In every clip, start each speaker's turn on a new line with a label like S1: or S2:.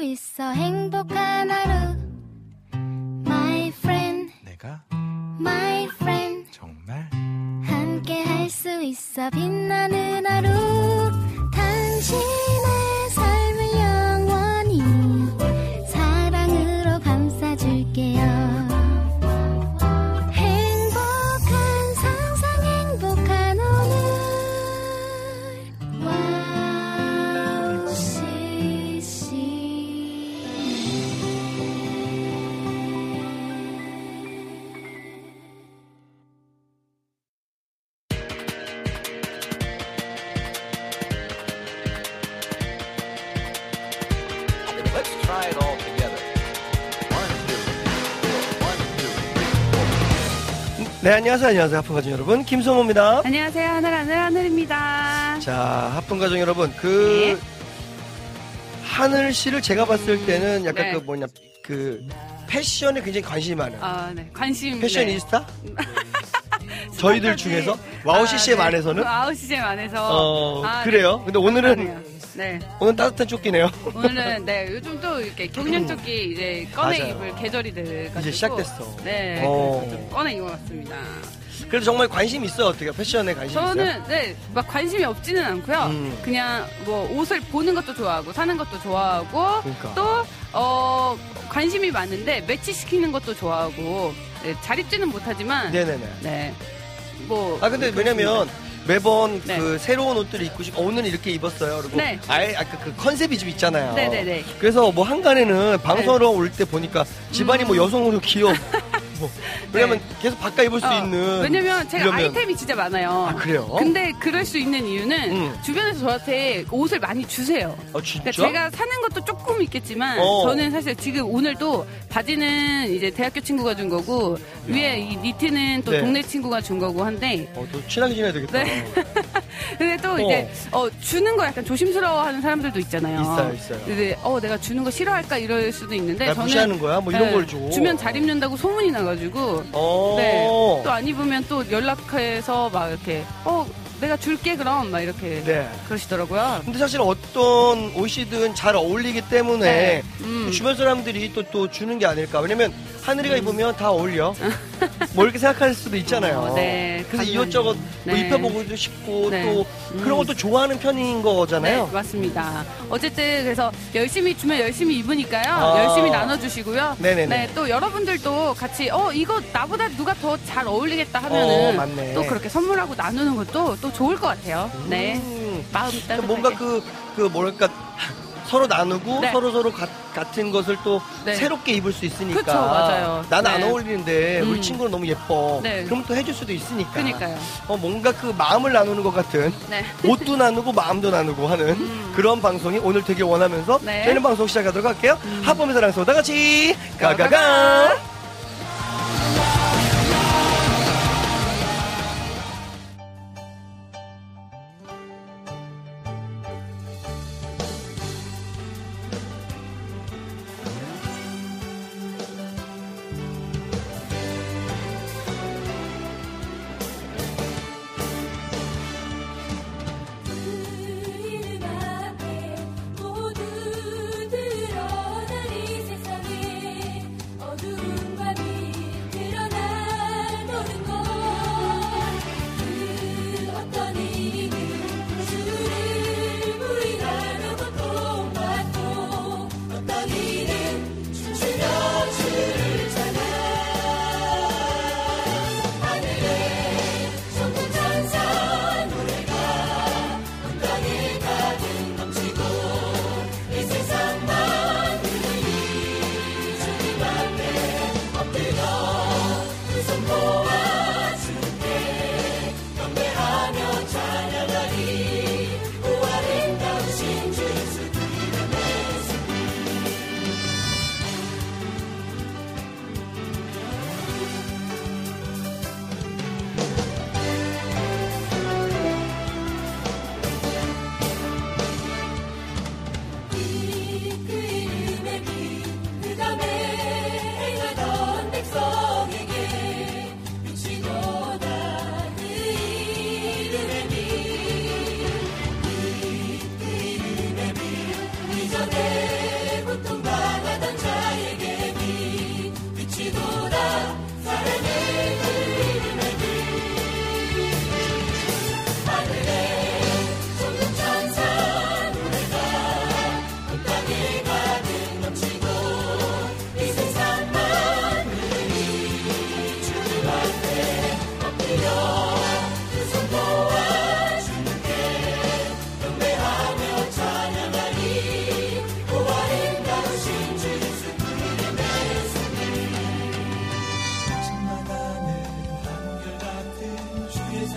S1: 있어 행복한 하루 My friend
S2: 내가
S1: My friend
S2: 정말
S1: 함께 할 수 있어 빛나는 하루 당신의 삶을 영원히 사랑으로 감싸줄게요 행복한 상상 행복한 오늘 와우 CC
S3: Let's try it all together. 1, 2, 3, 4.
S4: 네, 안녕하세요. 하품가족 여러분. 김성호입니다.
S5: 안녕하세요. 하늘입니다.
S4: 자, 하품가족 여러분. 그,
S5: 네.
S4: 하늘 씨를 제가 봤을 때는 약간
S5: 네.
S4: 그 패션에 굉장히 관심이 많아요.
S5: 아, 네. 관심.
S4: 패셔니스타? 저희들 중에서? 와우 CCM 안에서는?
S5: 와우 CCM 안에서.
S4: 그래요.
S5: 네.
S4: 근데 오늘은,
S5: 감사하네요. 네.
S4: 오늘 따뜻한 조끼네요.
S5: 오늘은, 네. 요즘 또 이렇게 경련조끼 이제 꺼내
S4: 맞아요.
S5: 입을 계절이 돼가지고.
S4: 이제 시작됐어.
S5: 네.
S4: 어.
S5: 그래서 좀 꺼내 입어봤습니다.
S4: 그래도 정말 관심 있어요. 어떻게 패션에 관심 있어요?
S5: 저는, 네. 막 관심이 없지는 않고요. 그냥 뭐 옷을 보는 것도 좋아하고, 사는 것도 좋아하고,
S4: 그러니까.
S5: 또, 관심이 많은데 매치시키는 것도 좋아하고, 네, 잘 입지는 못하지만.
S4: 네네네.
S5: 네. 뭐.
S4: 근데 왜냐면 매번
S5: 네.
S4: 그 새로운 옷들을 입고 싶고 오늘 이렇게 입었어요. 그리고
S5: 네.
S4: 아예 아까 그 컨셉이 좀 있잖아요.
S5: 네네네.
S4: 그래서 뭐 한간에는 방송하러 올 때 보니까 집안이 뭐 여성으로 귀여워. 뭐 왜냐면 계속 바꿔 입을 수 있는.
S5: 왜냐면 제가
S4: 이러면.
S5: 아이템이 진짜 많아요.
S4: 아, 그래요?
S5: 근데 그럴 수 있는 이유는 주변에서 저한테 옷을 많이 주세요.
S4: 진짜?
S5: 그러니까 제가 사는 것도 조금 있겠지만 저는 사실 지금 오늘도 바지는 이제 대학교 친구가 준 거고 위에 이 니트는 또
S4: 네.
S5: 동네 친구가 준 거고 한데
S4: 또 친하게 지내야 되겠다.
S5: 네. 근데 또 이제 주는 거 약간 조심스러워하는 사람들도 있잖아요.
S4: 있어요.
S5: 근데 내가 주는 거 싫어할까 이럴 수도 있는데
S4: 나
S5: 저는
S4: 무시하는 거야? 뭐 이런 걸 줘.
S5: 주면 잘 입는다고 소문이 나가지고 네. 또 안 입으면 또 연락해서 막 이렇게 내가 줄게 그럼 막 이렇게
S4: 네.
S5: 그러시더라고요.
S4: 근데 사실 어떤 옷이든 잘 어울리기 때문에
S5: 네.
S4: 또 주변 사람들이 또 주는 게 아닐까. 왜냐면 하늘이가 입으면 다 어울려. 뭐 이렇게 생각할 수도 있잖아요.
S5: 네.
S4: 그래서
S5: 감사합니다.
S4: 이것저것 뭐
S5: 네.
S4: 입혀보고도 싶고
S5: 네.
S4: 또 그런 것도 좋아하는 편인 거잖아요.
S5: 네, 맞습니다. 어쨌든 그래서 열심히 주면 열심히 입으니까요. 열심히 나눠주시고요.
S4: 네네네.
S5: 네, 또 여러분들도 같이 이거 나보다 누가 더 잘 어울리겠다 하면은
S4: 맞네.
S5: 또 그렇게 선물하고 나누는 것도 또 좋을 것 같아요. 네, 마음 따뜻하게.
S4: 뭔가 뭐랄까 서로 나누고
S5: 네.
S4: 서로 같은 것을 또
S5: 네.
S4: 새롭게 입을 수 있으니까.
S5: 그쵸, 맞아요.
S4: 나는 안
S5: 네.
S4: 어울리는데 우리 친구는 너무 예뻐.
S5: 네.
S4: 그럼 또 해줄 수도 있으니까.
S5: 그러니까요.
S4: 뭔가 그 마음을 나누는 것 같은
S5: 네.
S4: 옷도 나누고 마음도 나누고 하는 그런 방송이 오늘 되게 원하면서
S5: 네.
S4: 저희는 방송 시작하도록 할게요. 하품의 사랑소 다 같이 가가가.
S1: 모두 드러나리 세상에 어두운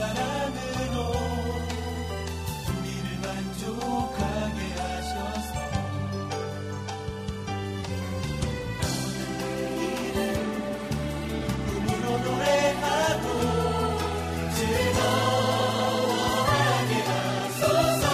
S2: 사랑으로 우리를 만족하게 하셔서 눈으로 노래하고 즐거워하게 하소서.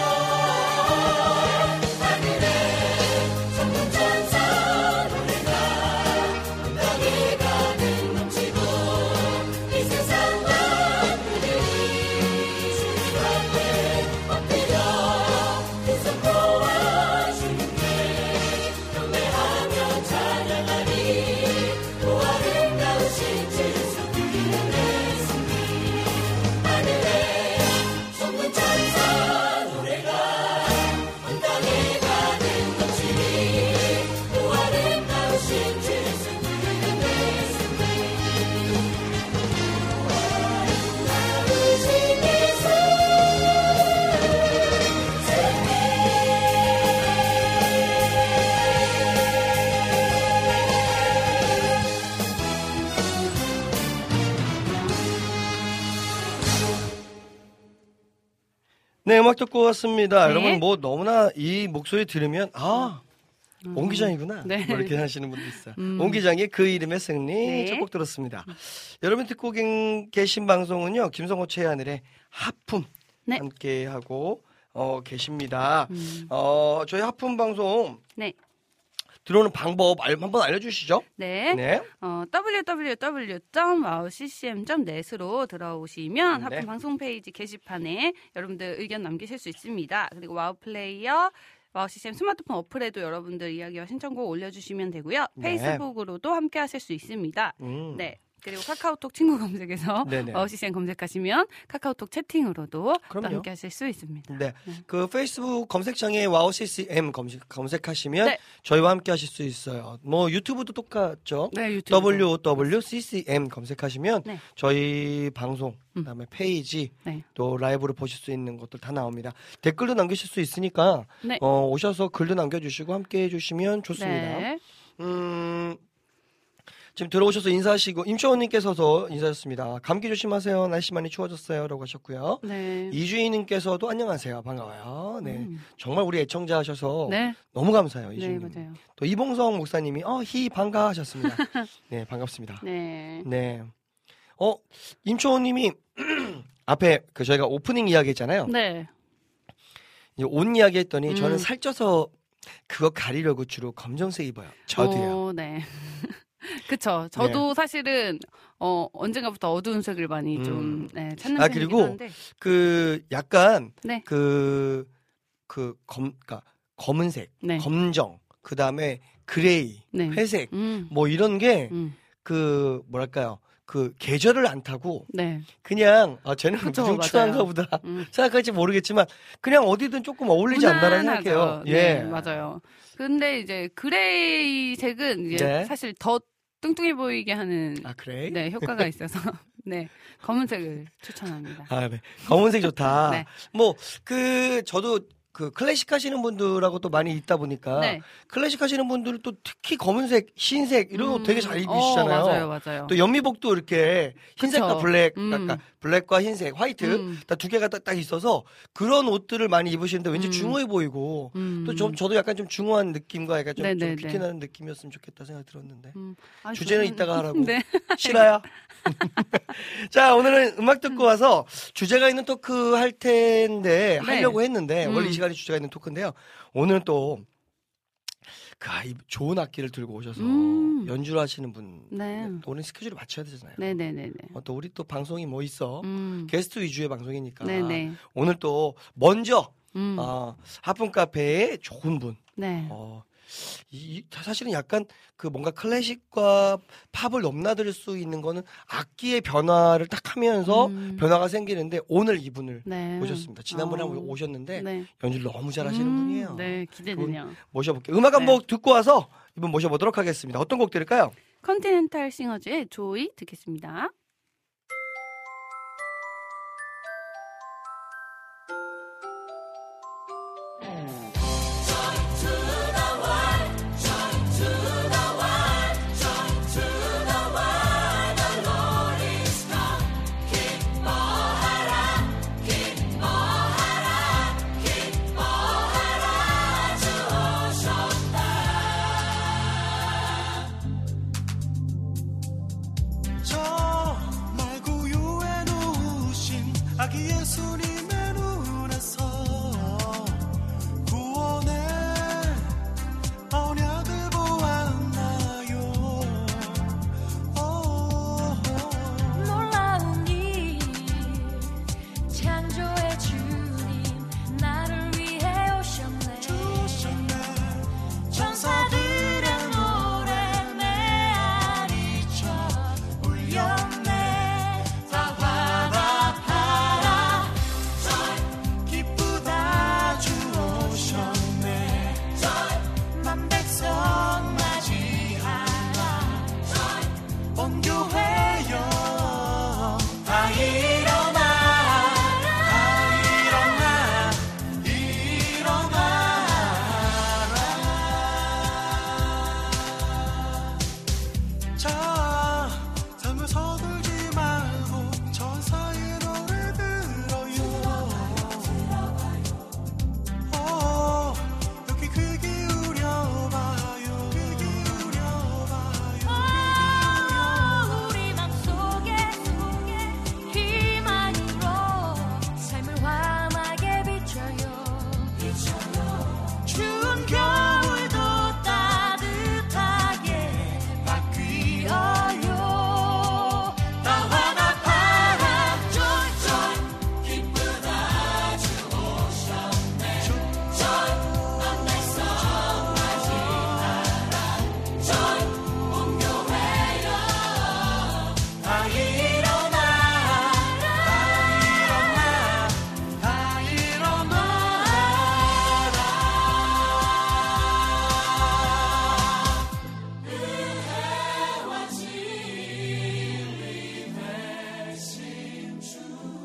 S2: 하늘에 천군 천사 노래가 땅에 가득 넘치고 이 세상 만물이 주님 앞에 엎드려 그 선포와 주님께 경배하며 찬양하니 또 아름다우신 주소 그분의 승리. 하늘에 천군 천사 노래가 온 땅에 가득 넘치니 또 아름다우신 주소 그분의 승리. 아름다우신 예수
S4: 네, 음악 듣고 왔습니다.
S5: 네.
S4: 여러분 뭐 너무나 이 목소리 들으면 옹 기장이구나.
S5: 네.
S4: 뭐 이렇게 하시는 분도 있어요. 옹 기장의 그 이름의 승리
S5: 네.
S4: 첫 곡 들었습니다. 여러분 듣고 계신 방송은요. 김성호 최하늘의 하품
S5: 네.
S4: 함께 하고 계십니다. 저희 하품 방송
S5: 네.
S4: 들어오는 방법 한번 알려주시죠.
S5: 네.
S4: 네.
S5: www.wowccm.net으로 들어오시면
S4: 네.
S5: 하품 방송 페이지 게시판에 여러분들 의견 남기실 수 있습니다. 그리고 와우 플레이어, 와우 CCM 스마트폰 어플에도 여러분들 이야기와 신청곡 올려주시면 되고요.
S4: 네.
S5: 페이스북으로도 함께 하실 수 있습니다.
S4: 네.
S5: 그리고 카카오톡 친구 검색에서
S4: 네네.
S5: 와우 CCM 검색하시면 카카오톡 채팅으로도 또
S4: 그럼요.
S5: 함께 하실 수 있습니다.
S4: 네. 그 페이스북 검색창에 와우 CCM 검색하시면
S5: 네.
S4: 저희와 함께 하실 수 있어요. 뭐 유튜브도 똑같죠.
S5: 네, 유튜브.
S4: WWCCM 검색하시면
S5: 네.
S4: 저희 방송 그다음에 페이지
S5: 네.
S4: 또 라이브로 보실 수 있는 것들 다 나옵니다. 댓글도 남기실 수 있으니까
S5: 네.
S4: 오셔서 글도 남겨주시고 함께 해주시면 좋습니다.
S5: 네.
S4: 지금 들어오셔서 인사하시고 임초원님께서도 인사하셨습니다. 감기 조심하세요. 날씨 많이 추워졌어요. 라고 하셨고요.
S5: 네.
S4: 이주희님께서도 안녕하세요. 반가워요. 네, 정말 우리 애청자 하셔서
S5: 네.
S4: 너무 감사해요.
S5: 네,
S4: 이주희님.
S5: 맞아요.
S4: 또 이봉성 목사님이 히 반가 하셨습니다. 네, 반갑습니다.
S5: 네.
S4: 네. 임초원님이 앞에 저희가 오프닝 이야기했잖아요.
S5: 네.
S4: 이제 옷 이야기 했더니 저는 살쪄서 그거 가리려고 주로 검정색 입어요. 저도요.
S5: 네. 그쵸. 저도 사실은, 언젠가부터 어두운 색을 많이 좀, 찾는 편이긴
S4: 그리고
S5: 한데.
S4: 약간,
S5: 네.
S4: 그러니까 검은색,
S5: 네.
S4: 검정, 그 다음에 그레이,
S5: 네.
S4: 회색, 뭐 이런 게, 뭐랄까요. 계절을 안 타고,
S5: 네.
S4: 그냥, 쟤는
S5: 그쵸,
S4: 무중충한가
S5: 맞아요.
S4: 보다 생각할지 모르겠지만, 그냥 어디든 조금 어울리지 않나라는 생각해요.
S5: 네, 맞아요. 근데 이제 그레이 색은 이제
S4: 네.
S5: 사실 더 뚱뚱해 보이게 하는
S4: 그래?
S5: 네, 효과가 있어서 네, 검은색을 추천합니다.
S4: 네. 검은색 좋다.
S5: 네.
S4: 저도 클래식 하시는 분들하고 또 많이 있다 보니까
S5: 네.
S4: 클래식 하시는 분들은 또 특히 검은색, 흰색 이런 거 되게 잘 입으시잖아요.
S5: 맞아요.
S4: 또 연미복도 이렇게 흰색과
S5: 그쵸.
S4: 블랙, 그러니까 블랙과 흰색, 화이트 딱 두 개가 딱 있어서 그런 옷들을 많이 입으시는데 왠지 중후해 보이고 또 저도 약간 좀 중후한 느낌과 약간 좀 뷰티나는 느낌이었으면 좋겠다 생각 들었는데 주제는 이따가 하라고.
S5: 네.
S4: 싫어요. 자, 오늘은 음악 듣고 와서 주제가 있는 토크 할 텐데 하려고 했는데 원래 이 시간이 주제가 있는 토크인데요. 오늘은 또 좋은 악기를 들고 오셔서 연주를 하시는 분.
S5: 네.
S4: 오늘 스케줄을 맞춰야 되잖아요.
S5: 네네네.
S4: 또 우리 또 방송이 뭐 있어. 게스트 위주의 방송이니까.
S5: 네네.
S4: 오늘 또 먼저 하품 카페의 좋은 분.
S5: 네.
S4: 사실은 약간 뭔가 클래식과 팝을 넘나들 수 있는 거는 악기의 변화를 딱 하면서 변화가 생기는데 오늘 이분을 모셨습니다. 지난번에 한번 오셨는데 연주를 너무 잘하시는 분이에요.
S5: 네, 기대되네요.
S4: 모셔볼게요. 음악 한 곡 듣고 와서 이분 모셔보도록 하겠습니다. 어떤 곡 들을까요?
S5: 컨티넨탈 싱어즈의 조이 듣겠습니다.
S2: 기뻐하라 아기 예수님의 눈에서 구원의 언약을 보았나요.
S1: 놀라운 일 창조의 주님 나를 위해 오셨네. 천사들의 노래 메아리쳐 울렸네. 다 화답하라
S2: 기쁘다 주 오셨네.
S1: 만 백성 맞이하라.
S2: 온 교회여 다 일어나 자 삶을 서둘지 말고 천사의 노래 들어요. 여기 귀 기울여봐요.
S1: 우리 맘속에 희망으로 삶을 환하게 비춰요.
S2: 추운 겨울도 따뜻하게 바뀌어요. 다 화답하라 joy 기쁘다 주 오셨네. 만 백성 맞이하라. 온 교회여 다 일어나 은혜와 진리 되신 주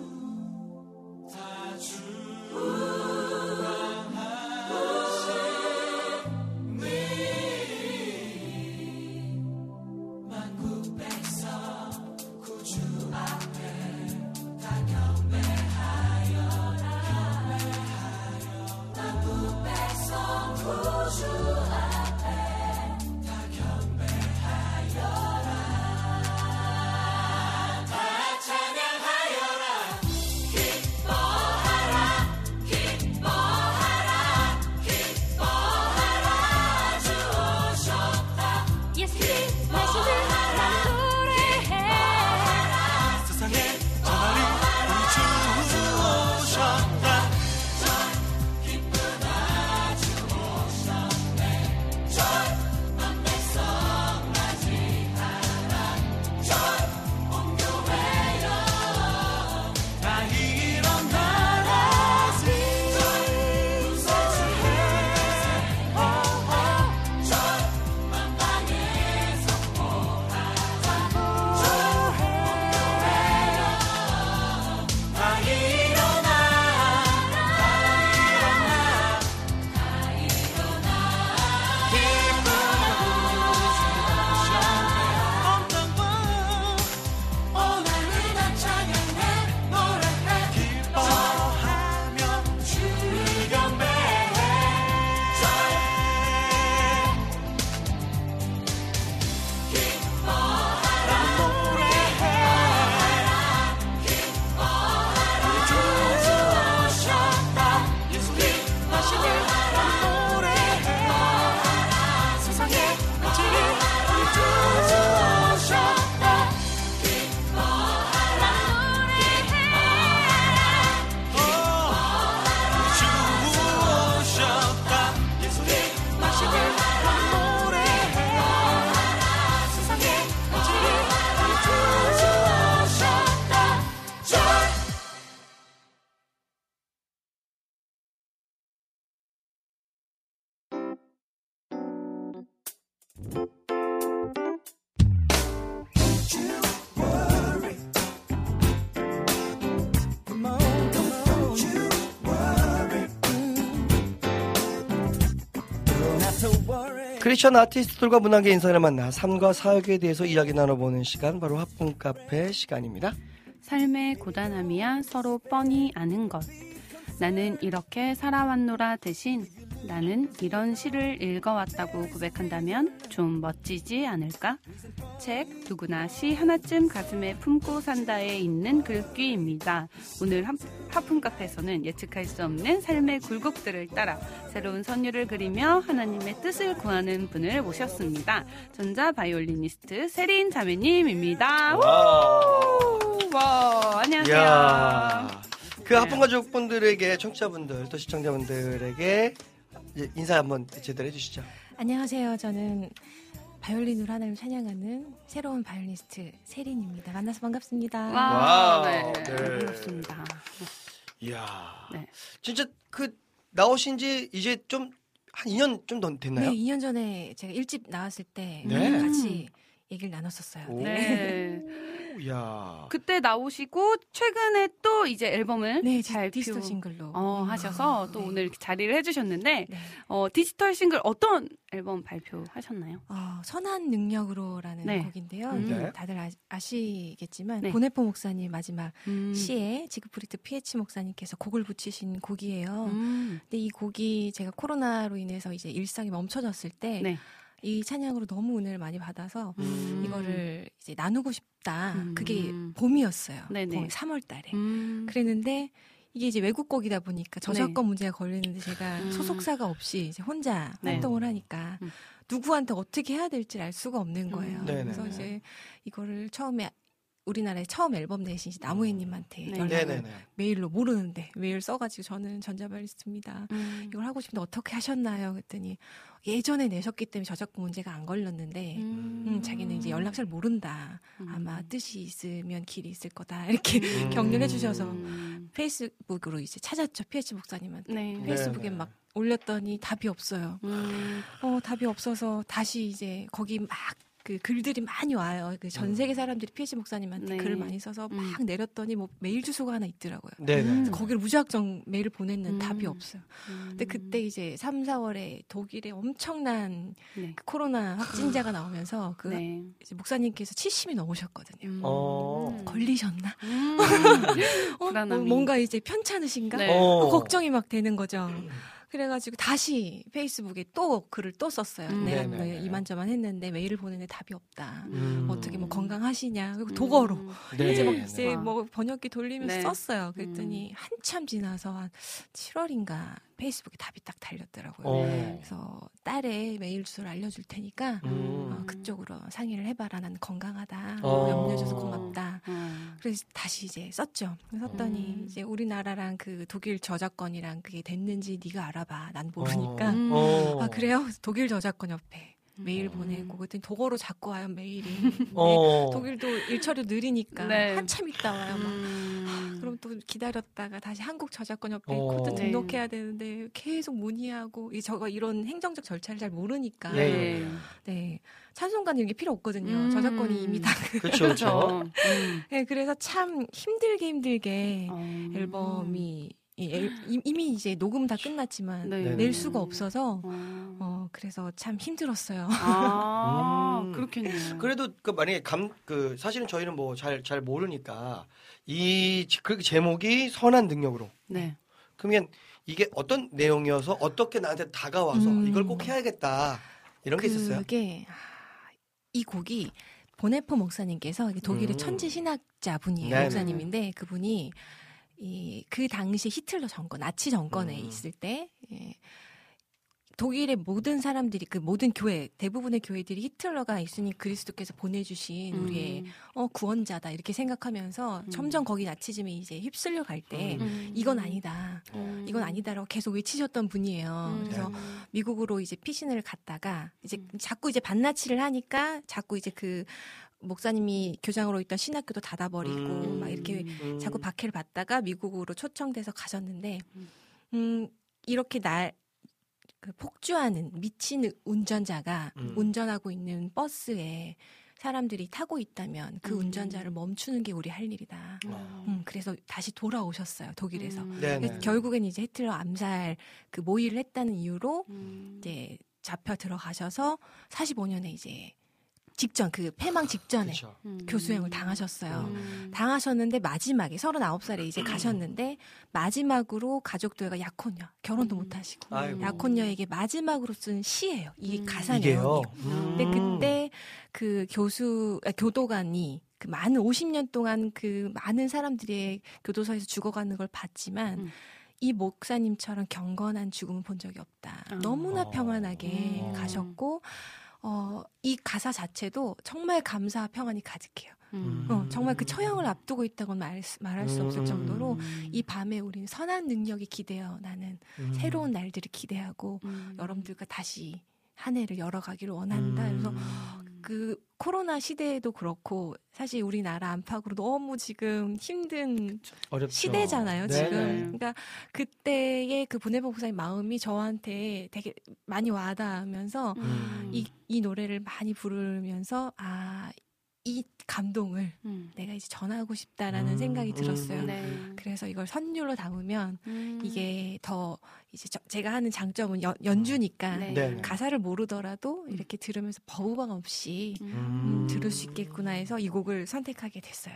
S2: 다 주관하시니 만국 백성 구주 앞에 다 경배하여라. 만국 백성 구주 앞에 다 경배하여라. 다 찬양하여라. 기뻐하라. 기뻐하라. 기뻐하라. 주 오셨다.
S1: 예수님 말씀을 난 노래해.
S2: 세상에 전하리 우리 주 오셨다. 기쁘다 주 오셨네. 만 백성 맞이하라. 온 교회여 다 일어나라. 만방에서 보하자. 다 일어나. 기쁘다 온 땅과 오늘은 다 찬양해 노래해. 기뻐하며 주를 경배해. 기뻐하라 노래해. 기뻐하라 주 오셨다. 예수님 말씀을 노래해. 세상에 빛을 우리 주 오셨다. 기뻐하라 노래해. 주 오셨다. 예수님 말씀을 노래해. 세상에 빛을 우리 주 오셨다.
S4: 크리스천 아티스트들과 문학의 인사를 만나 삶과 사역에 대해서 이야기 나눠보는 시간, 바로 화풍 카페 시간입니다.
S5: 삶의 고단함이야 서로 뻔히 아는 것. 나는 이렇게 살아왔노라 대신 나는 이런 시를 읽어왔다고 고백한다면 좀 멋지지 않을까? 책 누구나 시 하나쯤 가슴에 품고 산다에 있는 글귀입니다. 오늘 하품 카페에서는 예측할 수 없는 삶의 굴곡들을 따라 새로운 선율을 그리며 하나님의 뜻을 구하는 분을 모셨습니다. 전자 바이올리니스트 세린 자매님입니다. 와, 안녕하세요.
S4: 이야, 그 하품 가족분들에게, 청취자분들 또 시청자분들에게 인사 한번 제대로 해주시죠.
S6: 안녕하세요. 저는 바이올린으로 하나님을 찬양하는 새로운 바이올리니스트 세린입니다. 만나서 반갑습니다.
S5: 와, 네.
S4: 네.
S5: 반갑습니다.
S4: 이야,
S5: 네.
S4: 진짜 나오신 지 이제 좀 한 2년 좀 더 됐나요?
S6: 네, 2년 전에 제가 1집 나왔을 때
S4: 네.
S6: 같이 얘기를 나눴었어요.
S4: 오.
S5: 네.
S4: 이야.
S5: 그때 나오시고 최근에 또 이제 앨범을
S6: 네,
S5: 잘
S6: 디지털 싱글로
S5: 하셔서 또
S6: 네.
S5: 오늘 이렇게 자리를 해주셨는데
S6: 네.
S5: 디지털 싱글 어떤 앨범 발표하셨나요?
S6: 선한 능력으로라는
S5: 네.
S6: 곡인데요.
S4: 네.
S6: 다들 아시겠지만
S5: 네.
S6: 보네포 목사님 마지막 시에 지그프리트 PH 목사님께서 곡을 붙이신 곡이에요. 근데 이 곡이 제가 코로나로 인해서 이제 일상이 멈춰졌을 때
S5: 네.
S6: 이 찬양으로 너무 은혜를 많이 받아서 이거를 이제 나누고 싶다. 그게 봄이었어요.
S5: 네네.
S6: 봄 3월 달에. 그랬는데 이게 이제 외국곡이다 보니까 저작권 문제가 걸리는데 제가 소속사가 없이 이제 혼자
S5: 네.
S6: 활동을 하니까 누구한테 어떻게 해야 될지 알 수가 없는 거예요.
S4: 네네네.
S6: 그래서 이제 이거를 처음에 우리나라에 처음 앨범 내신 나무혜님한테
S5: 네.
S6: 연락을
S4: 네네네.
S6: 메일로 모르는데 메일 써가지고 저는 전자바이올리스트입니다. 이걸 하고 싶은데 어떻게 하셨나요? 그랬더니 예전에 내셨기 때문에 저작권 문제가 안 걸렸는데 자기는 이제 연락처를 모른다. 아마 뜻이 있으면 길이 있을 거다. 이렇게 격려를 해주셔서 페이스북으로 이제 찾았죠. PH 목사님한테.
S5: 네.
S6: 페이스북에
S4: 네네.
S6: 막 올렸더니 답이 없어요. 답이 없어서 다시 이제 거기 막 그 글들이 많이 와요. 그 전 세계 사람들이 PH 목사님한테
S5: 네.
S6: 글을 많이 써서 막 내렸더니 뭐 메일 주소가 하나 있더라고요.
S4: 네네.
S6: 그래서 거기를 무작정 메일을 보냈는데 답이 없어요. 근데 그때 이제 3, 4월에 독일에 엄청난
S5: 네.
S6: 그 코로나 확진자가 나오면서 그
S5: 네.
S6: 이제 목사님께서 70이 넘으셨거든요. 걸리셨나?
S5: 불안함이.
S6: 뭔가 이제 편찮으신가?
S5: 네.
S6: 걱정이 막 되는 거죠. 그래가지고 다시 페이스북에 또 글을 또 썼어요. 내가 뭐
S4: 네네.
S6: 이만저만 했는데 메일을 보내는데 답이 없다. 어떻게 뭐 건강하시냐? 그리고
S5: 독어로.
S4: 네.
S6: 이제 막
S4: 네.
S6: 이제 뭐 번역기 돌리면서
S5: 네.
S6: 썼어요. 그랬더니 한참 지나서 한 7월인가 페이스북에 답이 딱 달렸더라고요. 그래서 딸의 메일 주소를 알려줄 테니까 그쪽으로 상의를 해봐라. 난 건강하다. 염려줘서 고맙다. 그래서 다시 이제 썼죠. 썼더니 이제 우리나라랑 그 독일 저작권이랑 그게 됐는지 네가 알아봐. 난 모르니까. 아 그래요? 그래서 독일 저작권 옆에 메일 보내고 그랬더니 독어로 자꾸 와요 메일이. 독일도 일처리 느리니까
S5: 네.
S6: 한참 있다 와요. 막. 그럼 또 기다렸다가 다시 한국 저작권 옆에 코드
S5: 네.
S6: 등록해야 되는데 계속 문의하고 저가 이런 행정적 절차를 잘 모르니까
S5: 네.
S6: 네 찬송가는 이게 필요 없거든요. 저작권이 이미 다
S4: 그렇죠, 그렇죠.
S6: 네, 그래서 참 힘들게 앨범이 이미 이제 녹음 다 끝났지만
S5: 네.
S6: 낼 수가 없어서 그래서 참 힘들었어요.
S5: 그렇겠네요.
S4: 그래도 만약에 사실은 저희는 뭐 잘 모르니까 그 제목이 선한 능력으로.
S5: 네.
S4: 그러면 이게 어떤 내용이어서 어떻게 나한테 다가와서 이걸 꼭 해야겠다 이런 게 있었어요.
S6: 그게 이 곡이 보네포 목사님께서 독일의 천재 신학자 분이에요.
S4: 네네.
S6: 목사님인데 그분이 그 당시 히틀러 정권, 나치 정권에 있을 때 독일의 모든 사람들이 모든 교회, 대부분의 교회들이 히틀러가 있으니 그리스도께서 보내주신 우리의 구원자다 이렇게 생각하면서 점점 거기 나치즘에 이제 휩쓸려 갈 때 이건 아니다, 이건 아니다라고 계속 외치셨던 분이에요. 그래서 미국으로 이제 피신을 갔다가 이제 자꾸 이제 반나치를 하니까 자꾸 이제 그 목사님이 교장으로 있던 신학교도 닫아버리고 막 이렇게 자꾸 박해를 받다가 미국으로 초청돼서 가셨는데 이렇게 폭주하는 미친 운전자가 운전하고 있는 버스에 사람들이 타고 있다면 그 운전자를 멈추는 게 우리 할 일이다. 그래서 다시 돌아오셨어요, 독일에서. 결국엔 이제 히틀러 암살 그 모의를 했다는 이유로 이제 잡혀 들어가셔서 45년에 이제 직전 그 폐망 직전에
S4: 그쵸.
S6: 교수형을 당하셨어요. 당하셨는데 마지막에 39살에 이제 가셨는데 마지막으로 가족들과 약혼녀 결혼도 못 하시고
S4: 아이고.
S6: 약혼녀에게 마지막으로 쓴 시예요. 이 가사
S4: 이게요.
S6: 내용이. 근데 그때 그 교도관이 그 많은 50년 동안 그 많은 사람들의 교도소에서 죽어가는 걸 봤지만 이 목사님처럼 경건한 죽음을 본 적이 없다. 너무나 평안하게 가셨고 이 가사 자체도 정말 감사와 평안이 가득해요. 정말 그 처형을 앞두고 있다고는 말할 수 없을 정도로 이 밤에 우리는 선한 능력이 기대어 나는 새로운 날들을 기대하고 여러분들과 다시 한 해를 열어가기를 원한다. 그래서 그 코로나 시대에도 그렇고 사실 우리나라 안팎으로 너무 지금 힘든
S4: 어렵죠.
S6: 시대잖아요. 지금.
S4: 네네.
S6: 그러니까 그때의 그 보네보 목사님 마음이 저한테 되게 많이 와닿으면서 이 노래를 많이 부르면서 이 감동을 내가 이제 전하고 싶다라는 생각이 들었어요.
S5: 네.
S6: 그래서 이걸 선율로 담으면 이게 더 이제 제가 하는 장점은 연주니까
S5: 네.
S6: 가사를 모르더라도 이렇게 들으면서 버우방 없이 들을 수 있겠구나 해서 이 곡을 선택하게 됐어요.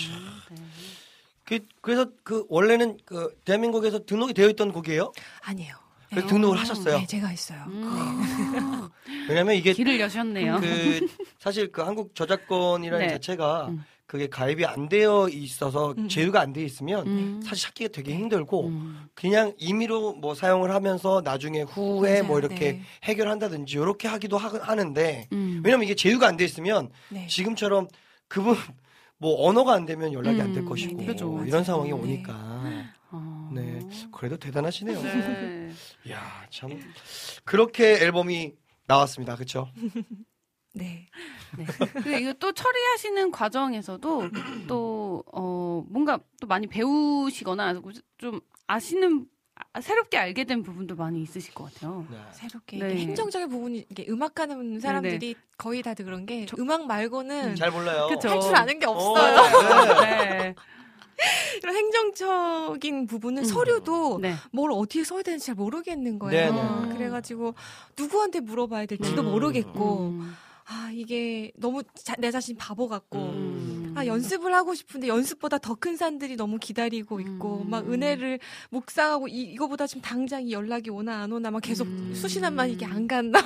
S5: 네.
S4: 그래서 그 원래는 그 대한민국에서 등록이 되어 있던 곡이에요?
S6: 아니에요.
S4: 그래서 등록을 하셨어요?
S6: 네, 제가 했어요.
S4: 왜냐면 이게
S5: 길을 여셨네요.
S4: 사실 그 한국 저작권이라는
S5: 네.
S4: 자체가 그게 가입이 안 되어 있어서 제휴가 안 돼 있으면 사실 찾기가 되게 힘들고 그냥 임의로 뭐 사용을 하면서 나중에 후에
S6: 맞아요.
S4: 뭐 이렇게
S6: 네.
S4: 해결한다든지 이렇게 하기도 하는데 왜냐면 이게 제휴가 안 돼 있으면
S6: 네.
S4: 지금처럼 그분 뭐 언어가 안 되면 연락이 안 될 것이고
S6: 네,
S5: 그죠.
S4: 이런
S6: 맞아요.
S4: 상황이
S6: 네.
S4: 오니까 네 그래도 대단하시네요.
S5: 네.
S4: 이야 참 그렇게 앨범이 나왔습니다. 그렇죠?
S6: 네.
S5: 네. 그리고 이거 또 처리하시는 과정에서도 또 뭔가 또 많이 배우시거나 좀 새롭게 알게 된 부분도 많이 있으실 것 같아요.
S4: 네.
S6: 새롭게
S5: 네.
S6: 이게 행정적인 부분이 이게 음악하는 사람들이 거의 다들 그런 게 음악 말고는
S4: 잘 몰라요.
S5: 그쵸.
S6: 할 줄 아는 게 없어요.
S5: 네.
S6: 이런 행정적인 부분은 서류도
S5: 네.
S6: 뭘 어디에 써야 되는지 잘 모르겠는 거예요.
S4: 네네.
S6: 그래가지고 누구한테 물어봐야 될지도 모르겠고 이게 너무 내 자신 바보 같고 연습을 하고 싶은데 연습보다 더 큰 산들이 너무 기다리고 있고 막 은혜를 묵상하고 이거보다 지금 당장 이 연락이 오나 안 오나 막 계속 수시난만 이게 안 간다.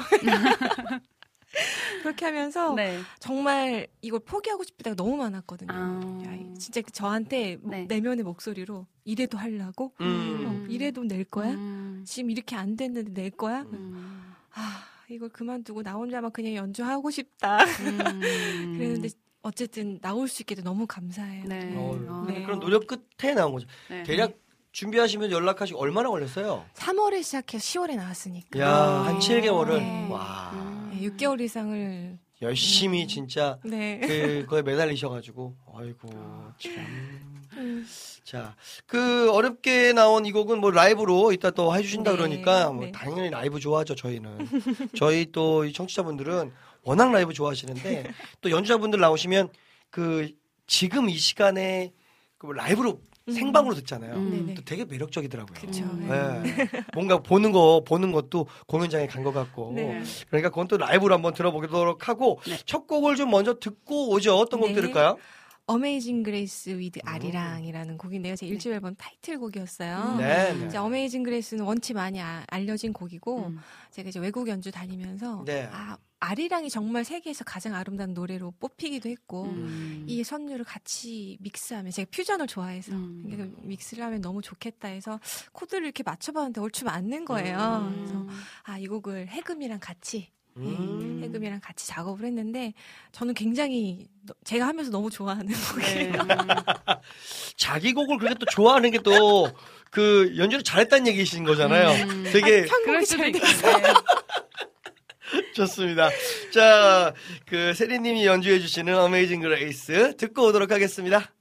S6: 그렇게 하면서
S5: 네.
S6: 정말 이걸 포기하고 싶을 때가 너무 많았거든요.
S5: 아.
S6: 야, 진짜 저한테
S5: 네.
S6: 내면의 목소리로 이래도 하려고? 이래도 낼 거야? 지금 이렇게 안 됐는데 낼 거야? 이걸 그만두고 나 혼자만 그냥 연주하고 싶다. 그랬는데 어쨌든 나올 수 있게 돼 너무 감사해요.
S5: 네.
S6: 네.
S4: 그런 노력 끝에 나온 거죠.
S5: 네.
S4: 대략 준비하시면 연락하시고 얼마나 걸렸어요?
S6: 3월에 시작해서 10월에 나왔으니까.
S4: 야, 한 7개월을.
S6: 네.
S4: 와.
S6: 6개월 이상을
S4: 열심히 진짜
S6: 네.
S4: 그거에 매달리셔가지고. 아이고, 참. 자, 그 어렵게 나온 이 곡은 뭐 라이브로 이따 또 해주신다
S6: 네.
S4: 그러니까 뭐
S6: 네.
S4: 당연히 라이브 좋아하죠, 저희는. 저희 또 이 청취자분들은 워낙 라이브 좋아하시는데 또 연주자분들 나오시면 그 지금 이 시간에 그 라이브로 생방으로 듣잖아요.
S6: 네네.
S4: 또 되게 매력적이더라고요.
S6: 그쵸.
S4: 네. 뭔가 보는 것도 공연장에 간 것 같고.
S6: 네.
S4: 그러니까 그건 또 라이브로 한번 들어보도록 하고 첫 곡을 좀 먼저 듣고 오죠. 어떤 곡
S6: 네.
S4: 들을까요?
S6: 어메이징 그레이스 위드 아리랑이라는 곡인데요. 제 1집 앨범 타이틀곡이었어요.
S4: 네.
S6: 이제 어메이징 그레이스는 원체 많이 알려진 곡이고 제가 이제 외국 연주 다니면서
S4: 네.
S6: 아리랑이 정말 세계에서 가장 아름다운 노래로 뽑히기도 했고 이 선율을 같이 믹스하면 제가 퓨전을 좋아해서 그러니까 믹스를 하면 너무 좋겠다 해서 코드를 이렇게 맞춰봤는데 얼추 맞는 거예요. 그래서 이 곡을 해금이랑 같이 해금이랑 같이 작업을 했는데 저는 굉장히 제가 하면서 너무 좋아하는 곡이에요.
S4: 자기 곡을 그렇게 또 좋아하는 게 또 그 연주를 잘했다는 얘기신 거잖아요. 되게
S6: 편곡이 잘 돼서
S4: 좋습니다. 자, 그 세리님이 연주해 주시는 어메이징 그레이스 듣고 오도록 하겠습니다.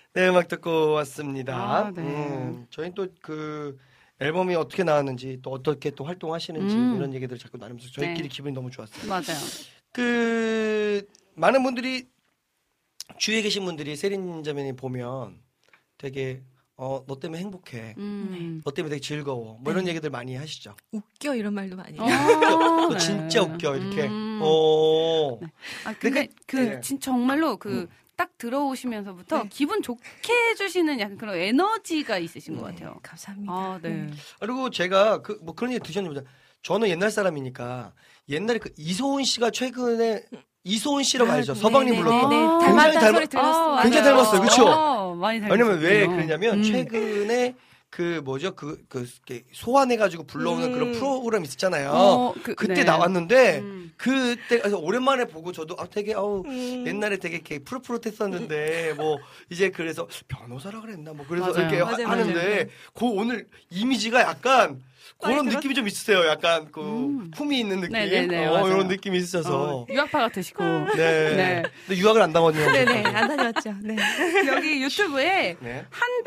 S4: 네, 음악 듣고 왔습니다.
S5: 아, 네.
S4: 저희 또 그 앨범이 어떻게 나왔는지 또 어떻게 또 활동하시는지 이런 얘기들을 자꾸 나누면서 저희끼리 기분이 너무 좋았어요.
S5: 맞아요.
S4: 그 많은 분들이 주위에 계신 분들이 세린 자매님 보면 되게 너 때문에 행복해. 너 때문에 되게 즐거워. 뭐 이런 얘기들 많이 하시죠.
S6: 웃겨 이런 말도 많이 해요.
S4: 너 진짜 웃겨 이렇게.
S5: 네. 아 근데
S4: 네.
S5: 진짜 정말로 딱 들어오시면서부터 기분 좋게 해주시는 약간 그런 에너지가 있으신 것 같아요.
S6: 감사합니다.
S5: 아, 네.
S4: 그리고 제가 뭐 그런 얘기 드셨는지 저는 옛날 사람이니까 옛날에 그 이소은 씨가 최근에 이소은 씨라고 알죠? 서방님 불렀던.
S6: 네, 닮았다는 소리 들었어요.
S4: 굉장히 닮았어요. 그렇죠?
S5: 많이 닮았어요.
S4: 왜냐면 왜 그러냐면 최근에 그 뭐죠? 소환해가지고 불러오는 그런 프로그램 있었잖아요. 그때
S5: 네.
S4: 나왔는데 그때 오랜만에 보고 저도 되게 옛날에 되게 이렇게 푸릇푸릇했었는데 뭐 이제 그래서 변호사라 그랬나 뭐 그래서
S5: 맞아요.
S4: 이렇게
S6: 맞아요.
S4: 하는데 그 오늘 이미지가 약간 그런 느낌이 좀 있으세요. 약간 품이 있는 느낌.
S5: 네네네,
S4: 이런 느낌이 있으셔서.
S5: 유학파 같으시고.
S4: 네.
S5: 네.
S4: 근데 유학을 안 다녔네요.
S6: 네네, 안 다녔죠. 네.
S5: 여기 유튜브에
S4: 네.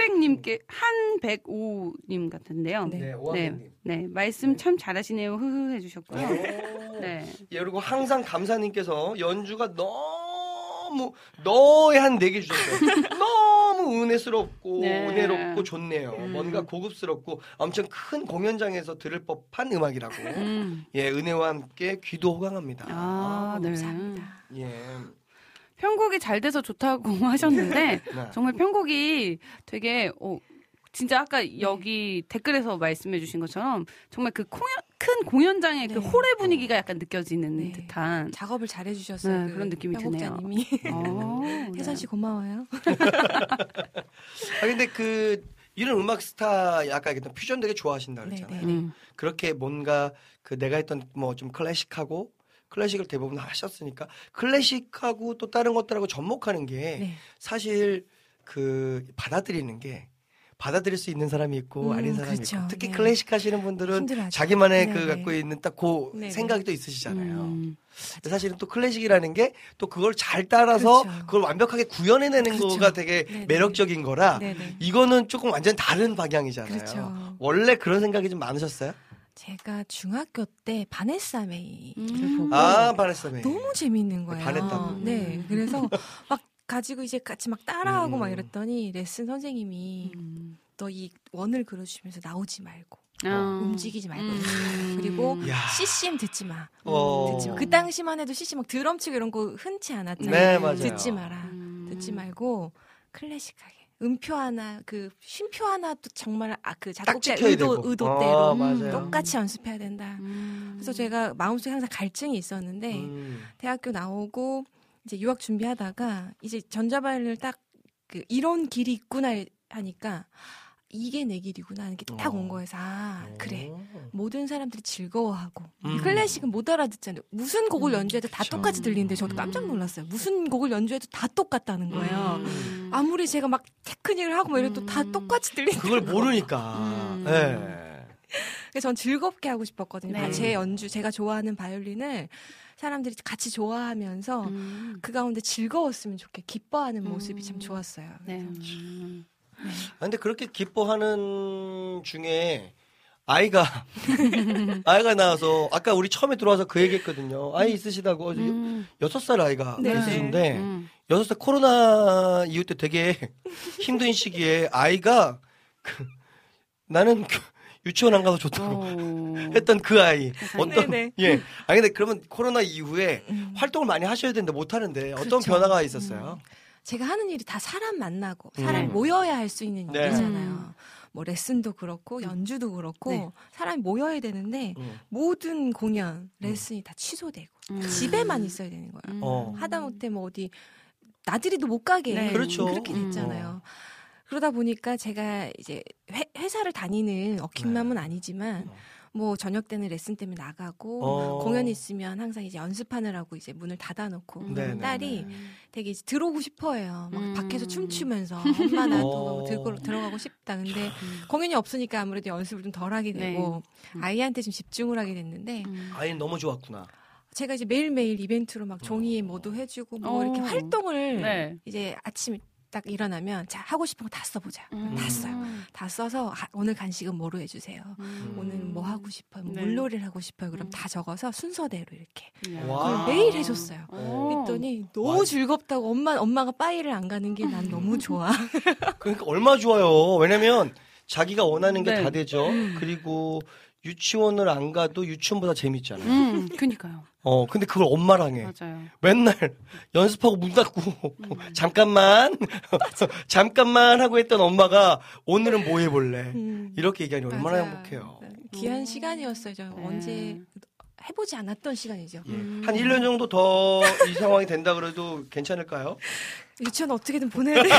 S5: 한백오님 같은데요.
S4: 네, 오한백님.
S5: 네, 말씀 참 잘하시네요. 흐흐 해주셨고요. 네.
S4: 예, 그리고 항상 감사님께서 연주가 너무 너의 한 4개 주셨어요. 너무 은혜스럽고
S5: 네.
S4: 은혜롭고 좋네요. 뭔가 고급스럽고 엄청 큰 공연장에서 들을 법한 음악이라고. 예, 은혜와 함께 귀도 호강합니다.
S5: 아, 네.
S6: 감사합니다.
S4: 예.
S5: 편곡이 잘 돼서 좋다고 하셨는데
S4: 네.
S5: 정말 편곡이 되게 진짜 아까 여기 댓글에서 말씀해 주신 것처럼 정말 그 큰 공연장의 그 홀의 분위기가 약간 느껴지는 듯한
S6: 작업을 잘 해주셨어요.
S5: 네, 그런 느낌이 드네요.
S6: 편곡자님이.
S5: 네.
S6: 혜선 씨 고마워요.
S4: 근데 이런 음악 스타 약간 퓨전 되게 좋아하신다 그랬잖아요.
S6: 네.
S4: 그렇게 뭔가 내가 했던 뭐 좀 클래식을 대부분 하셨으니까 클래식하고 또 다른 것들하고 접목하는 게 사실 받아들일 수 있는 사람이 있고 아닌 사람이
S6: 그렇죠.
S4: 있고 특히
S6: 네.
S4: 클래식 하시는 분들은
S6: 힘들어하죠.
S4: 자기만의
S6: 네네.
S4: 갖고 있는 딱
S6: 네네.
S4: 생각이 또 있으시잖아요. 사실은 또 클래식이라는 게 또 그걸 잘 따라서
S6: 그렇죠.
S4: 그걸 완벽하게 구현해내는
S6: 그렇죠.
S4: 거가 되게
S6: 네네.
S4: 매력적인 거라
S6: 네네.
S4: 이거는 조금 완전 다른 방향이잖아요.
S6: 그렇죠.
S4: 원래 그런 생각이 좀 많으셨어요?
S6: 제가 중학교 때 바네사 메이를 보고
S4: 바네사 메이.
S6: 너무 재밌는 거예요.
S4: 반했다고.
S6: 네, 그래서 막 가지고 이제 같이 막 따라하고 막 이랬더니 레슨 선생님이 너 이 원을 그려주시면서 나오지 말고 움직이지 말고 그리고
S4: 야.
S6: CCM 듣지 마.
S4: 듣지 마.
S6: 그 당시만 해도 CCM 막 드럼 치고 이런 거 흔치 않았잖아요.
S4: 네, 맞아요.
S6: 듣지 마라. 듣지 말고 클래식하게. 음표 하나, 쉼표 하나도 정말 그 작곡자
S4: 찍혀야 되고.
S6: 의도대로
S4: 맞아요.
S6: 똑같이 연습해야 된다. 그래서 제가 마음속에 항상 갈증이 있었는데 대학교 나오고 이제 유학 준비하다가 이제 전자바이올린을 딱 이런 길이 있구나 하니까 이게 내 길이구나 하는 게 딱 온 거여서 그래 모든 사람들이 즐거워하고 클래식은 못 알아듣잖아요. 무슨 곡을 연주해도 다 똑같이 들리는데 저도 깜짝 놀랐어요. 무슨 곡을 연주해도 다 똑같다는 거예요. 아무리 제가 막 테크닉을 하고 뭐 이래도 다 똑같이 들리는
S4: 그걸 모르니까. 네.
S6: 그래서 전 즐겁게 하고 싶었거든요.
S5: 네.
S6: 제 연주, 제가 좋아하는 바이올린을 사람들이 같이 좋아하면서 그 가운데 즐거웠으면 기뻐하는 모습이 참 좋았어요.
S5: 네.
S4: 근데 그렇게 기뻐하는 중에 아이가 나와서 아까 우리 처음에 들어와서 그 얘기했거든요. 아이 있으시다고 6살 아이가
S6: 네.
S4: 있으신데 6살 코로나 이후 때 되게 힘든 시기에 아이가 나는 유치원 안 가도 좋다고 했던 그 아이
S6: 네네.
S4: 예. 근데 그러면 코로나 이후에 활동을 많이 하셔야 되는데 못 하는데 어떤
S6: 그렇죠.
S4: 변화가 있었어요?
S6: 제가 하는 일이 다 사람 만나고 사람 모여야 할 수 있는
S4: 네.
S6: 일이잖아요. 뭐 레슨도 그렇고 연주도 그렇고
S5: 네.
S6: 사람이 모여야 되는데 모든 공연 레슨이 다 취소되고 집에만 있어야 되는 거예요. 하다못해 뭐 어디 나들이도 못 가게
S5: 네.
S4: 그렇죠.
S6: 그렇게 됐잖아요. 그러다 보니까 제가 이제 회사를 다니는 어킹맘은 아니지만 뭐 저녁 때는 레슨 때문에 나가고 공연이 있으면 항상 이제 연습하느라고 이제 문을 닫아놓고
S4: 네네.
S6: 딸이 되게 이제 들어오고 싶어해요. 막 밖에서 춤추면서 엄마 나도 들어가고 싶다. 근데 공연이 없으니까 아무래도 연습을 좀 덜 하게 되고 아이한테 좀 집중을 하게 됐는데
S4: 아이는 너무 좋았구나.
S6: 제가 이제 매일매일 이벤트로 막 종이에 뭐도 해주고 뭐 이렇게 활동을
S5: 네.
S6: 이제 아침에 딱 일어나면 자 하고 싶은 거 다 써보자. 다 써요. 다 써서 오늘 간식은 뭐로 해주세요. 오늘 뭐 하고 싶어요. 뭐 물놀이를 하고 싶어요. 그럼 다 적어서 순서대로 이렇게 그걸 매일 해줬어요. 그랬더니 너무 즐겁다고 엄마가 빠이를 안 가는 게 난 너무 좋아.
S4: 그러니까 얼마 좋아요. 왜냐면 자기가 원하는 게 다 되죠. 그리고 유치원을 안 가도 유치원보다 재밌잖아요.
S5: 그니까요.
S4: 근데 그걸 엄마랑 해.
S5: 맞아요.
S4: 맨날 연습하고 문 닫고 잠깐만 하고 했던 엄마가 오늘은 뭐 해볼래? 이렇게 얘기하니 얼마나
S6: 맞아요.
S4: 행복해요.
S6: 귀한 시간이었어요. 저 언제 해보지 않았던 시간이죠.
S4: 한 1년 정도 더 이 상황이 된다 그래도 괜찮을까요?
S6: 유치원 어떻게든 보내야 돼.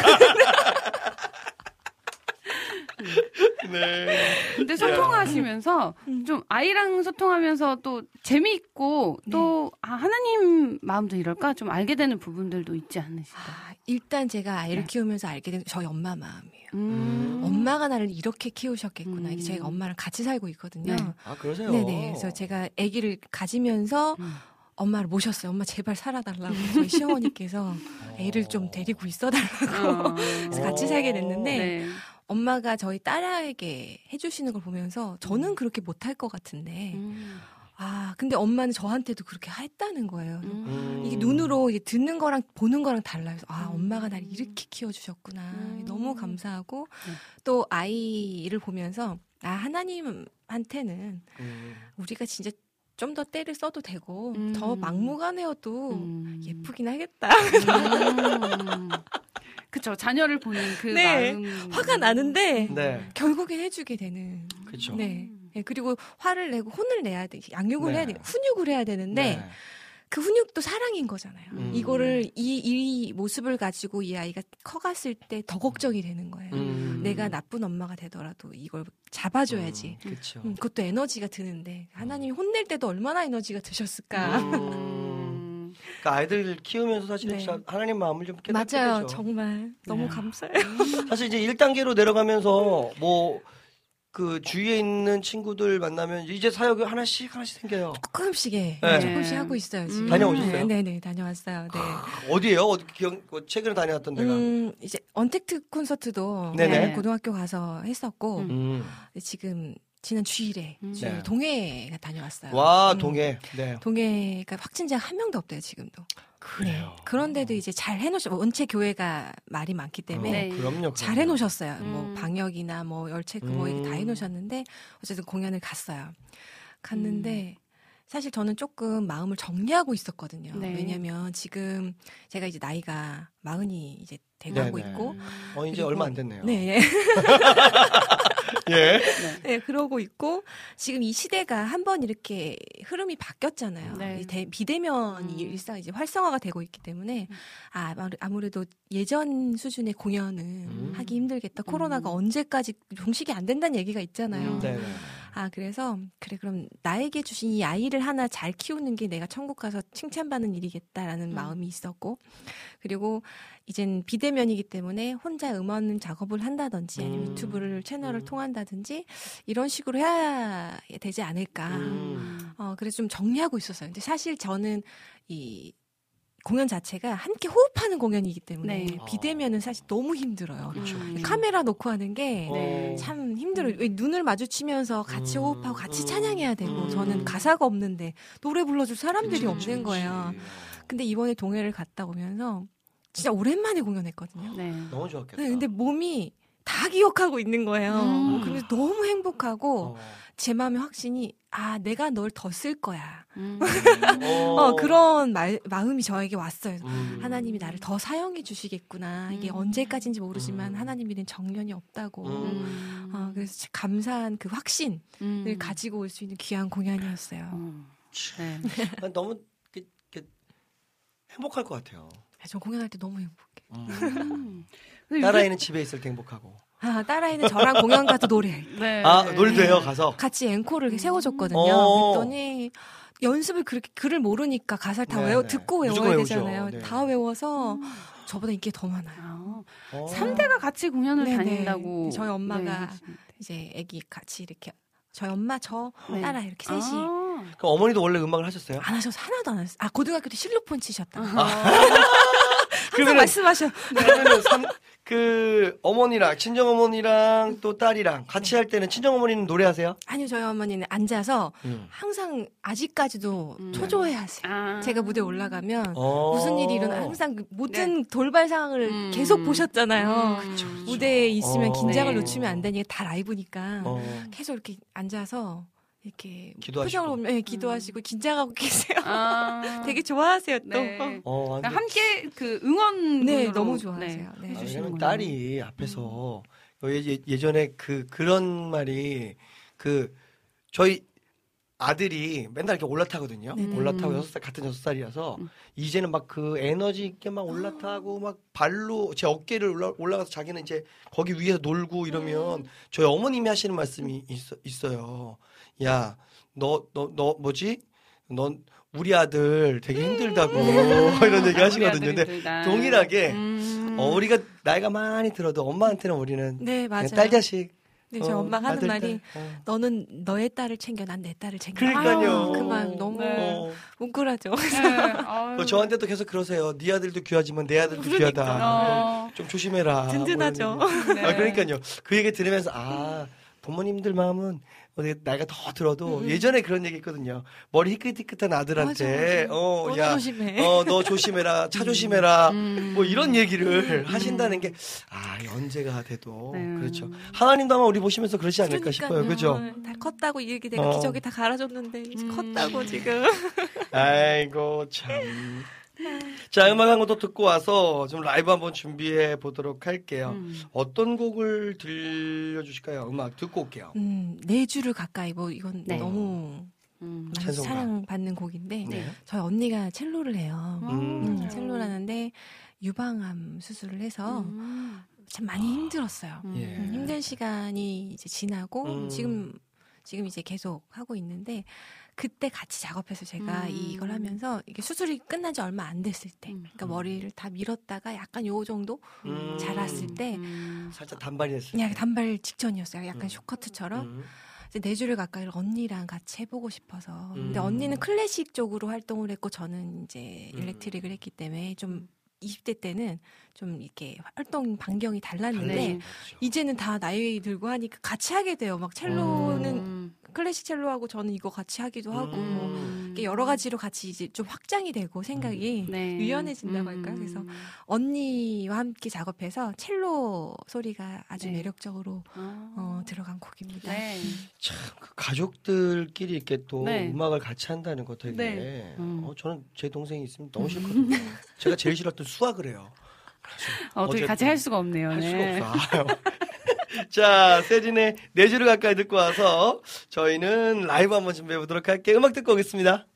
S4: 네.
S5: 근데 소통하시면서 좀 아이랑 소통하면서 또 재미있고 또 하나님 마음도 이럴까 좀 알게 되는 부분들도 있지 않으실까요?
S6: 일단 제가 아이를 키우면서 알게 된 저희 엄마 마음이에요. 엄마가 나를 이렇게 키우셨겠구나. 이게 저희가 엄마랑 같이 살고 있거든요.
S4: 아, 그러세요?
S6: 네네. 그래서 제가 아기를 가지면서 엄마를 모셨어요. 엄마 제발 살아달라고. 저희 시어머니께서 애를 좀 데리고 있어달라고. 그래서 같이 살게 됐는데 엄마가 저희 딸에게 해주시는 걸 보면서 저는 그렇게 못할 것 같은데 근데 엄마는 저한테도 그렇게 했다는 거예요. 이게 눈으로 이게 듣는 거랑 보는 거랑 달라요. 그래서 엄마가 나를 이렇게 키워주셨구나. 너무 감사하고 또 아이를 보면서 하나님한테는 우리가 진짜 좀 더 때를 써도 되고 더 막무가내여도 예쁘긴 하겠다.
S5: 그쵸. 자녀를 보는 그 마음.
S6: 화가 나는데 결국엔 해주게 되는.
S4: 그렇죠.
S6: 네. 그리고 화를 내고 혼을 내야 돼. 양육을 해야 돼. 훈육을 해야 되는데 그 훈육도 사랑인 거잖아요. 이거를 이 모습을 가지고 이 아이가 커갔을 때 더 걱정이 되는 거예요. 내가 나쁜 엄마가 되더라도 이걸 잡아줘야지.
S4: 그렇죠.
S6: 그것도 에너지가 드는데 하나님이 혼낼 때도 얼마나 에너지가 드셨을까.
S4: 그러니까 아이들 키우면서 사실 진짜 하나님 마음을 좀 깨닫게
S6: 맞아요.
S4: 되죠.
S6: 정말 너무 감사해요.
S4: 사실 이제 1단계로 내려가면서 뭐 그 주위에 있는 친구들 만나면 이제 사역이 하나씩 생겨요.
S6: 조금씩 하고 있어요. 지금.
S4: 다녀오셨어요?
S6: 네네, 다녀왔어요. 네.
S4: 어디예요? 어디 최근에 다녀왔던 데가?
S6: 이제 언택트 콘서트도 고등학교 가서 했었고 지금 지난 주일에 동해가 다녀왔어요.
S4: 와, 동해. 네.
S6: 동해가 확진자가 한 명도 없대요, 지금도.
S4: 그래요.
S6: 그런데도 이제 잘 해놓으셨어요. 원체 교회가 말이 많기 때문에
S4: 그럼요.
S6: 잘 해놓으셨어요. 뭐 방역이나 뭐 열체크 뭐 이렇게 다 해놓으셨는데 어쨌든 공연을 갔어요. 갔는데 사실 저는 조금 마음을 정리하고 있었거든요. 왜냐면 지금 제가 이제 나이가 40이 이제 돼가고 있고.
S4: 이제 얼마 안 됐네요.
S6: 네.
S4: 예.
S6: 네, 그러고 있고 지금 이 시대가 한번 이렇게 흐름이 바뀌었잖아요. 비대면이 일상 이제 활성화가 되고 있기 때문에 아무래도 예전 수준의 공연은 하기 힘들겠다. 코로나가 언제까지 종식이 안 된다는 얘기가 있잖아요. 그래서 그럼 나에게 주신 이 아이를 하나 잘 키우는 게 내가 천국 가서 칭찬받는 일이겠다라는 마음이 있었고 그리고 이젠 비대면이기 때문에 혼자 음원 작업을 한다든지 아니면 유튜브를 채널을 통한다든지 이런 식으로 해야 되지 않을까. 그래서 좀 정리하고 있었어요. 근데 사실 저는 이 공연 자체가 함께 호흡하는 공연이기 때문에 비대면은 사실 너무 힘들어요. 카메라 놓고 하는 게 참 힘들어요. 왜 눈을 마주치면서 같이 호흡하고 같이 찬양해야 되고 저는 가사가 없는데 노래 불러줄 사람들이 없는 거예요. 근데 이번에 동해를 갔다 오면서 진짜 오랜만에 공연했거든요.
S4: 너무 좋았겠다.
S6: 근데 몸이 다 기억하고 있는 거예요. 그래서 너무 행복하고 제 마음의 확신이 내가 널 더 쓸 거야. 그런 마음이 저에게 왔어요. 하나님이 나를 더 사용해 주시겠구나. 이게 언제까지인지 모르지만 하나님이는 정년이 없다고. 그래서 감사한 그 확신을 가지고 올 수 있는 귀한 공연이었어요.
S4: 너무 행복할 것 같아요.
S6: 저 공연할 때 너무 행복해.
S4: 딸아이는 집에 있을 때 행복하고.
S6: 딸아이는 저랑 공연 가도 노래할 때.
S4: 노래도 해요, 가서?
S6: 같이 앵콜을 세워줬거든요. 그랬더니 연습을 그렇게 글을 모르니까 가사를 다 듣고 외워야 되잖아요. 다 외워서 저보다 인기가 더 많아요.
S5: 3대가 같이 공연을 다닌다고.
S6: 저희 엄마가 이제 애기 같이 이렇게 저희 엄마, 저, 딸아이 이렇게 셋이.
S4: 그럼 어머니도 원래 음악을 하셨어요?
S6: 안 하셔서 하나도 안 하셨어요. 고등학교 때 실로폰 치셨다. 항상 말씀하셔.
S4: 그러면은 그 어머니랑 친정 어머니랑 또 딸이랑 같이 할 때는 친정 어머니는 노래하세요?
S6: 아니요, 저희 어머니는 앉아서 항상 아직까지도 초조해 하세요. 제가 무대에 올라가면 무슨 일이 일어나 항상 그 모든 돌발 상황을 계속 보셨잖아요.
S4: 그쵸.
S6: 무대에 있으면 긴장을
S5: 네.
S6: 놓치면 안 되니까 다 라이브니까 계속 이렇게 앉아서 이렇게
S4: 기도하시고.
S6: 표정을 보면 기도하시고 긴장하고 계세요. 되게 좋아하세요 또.
S5: 네.
S4: 근데
S5: 함께 그 응원
S6: 네, 너무 좋아하세요. 네.
S4: 왜냐면
S5: 해주시는구나.
S4: 딸이 앞에서 예전에 그런 말이 저희 아들이 맨날 이렇게 올라타거든요.
S6: 네네.
S4: 올라타고 6살 같은 6살이라서 이제는 막 그 에너지 있게 막 올라타고 막 발로 제 어깨를 올라가서 자기는 이제 거기 위에서 놀고 이러면 저희 어머님이 하시는 말씀이 있어요. 야, 너 뭐지? 넌 우리 아들 되게 힘들다고 이런 얘기 하시거든요. 근데 동일하게 우리가 나이가 많이 들어도 엄마한테는 우리는
S6: 네, 맞아요.
S4: 그냥 딸 자식.
S6: 네, 저희 엄마가 하는
S4: 아들,
S6: 말이
S4: 딸.
S6: 너는 너의 딸을 챙겨, 난 내 딸을 챙겨.
S4: 그러니까요.
S6: 그 말 너무
S5: 네.
S6: 뭉클하죠.
S4: 저한테도 계속 그러세요. 네 아들도 귀하지만 내 아들도
S6: 그러니까.
S4: 귀하다. 좀 조심해라.
S6: 든든하죠.
S4: 뭐 이런 얘기.
S5: 네.
S4: 그러니까요. 그 얘기 들으면서 부모님들 마음은 나이가 더 들어도 예전에 그런 얘기 있거든요. 머리 희끗희끗한 아들한테
S6: 맞아.
S4: 야,
S6: 조심해.
S4: 너 조심해라. 차 조심해라. 뭐 이런 얘기를 하신다는 게 언제가 돼도 그렇죠. 하나님도 아마 우리 보시면서 그러지 않을까 싶어요. 그죠?
S6: 다 컸다고 이 얘기 내가 기저귀 다 갈아줬는데 이제 컸다고 지금.
S4: 아이고 참. 자, 음악 한 곡 더 듣고 와서 좀 라이브 한번 준비해 보도록 할게요. 어떤 곡을 들려주실까요? 음악 듣고 올게요.
S6: 네 주를 가까이 이건
S5: 네.
S6: 너무 많이
S4: 찬송가.
S6: 사랑받는 곡인데
S4: 네.
S6: 저희 언니가 첼로를 해요.
S4: 음.
S6: 첼로를 하는데 유방암 수술을 해서 참 많이 힘들었어요.
S4: 예.
S6: 힘든 시간이 이제 지나고
S4: 음.
S6: 지금 이제 계속 하고 있는데 그때 같이 작업해서 제가 이걸 하면서 이게 수술이 끝난 지 얼마 안 됐을 때, 그러니까 머리를 다 밀었다가 약간 요 정도 자랐을 때,
S4: 살짝 단발이 됐어요.
S6: 그냥 단발 직전이었어요. 약간 쇼커트처럼. 이제 네 주를 가까이 언니랑 같이 해보고 싶어서. 근데 언니는 클래식 쪽으로 활동을 했고 저는 이제 일렉트릭을 했기 때문에 좀 20대 때는 좀 이렇게 활동 반경이 달랐는데
S5: 네.
S6: 이제는 다 나이 들고 하니까 같이 하게 돼요. 막 첼로는 클래식 첼로하고 저는 이거 같이 하기도 하고 이렇게 여러 가지로 같이 이제 좀 확장이 되고 생각이
S5: 네.
S6: 유연해진다고 할까요? 그래서 언니와 함께 작업해서 첼로 소리가 아주
S5: 네.
S6: 매력적으로 들어간 곡입니다.
S5: 네.
S4: 참, 그 가족들끼리 이렇게 또
S5: 네.
S4: 음악을 같이 한다는 거 되게.
S5: 네.
S4: 저는 제 동생이 있으면 너무 싫거든요. 제가 제일 싫었던 수학을 해요.
S5: 어떻게 같이 할 수가 없네요.
S4: 할
S5: 네.
S4: 수가 없어. 아유. 자, 세진의 네 주를 가까이 듣고 와서 저희는 라이브 한번 준비해 보도록 할게요. 음악 듣고 오겠습니다.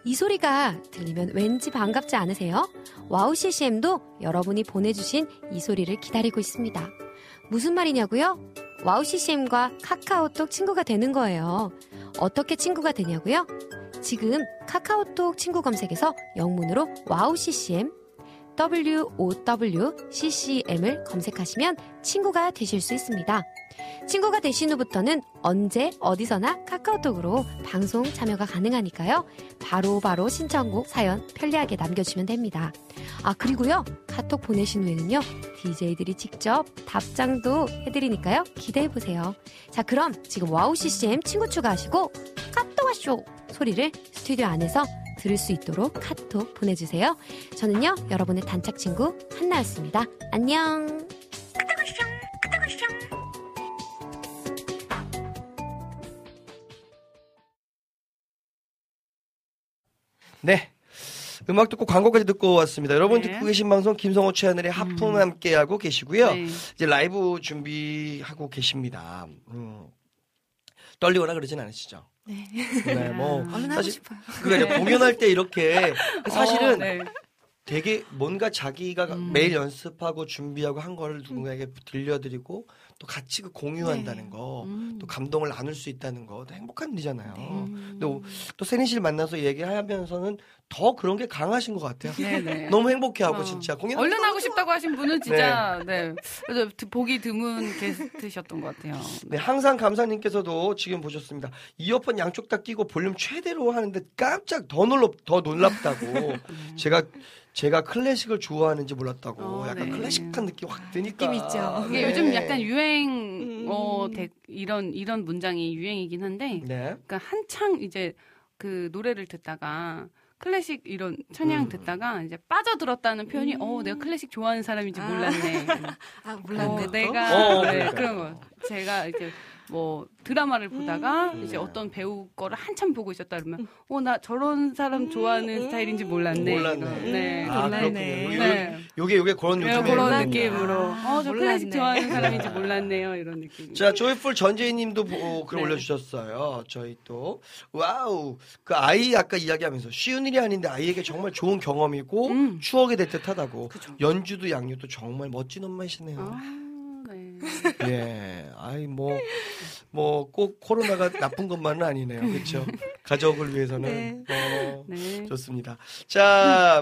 S7: 이 소리가 들리면 왠지 반갑지 않으세요? 와우 CCM도 여러분이 보내주신 이 소리를 기다리고 있습니다. 무슨 말이냐고요? 와우 CCM과 카카오톡 친구가 되는 거예요. 어떻게 친구가 되냐고요? 지금 카카오톡 친구 검색에서 영문으로 와우 CCM WOWCCM을 검색하시면 친구가 되실 수 있습니다. 친구가 되신 후부터는 언제 어디서나 카카오톡으로 방송 참여가 가능하니까요. 바로 신청곡 사연 편리하게 남겨주시면 됩니다. 아 그리고요 카톡 보내신 후에는요 DJ들이 직접 답장도 해드리니까요 기대해보세요. 자 그럼 지금 와우 CCM 친구 추가하시고 카톡 와쇼 소리를 스튜디오 안에서 들을 수 있도록 카톡 보내주세요. 저는요 여러분의 단짝 친구 한나였습니다. 안녕.
S4: 네. 음악 듣고 광고까지 듣고 왔습니다. 여러분
S5: 네.
S4: 듣고 계신 방송 김성호 최하늘의 하품 함께하고 계시고요.
S5: 네.
S4: 이제 라이브 준비하고 계십니다. 떨리거나 그러진 않으시죠?
S6: 네.
S4: 네, 뭐
S6: 얼른 하고 싶어요.
S4: 그러니까 공연할 때 이렇게 사실은
S5: 네.
S4: 되게 뭔가 자기가 매일 연습하고 준비하고 한 거를 누군가에게 들려드리고 또 같이 그 공유한다는 거, 또 감동을 나눌 수 있다는 거, 행복한 일이잖아요. 근데 또 세린 씨를 만나서 얘기하면서는 더 그런 게 강하신 것 같아요.
S5: 네네.
S4: 너무 행복해하고 진짜 공연
S5: 얼른 하고 싶다고 하신 분은 진짜 네. 그래서 보기 드문 게스트셨던 것 같아요.
S4: 네, 항상 감사님께서도 지금 보셨습니다. 이어폰 양쪽 다 끼고 볼륨 최대로 하는데 깜짝 더 놀랍다고. 제가 클래식을 좋아하는지 몰랐다고. 약간
S5: 네.
S4: 클래식한 느낌 확 드니까.
S6: 느낌 있죠.
S5: 이게
S4: 네.
S5: 요즘 약간 유행 이런 문장이 유행이긴 한데,
S4: 네.
S5: 그러니까 한창 이제 그 노래를 듣다가 클래식 이런 찬양 듣다가 이제 빠져들었다는 표현이 내가 클래식 좋아하는 사람인지 몰랐네.
S6: 몰랐네.
S5: 내가 네,
S4: 그러니까요.
S5: 그런 거. 제가 이제 뭐 드라마를 보다가 이제 어떤 배우 거를 한참 보고 있었다 그러면 나 저런 사람 좋아하는 스타일인지 몰랐네.
S4: 몰랐네.
S5: 네.
S4: 아,
S6: 몰랐네.
S4: 그렇군요.
S5: 네.
S4: 요게 그런
S5: 네,
S4: 요즘에
S5: 그런
S4: 있는
S5: 느낌으로 저 클래식
S6: 몰랐네.
S5: 좋아하는 사람인지 몰랐네요. 이런 느낌.
S4: 자, 조이풀 전재희님도 글
S5: 네.
S4: 올려주셨어요. 저희 또 와우 그 아이 아까 이야기하면서 쉬운 일이 아닌데 아이에게 정말 좋은 경험이고 추억이 될 듯하다고. 연주도 양육도 정말 멋진 엄마이시네요.
S5: 네.
S4: 예, 아이 뭐 꼭 코로나가 나쁜 것만은 아니네요, 그렇죠? 가족을 위해서는
S5: 네.
S4: 좋습니다. 자.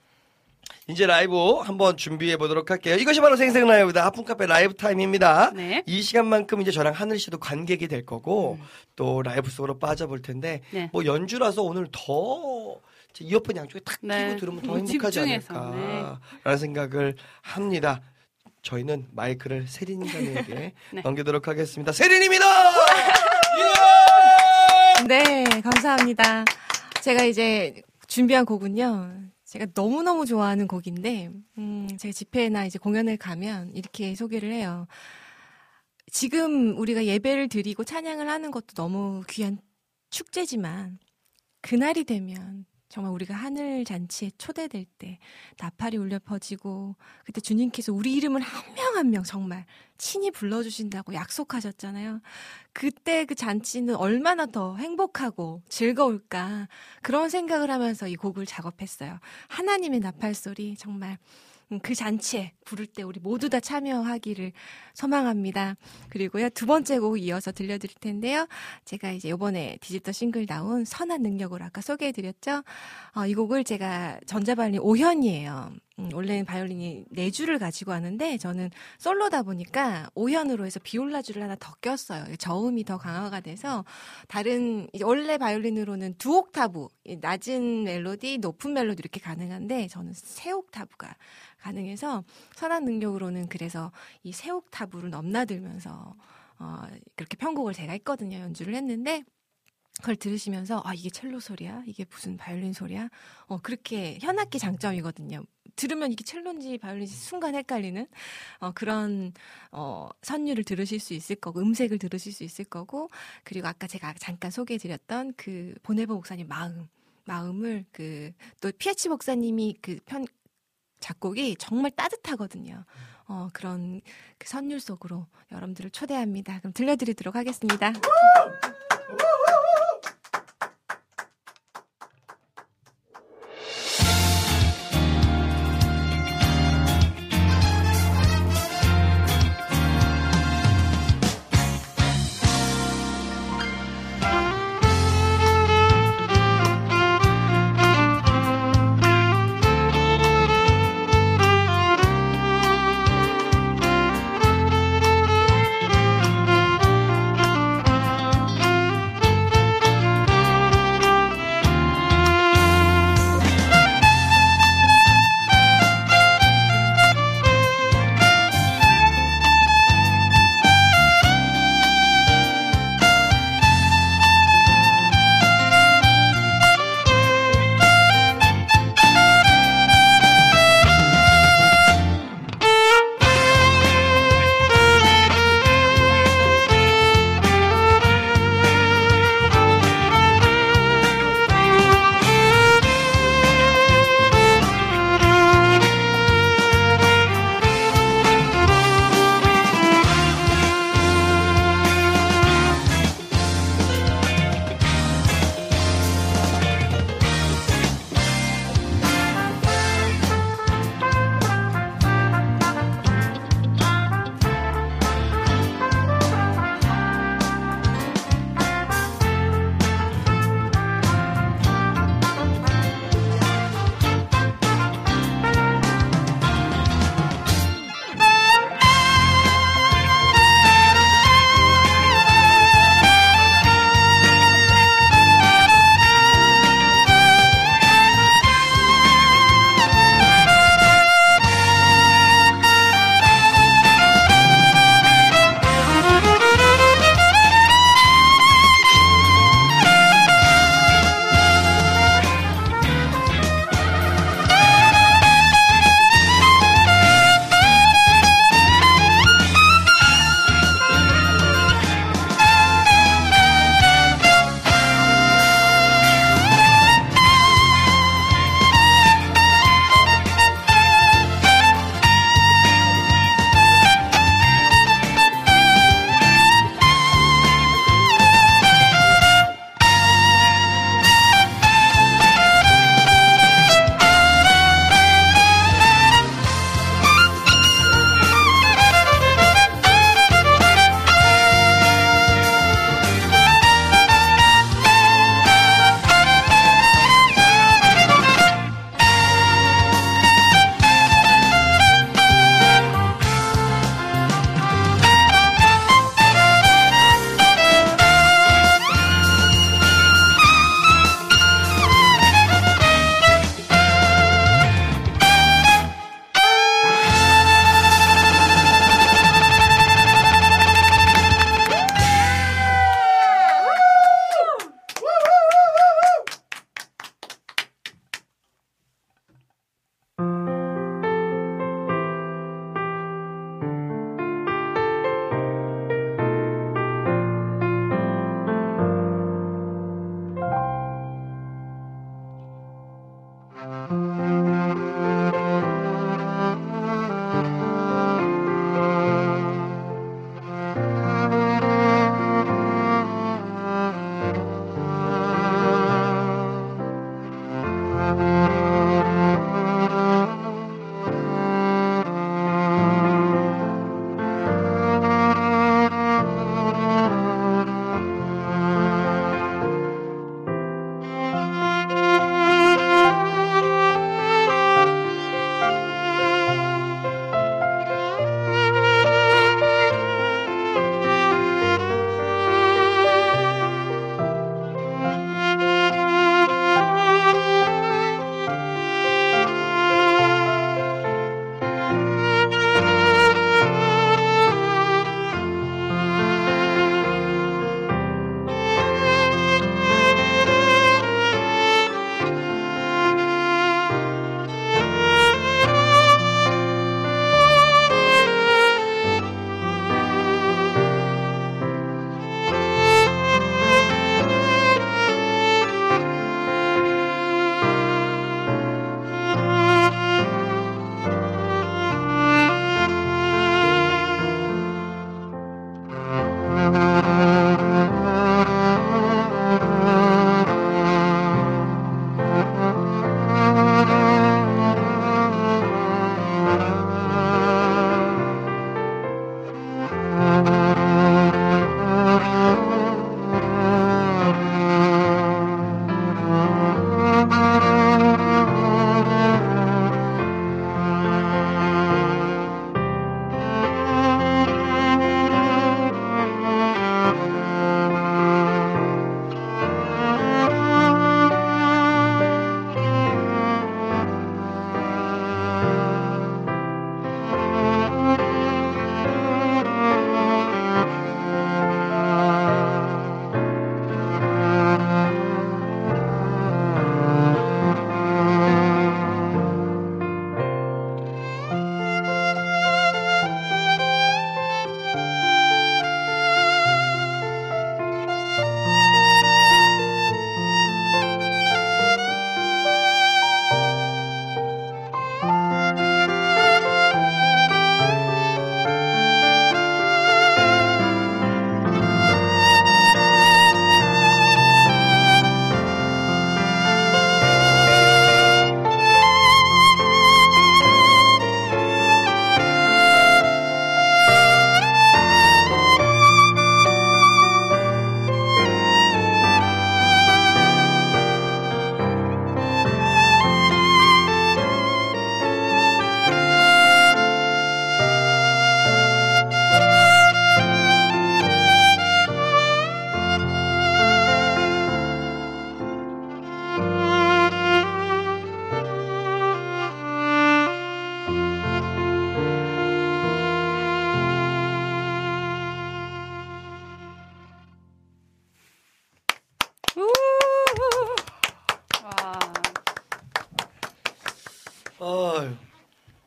S4: 이제 라이브 한번 준비해 보도록 할게요. 이것이 바로 생생라이브다. 하품카페 라이브 타임입니다.
S5: 네.
S4: 이 시간만큼 이제 저랑 하늘 씨도 관객이 될 거고 또 라이브 속으로 빠져볼 텐데
S5: 네.
S4: 뭐 연주라서 오늘 더 이어폰 양쪽에 탁 끼고
S5: 네.
S4: 들으면 더
S5: 뭐
S4: 행복하지
S5: 집중해서,
S4: 않을까라는 생각을 합니다. 저희는 마이크를 세린 자매에게
S5: 네.
S4: 넘기도록 하겠습니다. 세린입니다.
S6: 네, 감사합니다. 제가 이제 준비한 곡은요. 제가 너무너무 좋아하는 곡인데, 제가 집회나 이제 공연을 가면 이렇게 소개를 해요. 지금 우리가 예배를 드리고 찬양을 하는 것도 너무 귀한 축제지만, 그날이 되면 정말 우리가 하늘 잔치에 초대될 때 나팔이 울려 퍼지고 그때 주님께서 우리 이름을 한 명 한 명 정말 친히 불러주신다고 약속하셨잖아요. 그때 그 잔치는 얼마나 더 행복하고 즐거울까 그런 생각을 하면서 이 곡을 작업했어요. 하나님의 나팔 소리 정말 그 잔치에 부를 때 우리 모두 다 참여하기를 소망합니다. 그리고요, 두 번째 곡 이어서 들려드릴 텐데요. 제가 이제 이번에 디지털 싱글 나온 선한 능력으로 아까 소개해드렸죠. 이 곡을 제가 전자바이올린 5현이에요. 원래는 바이올린이 4줄을 가지고 왔는데 저는 솔로다 보니까 5현으로 해서 비올라줄을 하나 더 꼈어요. 저음이 더 강화가 돼서 다른 이제 원래 바이올린으로는 두 옥타브, 낮은 멜로디, 높은 멜로디 이렇게 가능한데 저는 세 옥타브가 가능해서 선한 능력으로는 그래서 이 세 옥타브를 넘나들면서 그렇게 편곡을 제가 했거든요. 연주를 했는데 그걸 들으시면서 이게 첼로 소리야? 이게 무슨 바이올린 소리야? 그렇게 현악기 장점이거든요. 들으면 이게 첼로인지 바이올린인지 순간 헷갈리는 그런 선율을 들으실 수 있을 거고 음색을 들으실 수 있을 거고 그리고 아까 제가 잠깐 소개해드렸던 그 보네보 목사님 마음을 또 피아치 목사님이 작곡이 정말 따뜻하거든요. 그런 그 선율 속으로 여러분들을 초대합니다. 그럼 들려드리도록 하겠습니다.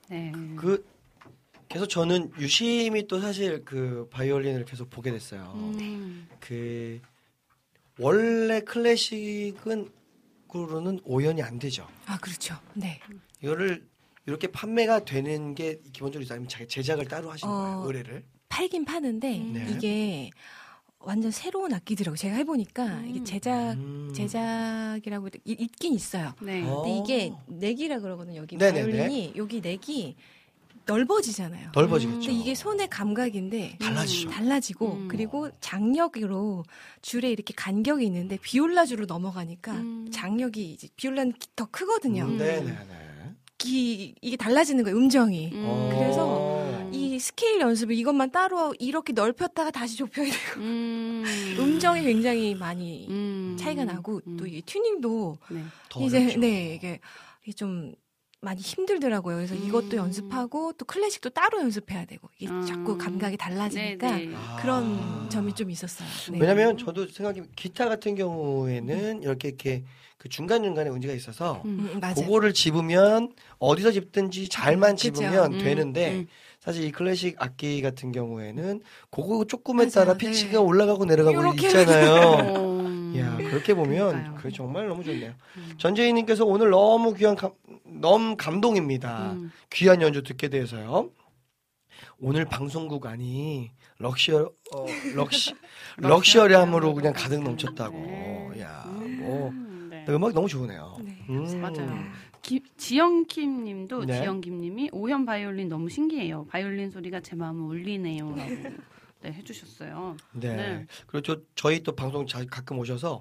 S5: 네.
S4: 그래서 저는 유심히 또 사실 그 바이올린을 계속 보게 됐어요. 그 원래 클래식은 그로는 오연이 안 되죠.
S6: 아, 그렇죠. 네.
S4: 이거를 이렇게 판매가 되는 게 기본적으로 아니면 자기 제작을 따로 하시는 거예요, 의뢰를?
S6: 팔긴 파는데
S4: 네.
S6: 이게 완전 새로운 악기더라고요. 제가 해보니까 이게 제작이라고 있긴 있어요.
S5: 네.
S6: 근데 이게 넥이라 그러거든요. 여기
S4: 네네네.
S6: 바이올린이 여기 넥이 넓어지잖아요.
S4: 넓어지겠죠.
S6: 근데 이게 손의 감각인데
S4: 달라지죠.
S6: 달라지고 그리고 장력으로 줄에 이렇게 간격이 있는데 비올라 줄로 넘어가니까 장력이 이제 비올라는 더 크거든요.
S4: 네네네.
S6: 이게 달라지는 거예요. 음정이. 그래서 이 스케일 연습을 이것만 따로 이렇게 넓혔다가 다시 좁혀야 되고 음정이 굉장히 많이 차이가 나고 또 이 튜닝도 이제
S4: 어렵죠.
S6: 네 이게 좀 많이 힘들더라고요. 그래서 이것도 연습하고 또 클래식도 따로 연습해야 되고 이게 자꾸 감각이 달라지니까 그런 점이 좀 있었어요. 네.
S4: 왜냐면 저도 생각해 기타 같은 경우에는 이렇게 그 중간중간에 문제가 있어서
S6: 맞아요.
S4: 그거를 집으면 어디서 집든지 잘만
S6: 그쵸.
S4: 집으면 되는데 사실 이 클래식 악기 같은 경우에는 그거 조금에
S6: 맞아요.
S4: 따라 피치가
S6: 네.
S4: 올라가고 내려가고
S6: 요렇게
S4: 있잖아요. 야 그렇게 보면
S5: 그러니까요.
S4: 그게 정말 너무 좋네요. 전재희님께서 오늘 너무 너무 감동입니다. 귀한 연주 듣게 돼서요. 오늘 방송국 안이 럭셔리함으로 그냥 가득 넘쳤다고. 야, 뭐
S5: 네.
S4: 음악 너무 좋으네요.
S6: 네.
S5: 맞아요. 지영킴님도
S4: 네.
S5: 지영김님이 오현 바이올린 너무 신기해요. 바이올린 소리가 제 마음을 울리네요라고 네, 해주셨어요.
S4: 네.
S5: 네.
S4: 그리고 저희 또 방송 가끔 오셔서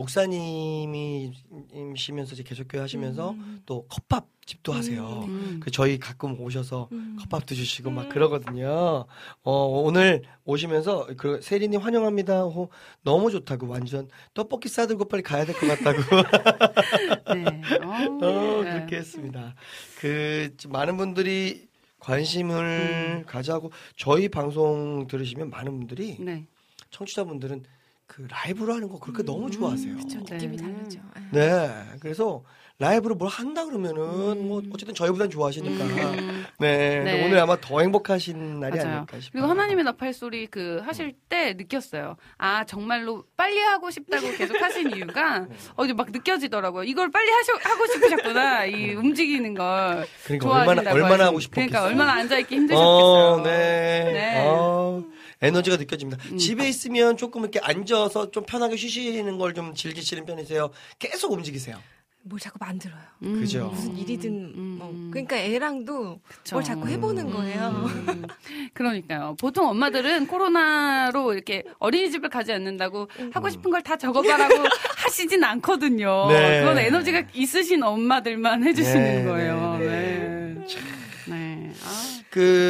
S4: 목사님이시면서 이제 개척교회 하시면서 또 컵밥 집도 하세요. 그 저희 가끔 오셔서 컵밥도 주시고 막 그러거든요. 오늘 오시면서 그 세린님 환영합니다. 너무 좋다고 완전 떡볶이 싸들고 빨리 가야 될 것 같다고.
S5: 네. 네.
S4: 그렇게 했습니다. 많은 분들이 관심을 가져하고 저희 방송 들으시면 많은 분들이
S5: 네.
S4: 청취자분들은 그 라이브로 하는 거 그렇게 너무 좋아하세요.
S6: 그쵸, 느낌이
S5: 네.
S6: 다르죠.
S4: 네, 그래서 라이브로 뭘 한다 그러면은 뭐 어쨌든 저희보단 좋아하시니까 네,
S5: 네.
S4: 오늘 아마 더 행복하신 날이
S5: 맞아요.
S4: 아닐까 싶어요.
S5: 그리고 하나님의 나팔 소리 하실 때 느꼈어요. 아 정말로 빨리 하고 싶다고 계속 하신 이유가 이제 막 느껴지더라고요. 이걸 빨리 하고 싶으셨구나. 이 움직이는 걸
S4: 그러니까
S5: 좋아하신다고
S4: 얼마나
S5: 하시-
S4: 하고 싶었겠어요.
S5: 그러니까 얼마나 앉아 있기 힘드셨겠어요.
S4: 네.
S5: 네.
S4: 에너지가 느껴집니다. 집에 있으면 조금 이렇게 앉아서 좀 편하게 쉬시는 걸 좀 즐기시는 편이세요? 계속 움직이세요.
S6: 뭘 자꾸 만들어요.
S4: 그죠?
S6: 무슨 일이든 뭐 그러니까 애랑도
S5: 그쵸.
S6: 뭘 자꾸 해보는 거예요.
S5: 그러니까요. 보통 엄마들은 코로나로 이렇게 어린이집을 가지 않는다고 하고 싶은 걸 다 적어봐라고 하시진 않거든요.
S4: 네.
S5: 그건 에너지가 있으신 엄마들만 해주시는
S4: 네,
S5: 거예요.
S4: 네,
S5: 네.
S4: 네.
S5: 네. 아,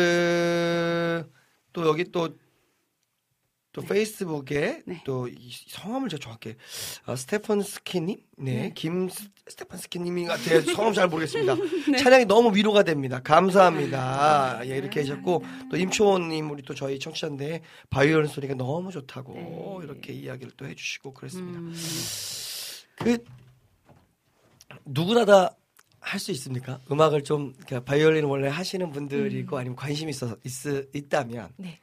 S4: 또 여기 또 페이스북에
S5: 네.
S4: 또 이 성함을 제가 정확히 스테판 스키님, 네, 스테판 스키님이 같아요. 성함 잘 모르겠습니다. 찬양이 너무 위로가 됩니다. 감사합니다. 예, 이렇게 하셨고 또 임초원님 우리 또 저희 청취자인데 바이올린 소리가 너무 좋다고 이렇게 이야기를 또 해주시고 그랬습니다. 누구나 다 할 수 있습니까? 음악을 좀 그러니까 바이올린 원래 하시는 분들이고 아니면 관심이 있다면.
S6: 네.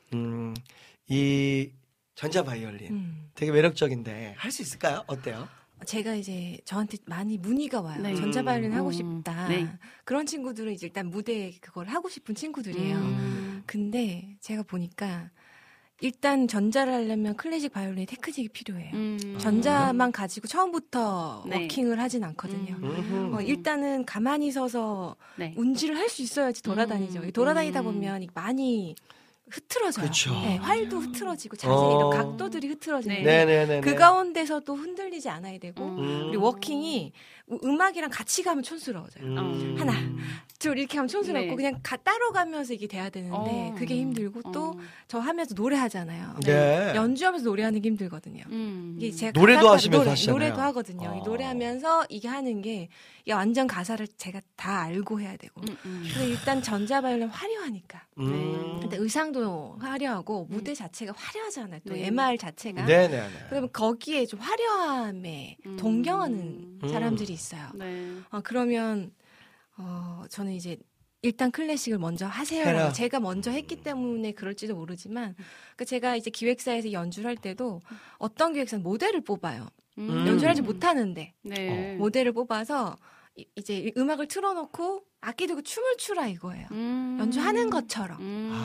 S4: 이 전자 바이올린 되게 매력적인데 할 수 있을까요? 어때요?
S6: 제가 이제 저한테 많이 문의가 와요.
S5: 네.
S6: 전자 바이올린 하고 싶다.
S5: 네.
S6: 그런 친구들은 이제 일단 무대에 그걸 하고 싶은 친구들이에요. 근데 제가 보니까 일단 전자를 하려면 클래식 바이올린에 테크닉이 필요해요. 전자만 가지고 처음부터
S5: 네.
S6: 워킹을 하진 않거든요. 일단은 가만히 서서
S5: 네.
S6: 운지를 할 수 있어야지 돌아다니죠. 돌아다니다 보면 많이 흐트러져요.
S4: 그쵸.
S6: 네, 활도 흐트러지고 자신의 이런 각도들이 흐트러지는데
S4: 네네네.
S6: 그 가운데서도 흔들리지 않아야 되고 그리고 워킹이 음악이랑 같이 가면 촌스러워져요. 하나, 둘 이렇게 하면 촌스럽고
S5: 네.
S6: 그냥 따로 가면서 이게 돼야 되는데 그게 힘들고 또 저 하면서 노래하잖아요.
S4: 네.
S6: 연주하면서 노래하는 게 힘들거든요. 이게 제가
S4: 노래도
S6: 가사
S4: 하시면서 하시잖아요.
S6: 노래도 하거든요. 이 노래하면서 이게 하는 게 이게 완전 가사를 제가 다 알고 해야 되고. 근데 일단 전자 바이올린 화려하니까. 근데 의상도 화려하고 무대 자체가 화려하잖아요. 또
S5: 네.
S6: MR 자체가.
S4: 네네네.
S6: 그러면 거기에 좀 화려함에 동경하는 사람들이 있어요.
S5: 네.
S6: 그러면 저는 이제 일단 클래식을 먼저 하세요.
S4: 해라.
S6: 제가 먼저 했기 때문에 그럴지도 모르지만 그러니까 제가 이제 기획사에서 연주를 할 때도 어떤 기획사는 모델을 뽑아요. 연주를 하지 못하는데
S5: 네.
S6: 모델을 뽑아서 이제 음악을 틀어놓고 악기 들고 춤을 추라 이거예요. 연주하는 것처럼.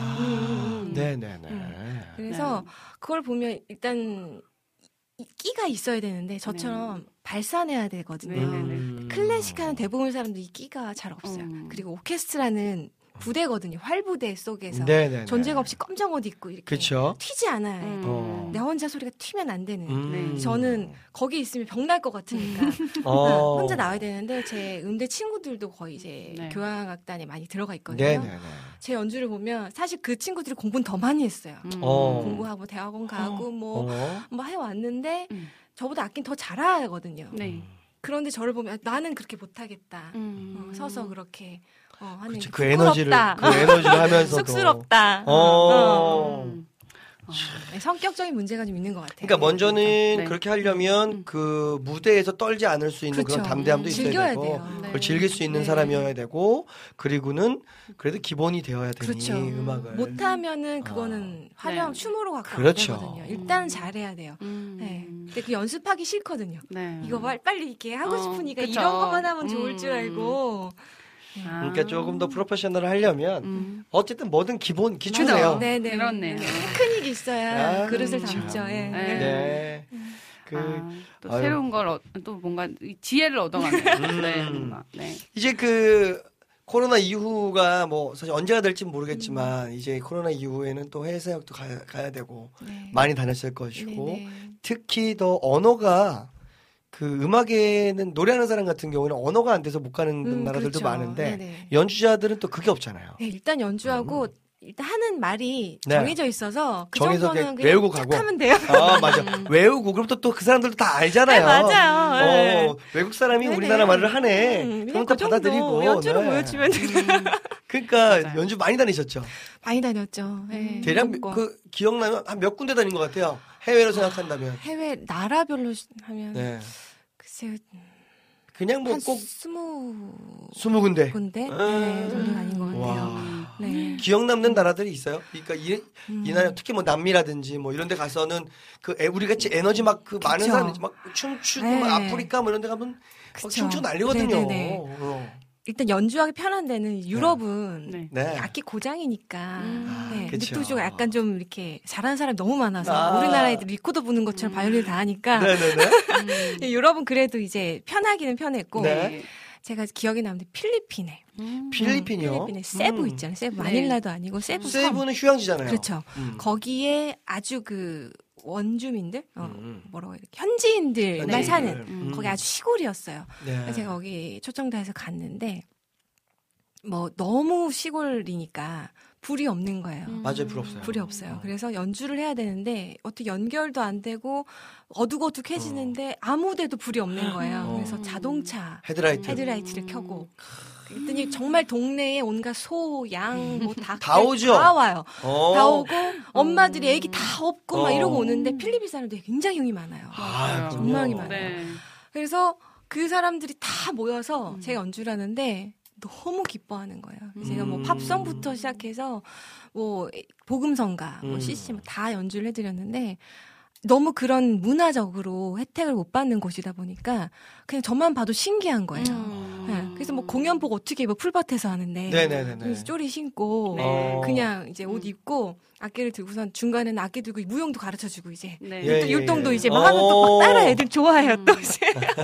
S4: 네네네.
S6: 그래서 그걸 보면 일단 끼가 있어야 되는데 저처럼 발산해야 되거든요. 클래식 하는 대부분 사람들이 끼가 잘 없어요. 그리고 오케스트라는 부대거든요. 활부대 속에서
S4: 네네네.
S6: 존재가 없이 검정 옷 입고 이렇게
S4: 그쵸?
S6: 튀지 않아요. 내 혼자 소리가 튀면 안 되는.
S5: 네.
S6: 저는 거기 있으면 병날 것 같으니까 혼자 나와야 되는데 제 음대 친구들도 거의 이제
S5: 네.
S6: 교향악단에 많이 들어가 있거든요.
S4: 네네네.
S6: 제 연주를 보면 사실 그 친구들이 공부는 더 많이 했어요. 공부하고 대학원 가고 뭐 해왔는데 저보다 악기는 더 잘하거든요.
S5: 네.
S6: 그런데 저를 보면 나는 그렇게 못하겠다. 서서 그렇게 하는 게
S4: 그 에너지를
S6: 부끄럽다.
S4: 그 에너지를 하면서도
S6: 쑥스럽다. 네, 성격적인 문제가 좀 있는 것 같아요.
S4: 그러니까 먼저는
S5: 네.
S4: 그렇게 하려면 그 무대에서 떨지 않을 수 있는
S6: 그렇죠.
S4: 그런 담대함도 있어야
S6: 즐겨야
S4: 되고
S6: 돼요.
S4: 그걸
S5: 네.
S4: 즐길 수 있는
S6: 네.
S4: 사람이어야 되고 그리고는 그래도 기본이 되어야 되니
S6: 그렇죠.
S4: 음악을
S6: 못하면은 그거는 화려한
S5: 네.
S6: 춤으로 갖고
S4: 그렇죠.
S6: 안 되거든요. 일단 잘해야 돼요. 네. 근데 그 연습하기 싫거든요.
S5: 네.
S6: 이거 빨리 이렇게 하고 싶으니까
S5: 그쵸.
S6: 이런 것만 하면 좋을 줄 알고.
S4: 그러니까 조금 더 프로페셔널을 하려면 어쨌든 뭐든 기본 기초네요.
S6: 맞아요. 네네.
S5: 그렇네요.
S6: 테크닉이 있어야
S4: 아,
S6: 그릇을
S4: 참.
S6: 담죠. 예.
S5: 네.
S4: 네.
S5: 또
S4: 아유.
S5: 새로운 걸 또 뭔가 지혜를 얻어가네요. 네, 뭔가. 네.
S4: 이제 그 코로나 이후가 뭐 사실 언제가 될지 모르겠지만 이제 코로나 이후에는 또 해외 사역도 가야 되고
S6: 네.
S4: 많이 다녔을 것이고
S6: 네네.
S4: 특히 더 언어가 그 음악에는 노래하는 사람 같은 경우는 언어가 안 돼서 못 가는 나라들도
S6: 그렇죠.
S4: 많은데
S6: 네네.
S4: 연주자들은 또 그게 없잖아요.
S6: 네, 일단 연주하고 일단 하는 말이
S4: 네.
S6: 정해져 있어서 그
S4: 정해서
S6: 정도는
S4: 그냥 외우고
S6: 딱
S4: 가고.
S6: 하면 돼요.
S4: 아 맞아 외우고 그럼 또 그 사람들도 다 알잖아요.
S6: 네, 맞아요. 네.
S4: 외국 사람이
S6: 네네.
S4: 우리나라 말을 하네. 그럼 또
S6: 그 정도
S4: 받아들이고.
S6: 연주로
S4: 네.
S6: 보여주면
S4: 그러니까
S5: 맞아요.
S4: 연주 많이 다니셨죠.
S6: 많이 다녔죠. 네.
S4: 대략
S6: 무조건.
S4: 그 기억나면 한 몇 군데 다닌 것 같아요. 해외로 생각한다면.
S6: 해외 나라별로 하면
S4: 네.
S6: 글쎄요
S4: 그냥 뭐
S6: 한
S4: 꼭
S6: 20군데
S4: 20군데.
S6: 네, 정도 다닌 것 같아요.
S4: 와.
S6: 네.
S4: 기억 남는 나라들이 있어요. 그러니까 이 나라 특히 뭐 남미라든지 뭐 이런 데 가서는 그 우리 같이 에너지 막 그 많은
S6: 그쵸.
S4: 사람들이 막 춤추고
S6: 네.
S4: 막 아프리카 뭐 이런 데 가면 막
S6: 그쵸.
S4: 춤추고 난리거든요.
S6: 네네네. 일단 연주하기 편한 데는 유럽은
S5: 네.
S4: 네.
S6: 악기 고장이니까 네.
S4: 그쵸.
S6: 늑도주가 약간 좀 이렇게 잘하는 사람이 너무 많아서
S4: 아.
S6: 우리나라 애들 리코더 부는 것처럼 바이올린을 다 하니까
S4: 네네네.
S6: 유럽은 그래도 이제 편하기는 편했고
S4: 네.
S6: 제가 기억에 남는 필리핀에
S4: 필리핀이요.
S6: 필리핀에 세부 있잖아요. 세부 마닐라도 아니고 세부 섬.
S4: 세부는 휴양지잖아요.
S6: 그렇죠. 거기에 아주 그 원주민들 뭐라고 해야 돼? 현지인들만
S4: 현지인들.
S6: 사는 거기 아주 시골이었어요.
S4: 네.
S6: 제가 거기 초청돼서 갔는데 뭐 너무 시골이니까 불이 없는 거예요.
S4: 맞아요, 불 없어요.
S6: 불이 없어요. 그래서 연주를 해야 되는데 어떻게 연결도 안 되고 어둑어둑해지는데 아무데도 불이 없는 거예요. 그래서 자동차 헤드라이트를 켜고 그랬더니 정말 동네에 온갖 소, 양, 뭐 닭
S4: 다 오죠?
S6: 다 와요.
S4: 어.
S6: 다 오고 엄마들이 애기 다 업고 막
S4: 어.
S6: 이러고 오는데 필리핀 사람들이 굉장히 힘이 많아요.
S4: 아,
S6: 정말 힘이
S4: 그럼요.
S6: 많아요.
S5: 네.
S6: 그래서 그 사람들이 다 모여서 제가 연주를 하는데 너무 기뻐하는 거예요. 제가 뭐 팝송부터 시작해서 뭐 복음성가, 뭐 CC 다 연주를 해드렸는데 너무 그런 문화적으로 혜택을 못 받는 곳이다 보니까 그냥 저만 봐도 신기한 거예요. 네. 그래서 뭐 공연 보고 어떻게 뭐 풀밭에서 하는데
S4: 네네네네.
S6: 그래서 쪼리 신고
S4: 네.
S6: 그냥 이제 옷 입고 악기를 들고선 중간에는 악기 들고 무용도 가르쳐주고 이제
S5: 네.
S4: 예,
S6: 또
S4: 예,
S6: 율동도
S4: 예.
S6: 이제 막 하면 또 막 따라 애들 좋아해요 또 이제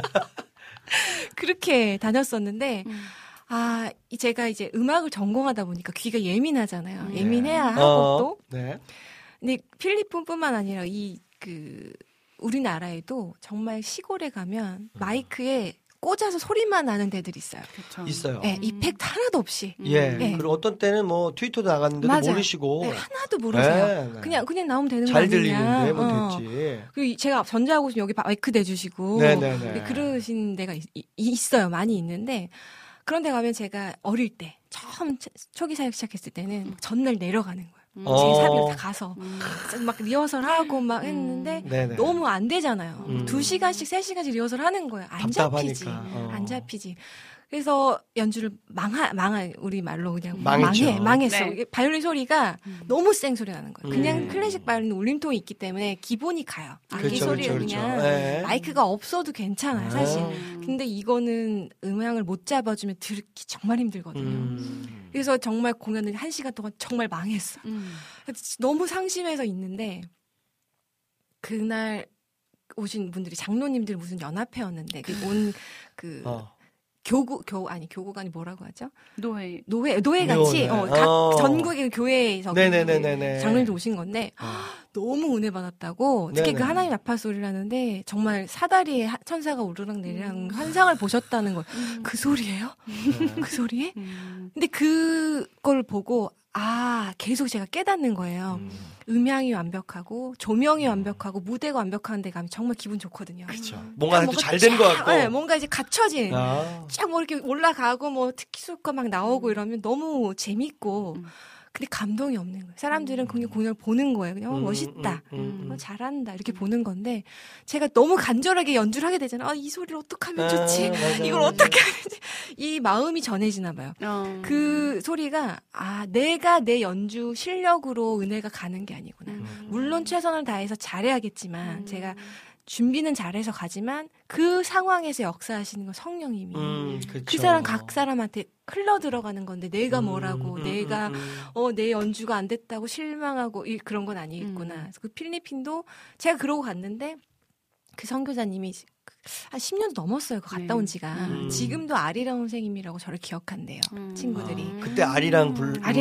S6: 그렇게 다녔었는데 제가 이제 음악을 전공하다 보니까 귀가 예민하잖아요. 예민해야 하고 또
S4: 네.
S6: 근데 필리핀뿐만 아니라 우리나라에도 정말 시골에 가면 마이크에 꽂아서 소리만 나는 데들이 있어요.
S5: 그렇죠.
S4: 있어요.
S6: 네, 이펙트 하나도 없이.
S4: 예.
S6: 네.
S4: 그리고 어떤 때는 뭐 트위터도 나갔는데도
S6: 맞아요.
S4: 모르시고.
S6: 네, 하나도 모르세요.
S4: 네, 네.
S6: 그냥 나오면 되는 거
S4: 잘
S6: 아니냐.
S4: 들리는데 뭐 됐지.
S6: 그리고 제가 전자하고 여기 마이크 대주시고
S4: 네네네.
S6: 그러신 데가 있어요. 많이 있는데 그런 데 가면 제가 어릴 때 처음 초기 사역 시작했을 때는 전날 내려가는 거예요. 제 사비로 다 가서 막 리허설하고 막 했는데
S4: 네네.
S6: 너무 안 되잖아요. 2시간씩 3시간씩 리허설 하는 거예요. 안 잡히지.
S4: 답답하니까.
S6: 안 잡히지. 그래서 연주를 우리 말로 그냥
S4: 망했죠.
S6: 망했어.
S5: 네.
S6: 바이올린 소리가 너무 쌩 소리 나는 거예요. 그냥
S4: 음.
S6: 클래식 바이올린 울림통이 있기 때문에 기본이 가요. 악기
S4: 그렇죠,
S6: 소리를
S4: 그렇죠,
S6: 그냥
S4: 그렇죠. 네.
S6: 마이크가 없어도 괜찮아요, 사실.
S5: 음.
S6: 근데 이거는 음향을 못 잡아주면 듣기 정말 힘들거든요. 그래서 정말 공연을 1시간 동안 정말 망했어. 너무 상심해서 있는데 그날 오신 분들이 장로님들 무슨 연합회였는데 교구가 아니 뭐라고 하죠? 노회 같이 각 전국의 교회에서 장로님들 오신 건데 너무 은혜 받았다고 특히 그 하나님 아파 소리를 하는데 정말 사다리에 천사가 우르락 내리락 환상을 보셨다는 거. 그 소리예요? 그 소리에? 근데 그걸 보고 계속 제가 깨닫는 거예요. 음향이 완벽하고 조명이 완벽하고 무대가 완벽한 데 가면 정말 기분 좋거든요.
S4: 그렇죠. 뭔가 잘 된 것 같고.
S6: 네, 뭔가 이제 갖춰진. 쫙 뭐 이렇게 올라가고 뭐 특기술과 막 나오고 이러면 너무 재밌고. 근데 감동이 없는 거예요. 사람들은 그냥 공연을 보는 거예요. 그냥 멋있다, 잘한다 이렇게 보는 건데 제가 너무 간절하게 연주를 하게 되잖아요. 이 소리를 어떻게 하면 좋지? 이걸 어떻게 하는지 이 마음이 전해지나 봐요. 그 소리가 내가 내 연주 실력으로 은혜가 가는 게 아니구나. 물론 최선을 다해서 잘해야겠지만 제가 준비는 잘해서 가지만 그 상황에서 역사하시는 건 성령님이 그 사람 각 사람한테 흘러 들어가는 건데 내가 뭐라고 내가 내 연주가 안 됐다고 실망하고 그런 건 아니겠구나. 그래서 그 필리핀도 제가 그러고 갔는데 그 선교사님이 한 10년도 넘었어요. 그 갔다 온 지가. 지금도 아리랑 선생님이라고 저를 기억한대요. 친구들이.
S4: 그때 아리랑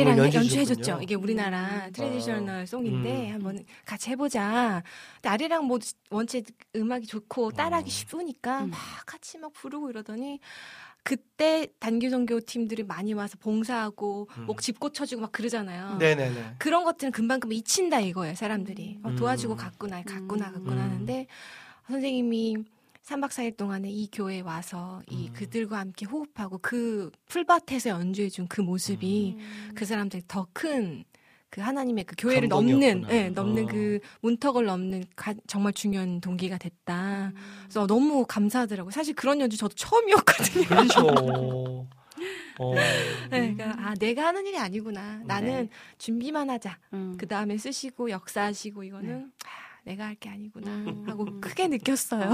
S6: 연주해줬죠. 이게 우리나라 트레디셔널 송인데 한번 같이 해보자. 근데 아리랑 뭐 원체 음악이 좋고 따라하기 쉬우니까 막 같이 막 부르고 이러더니 그때 단기선교 팀들이 많이 와서 봉사하고 목 집 고쳐주고 막 그러잖아요.
S4: 네네네.
S6: 그런 것들은 금방 잊힌다 이거예요. 사람들이. 도와주고 갔구나 하는데 선생님이 3박 4일 동안에 이 교회에 와서 그들과 함께 호흡하고 그 풀밭에서 연주해준 그 모습이 그 사람들이 더 큰 그 하나님의 그 교회를 넘는 그 문턱을 넘는 정말 중요한 동기가 됐다. 그래서 너무 감사하더라고요. 사실 그런 연주 저도 처음이었거든요.
S4: 그렇죠.
S6: 그러니까 내가 하는 일이 아니구나. 나는 준비만 하자. 그 다음에 쓰시고 역사하시고 이거는 내가 할 게 아니구나 하고 크게 느꼈어요.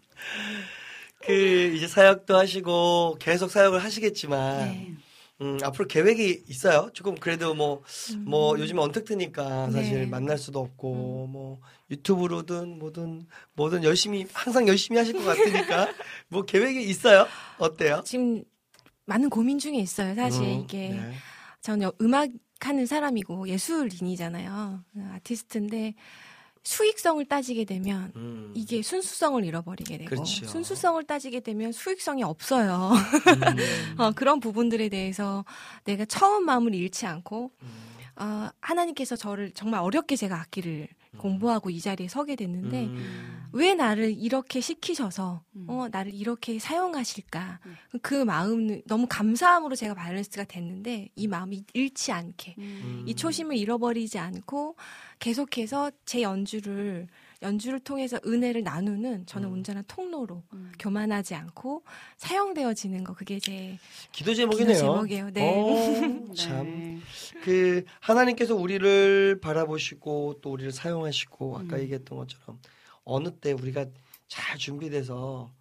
S4: 이제 사역도 하시고 계속 사역을 하시겠지만 앞으로 계획이 있어요? 조금 그래도 뭐 요즘에 언택트니까 사실 만날 수도 없고 뭐 유튜브로든 뭐든 항상 열심히 하실 것 같으니까 뭐 계획이 있어요? 어때요?
S6: 지금 많은 고민 중에 있어요. 사실 이게 저는 음악 하는 사람이고 예술인이잖아요. 아티스트인데 수익성을 따지게 되면 이게 순수성을 잃어버리게 되고
S4: 그렇죠.
S6: 순수성을 따지게 되면 수익성이 없어요. 그런 부분들에 대해서 내가 처음 마음을 잃지 않고 하나님께서 저를 정말 어렵게 제가 악기를 공부하고 이 자리에 서게 됐는데 왜 나를 이렇게 시키셔서 나를 이렇게 사용하실까 그 마음 너무 감사함으로 제가 바이올리니스트가 됐는데 이 마음이 잃지 않게 이 초심을 잃어버리지 않고 계속해서 제 연주를 통해서 은혜를 나누는 저는 온전한 통로로 교만하지 않고 사용되어지는 거 그게 제
S4: 기도 제목이네요.
S6: 제목이에요. 네.
S4: 참. 하나님께서 우리를 바라보시고 또 우리를 사용하시고 아까 얘기했던 것처럼 어느 때 우리가 잘 준비돼서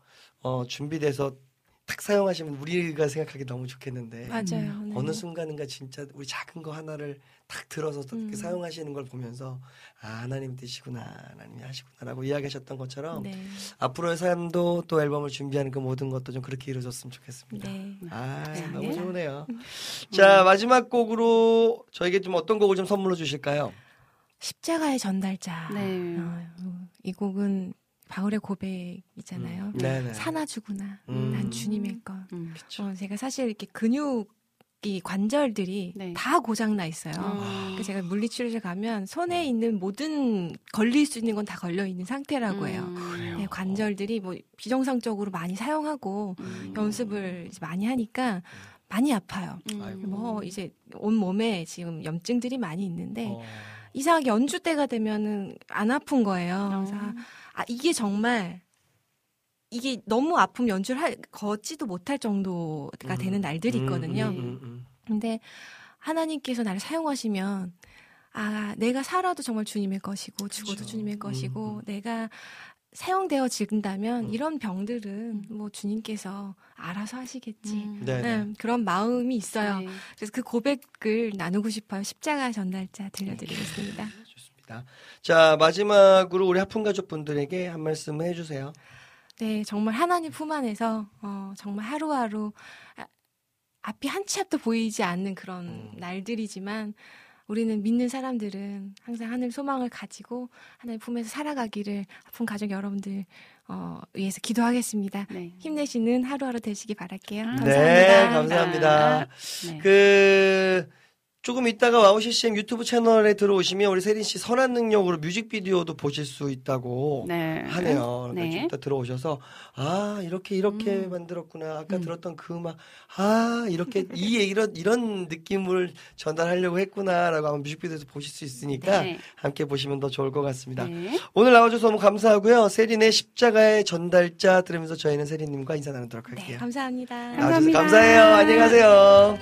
S4: 딱 사용하시면 우리가 생각하기 너무 좋겠는데
S6: 맞아요. 네.
S4: 어느 순간인가 진짜 우리 작은 거 하나를 딱 들어서 사용하시는 걸 보면서 하나님 뜻이구나 하나님이 하시구나라고 이야기하셨던 것처럼 앞으로의 삶도 또 앨범을 준비하는 그 모든 것도 좀 그렇게 이루어졌으면 좋겠습니다. 너무 좋으네요. 자 마지막 곡으로 저에게 좀 어떤 곡을 좀 선물로 주실까요?
S6: 십자가의 전달자. 이 곡은 바울의 고백이잖아요. 사나주구나. 난 주님의 것. 제가 사실 이렇게 근육이 관절들이 다 고장나 있어요. 제가 물리치료실 가면 손에 있는 모든 걸릴 수 있는 건 다 걸려 있는 상태라고 해요. 관절들이 뭐 비정상적으로 많이 사용하고 연습을 이제 많이 하니까 많이 아파요. 뭐 이제 온 몸에 지금 염증들이 많이 있는데 이상하게 연주 때가 되면은 안 아픈 거예요. 그래서 이게 정말 이게 너무 아픔 연출을 걷지도 못할 정도가 되는 날들이 있거든요. 근데 하나님께서 나를 사용하시면 내가 살아도 정말 주님의 것이고 죽어도 그렇죠. 주님의 것이고 내가 사용되어진다면 이런 병들은 뭐 주님께서 알아서 하시겠지. 그런 마음이 있어요. 네. 그래서 그 고백을 나누고 싶어요. 십자가 전달자 들려드리겠습니다.
S4: 좋습니다. 자, 마지막으로 우리 하품 가족분들에게 한 말씀 해주세요.
S6: 네, 정말 하나님 품 안에서 정말 하루하루 앞이 한 치 앞도 보이지 않는 그런 날들이지만 우리는 믿는 사람들은 항상 하늘 소망을 가지고 하나님 품에서 살아가기를 아픈 가족 여러분들 위해서 기도하겠습니다. 네. 힘내시는 하루하루 되시기 바랄게요. 감사합니다.
S4: 네, 감사합니다. 네. 조금 이따가 와우 CCM 유튜브 채널에 들어오시면 우리 세린 씨 선한 능력으로 뮤직비디오도 보실 수 있다고 하네요. 그러니까 좀 이따 들어오셔서 이렇게 만들었구나. 아까 들었던 그 음악 이렇게 이런 느낌을 전달하려고 했구나라고 아마 뮤직비디오에서 보실 수 있으니까 함께 보시면 더 좋을 것 같습니다. 오늘 나와줘서 너무 감사하고요. 세린의 십자가의 전달자 들으면서 저희는 세린님과 인사 나누도록 할게요.
S6: 네, 감사합니다.
S4: 감사합니다. 감사해요. 안녕히 가세요.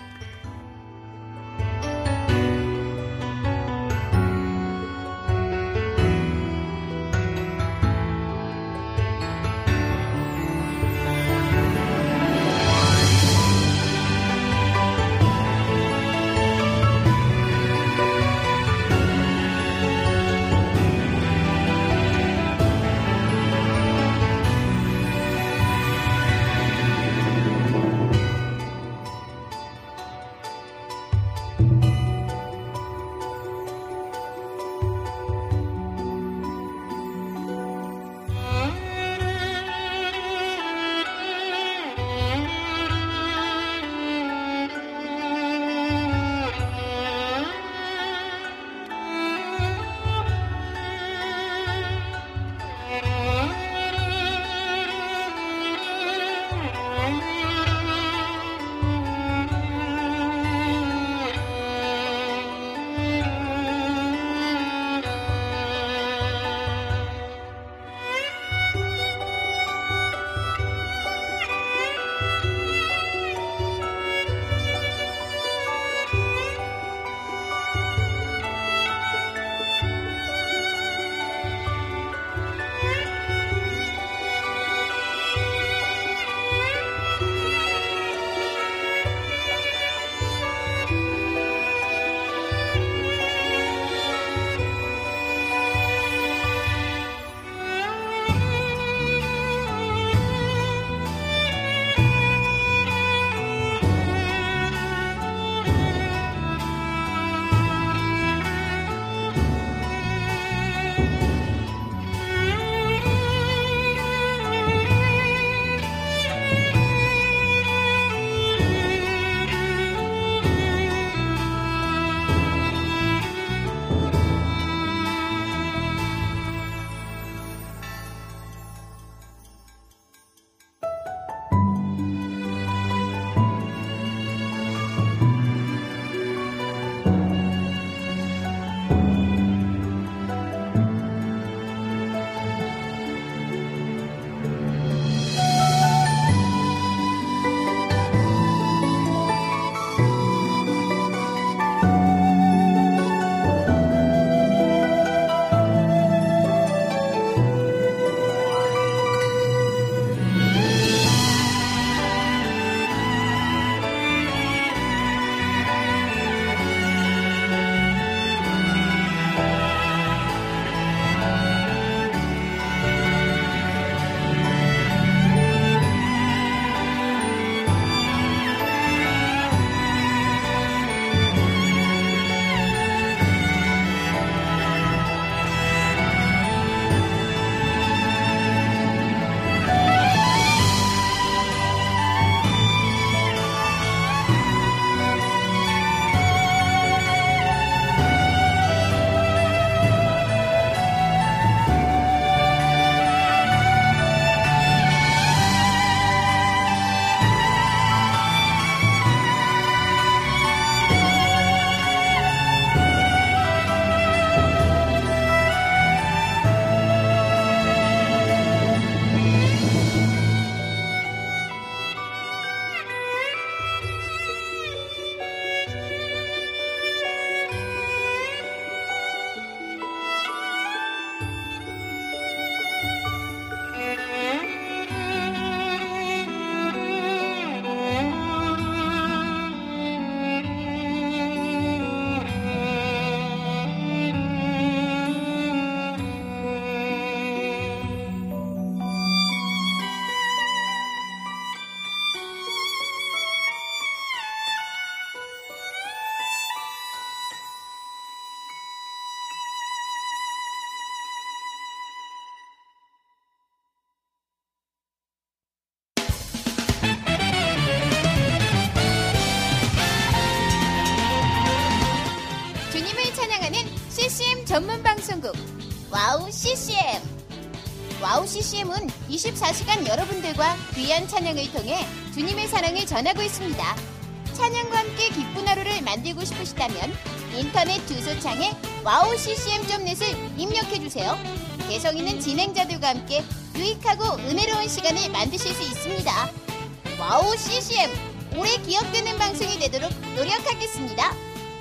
S8: 주님을 찬양하는 CCM 전문 방송국 와우 CCM. 와우 CCM은 24시간 여러분들과 귀한 찬양을 통해 주님의 사랑을 전하고 있습니다. 찬양과 함께 기쁜 하루를 만들고 싶으시다면 인터넷 주소창에 wowccm.net을 입력해주세요. 개성 있는 진행자들과 함께 유익하고 은혜로운 시간을 만드실 수 있습니다. 와우 CCM, 오래 기억되는 방송이 되도록 노력하겠습니다.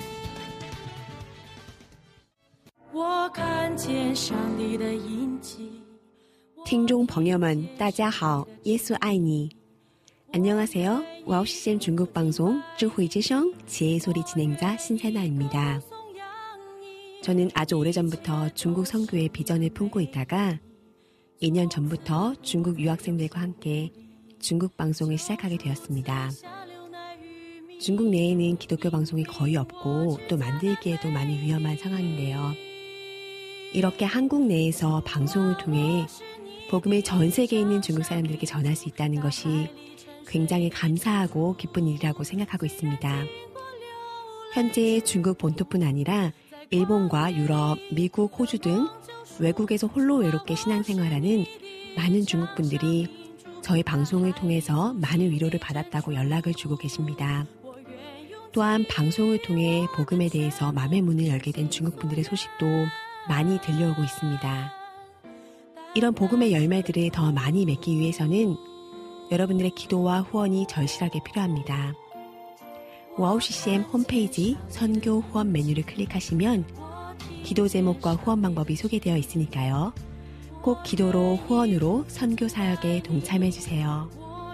S2: 我看见上帝的印记。
S9: 听众朋友们，大家好，耶稣爱你。 안녕하세요. 와우 CCM 중국 방송智慧之声 지혜의 소리 진행자 신세나입니다. 저는 아주 오래전부터 중국 선교의 비전을 품고 있다가 2년 전부터 중국 유학생들과 함께 중국 방송을 시작하게 되었습니다. 중국 내에는 기독교 방송이 거의 없고 또 만들기에도 많이 위험한 상황인데요. 이렇게 한국 내에서 방송을 통해 복음을 전 세계에 있는 중국 사람들에게 전할 수 있다는 것이 굉장히 감사하고 기쁜 일이라고 생각하고 있습니다. 현재 중국 본토뿐 아니라 일본과 유럽, 미국, 호주 등 외국에서 홀로 외롭게 신앙생활하는 많은 중국 분들이 저희 방송을 통해서 많은 위로를 받았다고 연락을 주고 계십니다. 또한 방송을 통해 복음에 대해서 마음의 문을 열게 된 중국 분들의 소식도 많이 들려오고 있습니다. 이런 복음의 열매들을 더 많이 맺기 위해서는 여러분들의 기도와 후원이 절실하게 필요합니다. 와우 CCM 홈페이지 선교 후원 메뉴를 클릭하시면 기도 제목과 후원 방법이 소개되어 있으니까요. 꼭 기도로 후원으로 선교 사역에 동참해 주세요.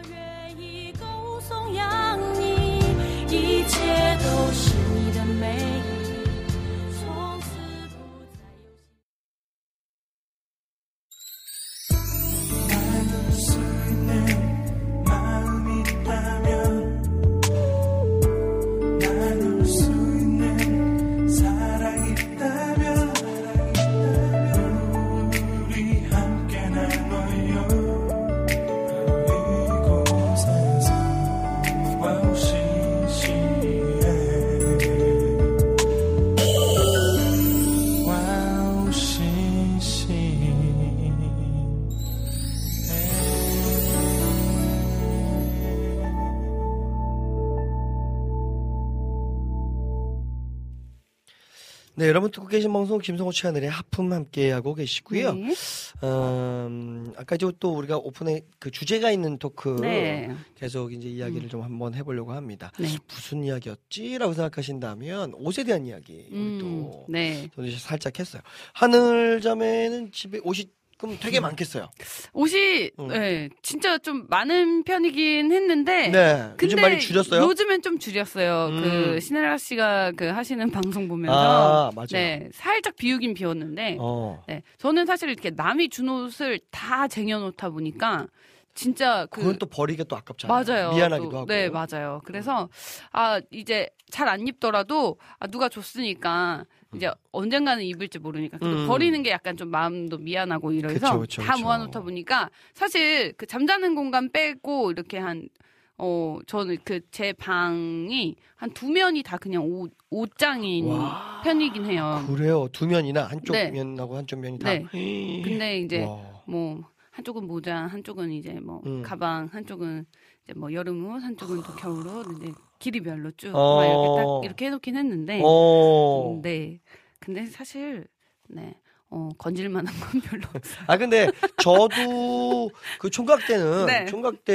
S4: '네, 여러분 듣고 계신 방송 김성호 최하늘의 하품 함께하고 계시고요.
S5: 네.
S4: 아까 또 우리가 오픈에 그 주제가 있는 토크
S5: 네.
S4: 계속 이제 이야기를 좀 한번 해보려고 합니다.
S5: 네.
S4: 무슨 이야기였지라고 생각하신다면 옷에 대한 이야기 우리 또
S5: 네.
S4: 저는 살짝 했어요. 하늘자매는 집에 옷이 그럼 되게 많겠어요.
S5: 옷이 네, 진짜 좀 많은 편이긴 했는데
S4: 네. 요즘 많이 줄였어요?
S5: 요즘엔 좀 줄였어요. 그 신혜라 씨가 그 하시는 방송 보면서
S4: 아, 맞아요.
S5: 네, 살짝 비우긴 비웠는데 네, 저는 사실 이렇게 남이 준 옷을 다 쟁여놓다 보니까 진짜
S4: 그건 또 버리기가 또 아깝잖아요.
S5: 맞아요.
S4: 미안하기도
S5: 또,
S4: 하고.
S5: 네, 맞아요. 그래서 이제 잘 안 입더라도 누가 줬으니까 이제 언젠가는 입을지 모르니까 버리는 게 약간 좀 마음도 미안하고 이래서
S4: 그쵸.
S5: 다 모아놓다 보니까 사실 그 잠자는 공간 빼고 이렇게 저는 그 제 방이 한 2면이 다 그냥 옷장인 편이긴 해요.
S4: 그래요? 2면이나 한쪽
S5: 네.
S4: 면하고 한쪽 면이 다.
S5: 네. 근데 이제
S4: 와.
S5: 뭐 한쪽은 모자, 한쪽은 이제 뭐 가방, 한쪽은 이제 뭐 여름옷, 한쪽은 또 겨울옷, 이제 길이별로 쭉 막 이렇게 딱 이렇게 해놓긴 했는데, 네. 근데 사실 네. 건질만한 건 별로 없어요.
S4: 근데 저도 그 총각 때는
S5: 네.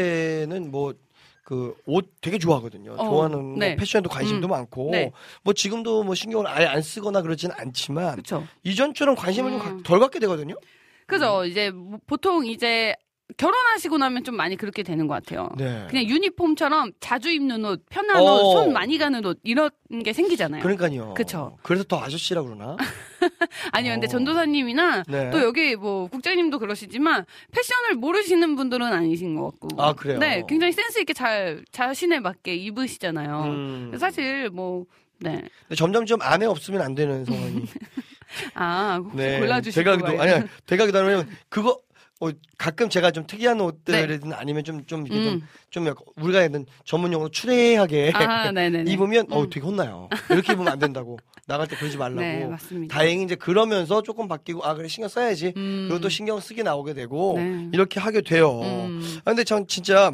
S4: 뭐 그 옷 되게 좋아하거든요. 좋아하는
S5: 네.
S4: 뭐 패션도 관심도 많고
S5: 네.
S4: 뭐 지금도 뭐 신경을 아예 안 쓰거나 그러지는 않지만
S5: 그쵸.
S4: 이전처럼 관심을 좀 덜 갖게 되거든요.
S5: 그죠. 이제 보통 이제 결혼하시고 나면 좀 많이 그렇게 되는 것 같아요.
S4: 네.
S5: 그냥 유니폼처럼 자주 입는 옷, 편한 옷, 손 많이 가는 옷 이런 게 생기잖아요.
S4: 그러니까요.
S5: 그쵸.
S4: 그래서 더 아저씨라 그러나?
S5: 아니요, 근데 전도사님이나
S4: 네.
S5: 또 여기 뭐 국장님도 그러시지만 패션을 모르시는 분들은 아니신 것 같고.
S4: 아, 그래요?
S5: 네, 굉장히 센스 있게 잘 자신에 맞게 입으시잖아요. 사실 뭐 네.
S4: 근데 점점 좀 안에 없으면 안 되는 상황이.
S5: 혹시 골라주시고.
S4: 대가기도 하면 그거 가끔 제가 좀 특이한 옷들이든 아니면 좀 이게 좀 약간 우리가 하는 전문 용어로 추레하게 입으면 되게 혼나요. 이렇게 입으면 안 된다고. 나갈 때 그러지 말라고.
S5: 네, 맞습니다.
S4: 다행히 이제 그러면서 조금 바뀌고 그래 신경 써야지. 그리고 또 신경 쓰게 나오게 되고 이렇게 하게 돼요. 근데 전 진짜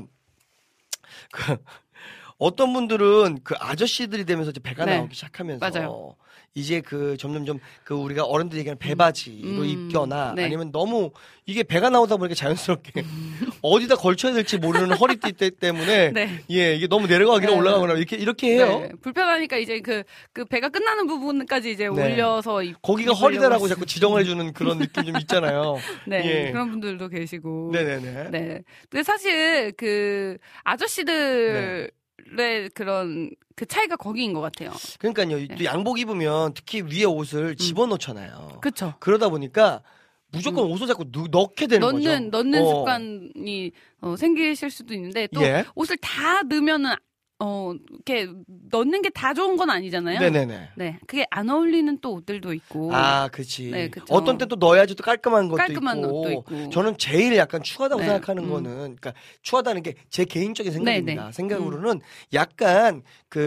S4: 어떤 분들은 그 아저씨들이 되면서 이제 배가 나오기 시작하면서
S5: 맞아요.
S4: 이제 점점 우리가 어른들이 얘기하는 배바지로 입거나 아니면 너무 이게 배가 나오다 보니까 자연스럽게 어디다 걸쳐야 될지 모르는 허리띠 때문에 이게 너무 내려가기나 올라가거나 이렇게 해요.
S5: 네. 불편하니까 이제 그 배가 끝나는 부분까지 이제 올려서
S4: 거기가 허리다라고 자꾸 지정을 해주는 그런 느낌 좀 있잖아요.
S5: 그런 분들도 계시고.
S4: 네네네.
S5: 네. 근데 사실 그 아저씨들 그런 그 차이가 거기인 것 같아요.
S4: 그러니까요. 또 양복 입으면 특히 위에 옷을 집어넣잖아요.
S5: 그렇죠.
S4: 그러다 보니까 무조건 옷을 자꾸 넣게 되는 거죠.
S5: 넣는 습관이 생기실 수도 있는데 또 옷을 다 넣으면은 이렇게 넣는 게 다 좋은 건 아니잖아요.
S4: 네네네.
S5: 네, 그게 안 어울리는 또 옷들도 있고.
S4: 그렇지.
S5: 네, 그쵸.
S4: 어떤 때 또 넣어야지 또 깔끔한 것도
S5: 옷도
S4: 있고. 저는 제일 약간 추하다고 생각하는 거는, 그러니까 추하다는 게 제 개인적인 생각입니다. 생각으로는 약간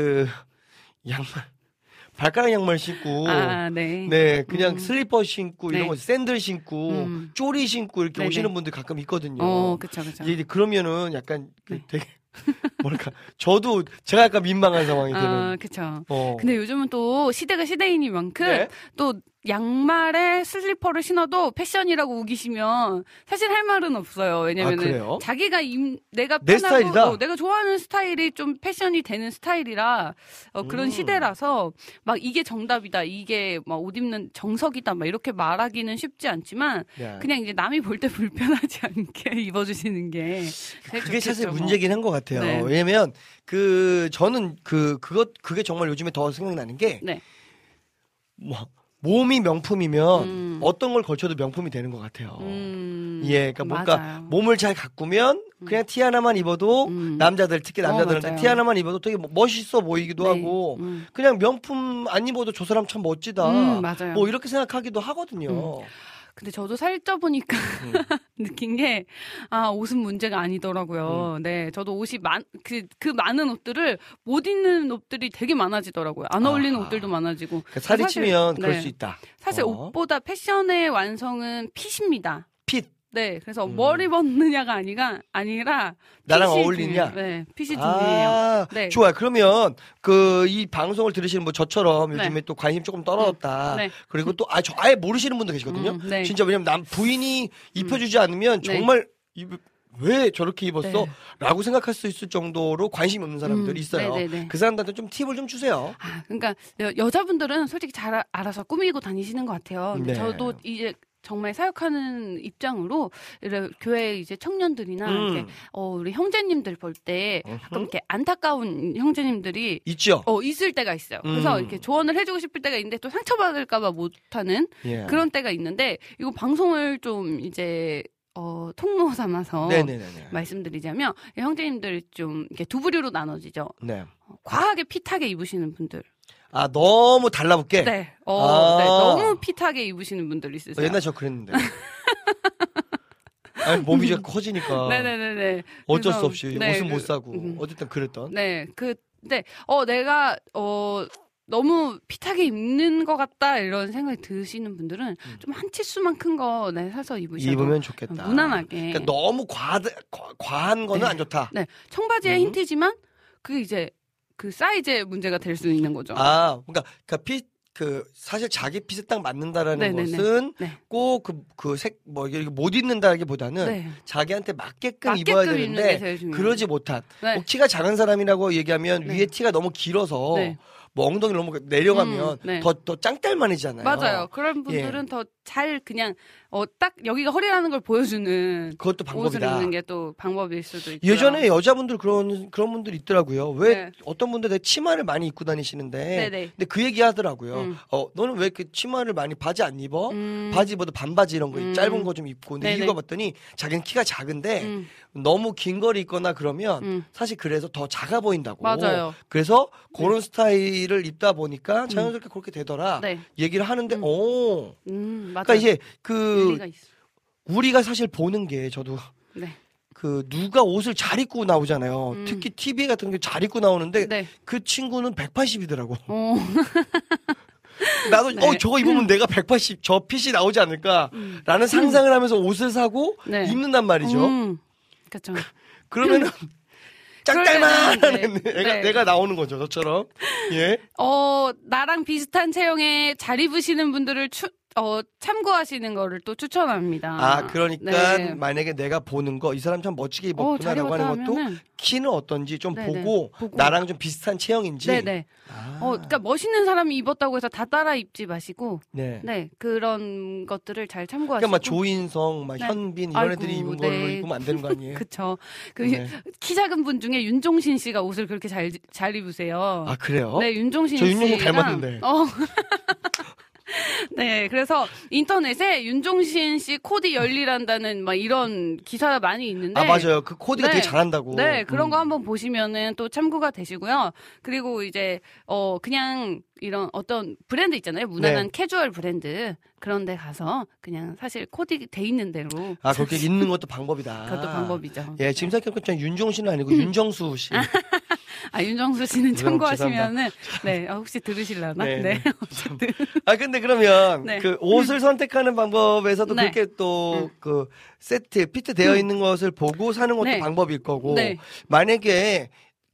S4: 발가락 양말 신고, 그냥 슬리퍼 신고 이런 거 샌들 신고, 쪼리 신고 이렇게 오시는 분들 가끔 있거든요.
S5: 그쵸.
S4: 그러면은 약간 되게 저도 제가 약간 민망한 상황이 되는.
S5: 그쵸. 근데 요즘은 또 시대가 시대이니만큼 또 양말에 슬리퍼를 신어도 패션이라고 우기시면 사실 할 말은 없어요. 왜냐면은 자기가 내가
S4: 내
S5: 편하고
S4: 스타일이다.
S5: 내가 좋아하는 스타일이 좀 패션이 되는 스타일이라 그런 시대라서 막 이게 정답이다. 이게 막 옷 입는 정석이다. 막 이렇게 말하기는 쉽지 않지만 그냥 이제 남이 볼 때 불편하지 않게 입어주시는 게
S4: 그게 사실 문제긴 한 것 같아요. 왜냐면 저는 그게 정말 요즘에 더 생각나는 게 몸이 명품이면 어떤 걸 걸쳐도 명품이 되는 것 같아요. 그러니까 뭔가 몸을 잘 가꾸면 그냥 티 하나만 입어도 남자들 특히 남자들한테 티 하나만 입어도 되게 멋있어 보이기도 하고 그냥 명품 안 입어도 저 사람 참 멋지다. 뭐 이렇게 생각하기도 하거든요.
S5: 근데 저도 살쪄 보니까 느낀 게 옷은 문제가 아니더라고요. 네, 저도 옷이 그 많은 옷들을 못 입는 옷들이 되게 많아지더라고요. 안 어울리는 옷들도 많아지고.
S4: 그러니까 살이 찌면 그럴 수 있다.
S5: 사실 옷보다 패션의 완성은 핏입니다.
S4: 핏.
S5: 네, 그래서 머리 벗느냐가 아니라
S4: 나랑 어울리냐?
S5: 네, 핏이 중요해요. 네.
S4: 좋아요. 그러면 이 방송을 들으시는 뭐 저처럼 요즘에 또 관심 조금 떨어졌다. 그리고 또 아예 모르시는 분도 계시거든요. 진짜 왜냐면 부인이 입혀주지 않으면 정말 왜 저렇게 입었어? 라고 생각할 수 있을 정도로 관심이 없는 사람들이 있어요. 그 사람들한테 좀 팁을 좀 주세요.
S5: 그러니까 여자분들은 솔직히 잘 알아서 꾸미고 다니시는 것 같아요. 근데 저도 이제 정말 사역하는 입장으로 교회 이제 청년들이나 이렇게 우리 형제님들 볼 때 가끔 이렇게 안타까운 형제님들이
S4: 있죠.
S5: 있을 때가 있어요. 그래서 이렇게 조언을 해주고 싶을 때가 있는데 또 상처받을까봐 못하는 그런 때가 있는데 이거 방송을 좀 이제 통로 삼아서 말씀드리자면 형제님들 좀 이렇게 두 부류로 나눠지죠. 과하게 핏하게 입으시는 분들.
S4: 너무 달라붙게?
S5: 네. 너무 핏하게 입으시는 분들 있으세요.
S4: 옛날 저 그랬는데. 몸이 자꾸 커지니까.
S5: 네네네.
S4: 어쩔 수 없이 옷은 못 사고. 어쨌든 그랬던.
S5: 네. 근데, 내가, 너무 핏하게 입는 것 같다 이런 생각이 드시는 분들은 좀 한 치수만 큰 거 사서
S4: 입으면 좋겠다.
S5: 무난하게.
S4: 그러니까 너무 과한 거는 안 좋다.
S5: 네. 청바지에 흰 티지만 그게 이제 그 사이즈의 문제가 될 수 있는 거죠.
S4: 그러니까 사실 자기 핏에 딱 맞는다라는 것은 꼭 이게 못 입는다기보다는 자기한테 맞게끔 입어야 되는데 그러지 못한. 키가 작은 사람이라고 얘기하면 위에 티가 너무 길어서 뭐 엉덩이를 너무 내려가면 더 짱딸만해지잖아요.
S5: 맞아요. 그런 분들은 더 잘 그냥 딱 여기가 허리라는 걸 보여주는
S4: 그것도 방법이다.
S5: 옷을 입는 게 또 방법일 수도 있고요.
S4: 예전에 여자분들 그런 분들 있더라고요. 왜 어떤 분들 되게 치마를 많이 입고 다니시는데 근데 그 얘기 하더라고요. 너는 왜 이렇게 치마를 많이 바지 안 입어? 바지 입어도 반바지 이런 거 짧은 거 좀 입고. 근데 이유가 봤더니 자기는 키가 작은데 너무 긴 거를 입거나 그러면 사실 그래서 더 작아 보인다고.
S5: 맞아요.
S4: 그래서 그런 스타일을 입다 보니까 자연스럽게 그렇게 되더라. 얘기를 하는데 그러니까 이제 우리가 사실 보는 게 저도
S5: 네.
S4: 그 누가 옷을 잘 입고 나오잖아요. 특히 TV 같은 게 잘 입고 나오는데
S5: 네.
S4: 그 친구는 180이더라고. 나도 네. 저거 입으면 내가 180 저 핏이 나오지 않을까라는 상상을 하면서 옷을 사고
S5: 네.
S4: 입는단 말이죠.
S5: 그렇죠.
S4: 그러면은 짝달만한
S5: 네.
S4: 내가 나오는 거죠, 저처럼. 예.
S5: 나랑 비슷한 체형에 잘 입으시는 분들을 참고하시는 거를 또 추천합니다.
S4: 아, 그러니까
S5: 네.
S4: 만약에 내가 보는 거 이 사람 참 멋지게 입었구나라고 하는 것도 키는 어떤지 좀 보고 나랑 좀 비슷한 체형인지.
S5: 네네. 그러니까 멋있는 사람이 입었다고 해서 다 따라 입지 마시고,
S4: 네,
S5: 그런 것들을 잘 참고하시고.
S4: 그러니까 막 조인성, 막 현빈 이런 애들이 입은 걸로 입으면 안 되는 거 아니에요?
S5: 그렇죠. 키 작은 분 중에 윤종신 씨가 옷을 그렇게 잘 입으세요.
S4: 아, 그래요?
S5: 네, 윤종신
S4: 저
S5: 씨랑.
S4: 윤종신 닮았는데.
S5: 네, 그래서 인터넷에 윤종신 씨 코디 열일한다는 막 이런 기사 많이 있는데.
S4: 아, 맞아요. 그 코디가 되게 잘한다고.
S5: 네, 그런 거 한번 보시면은 또 참고가 되시고요. 그리고 이제, 그냥 이런 어떤 브랜드 있잖아요. 무난한 캐주얼 브랜드. 그런 데 가서 그냥 사실 코디 돼 있는 대로.
S4: 아, 그렇게 입는 것도 방법이다.
S5: 그것도 방법이죠.
S4: 예, 지금 생각해보니까 윤종신은 아니고 윤정수 씨.
S5: 윤정수 씨는 참고하시면은, 네, 혹시 들으실라나? 네. 어쨌든.
S4: 근데 그러면, 그 옷을 선택하는 방법에서도 그렇게 또, 피트 되어 있는 것을 보고 사는 것도 방법일 거고, 만약에,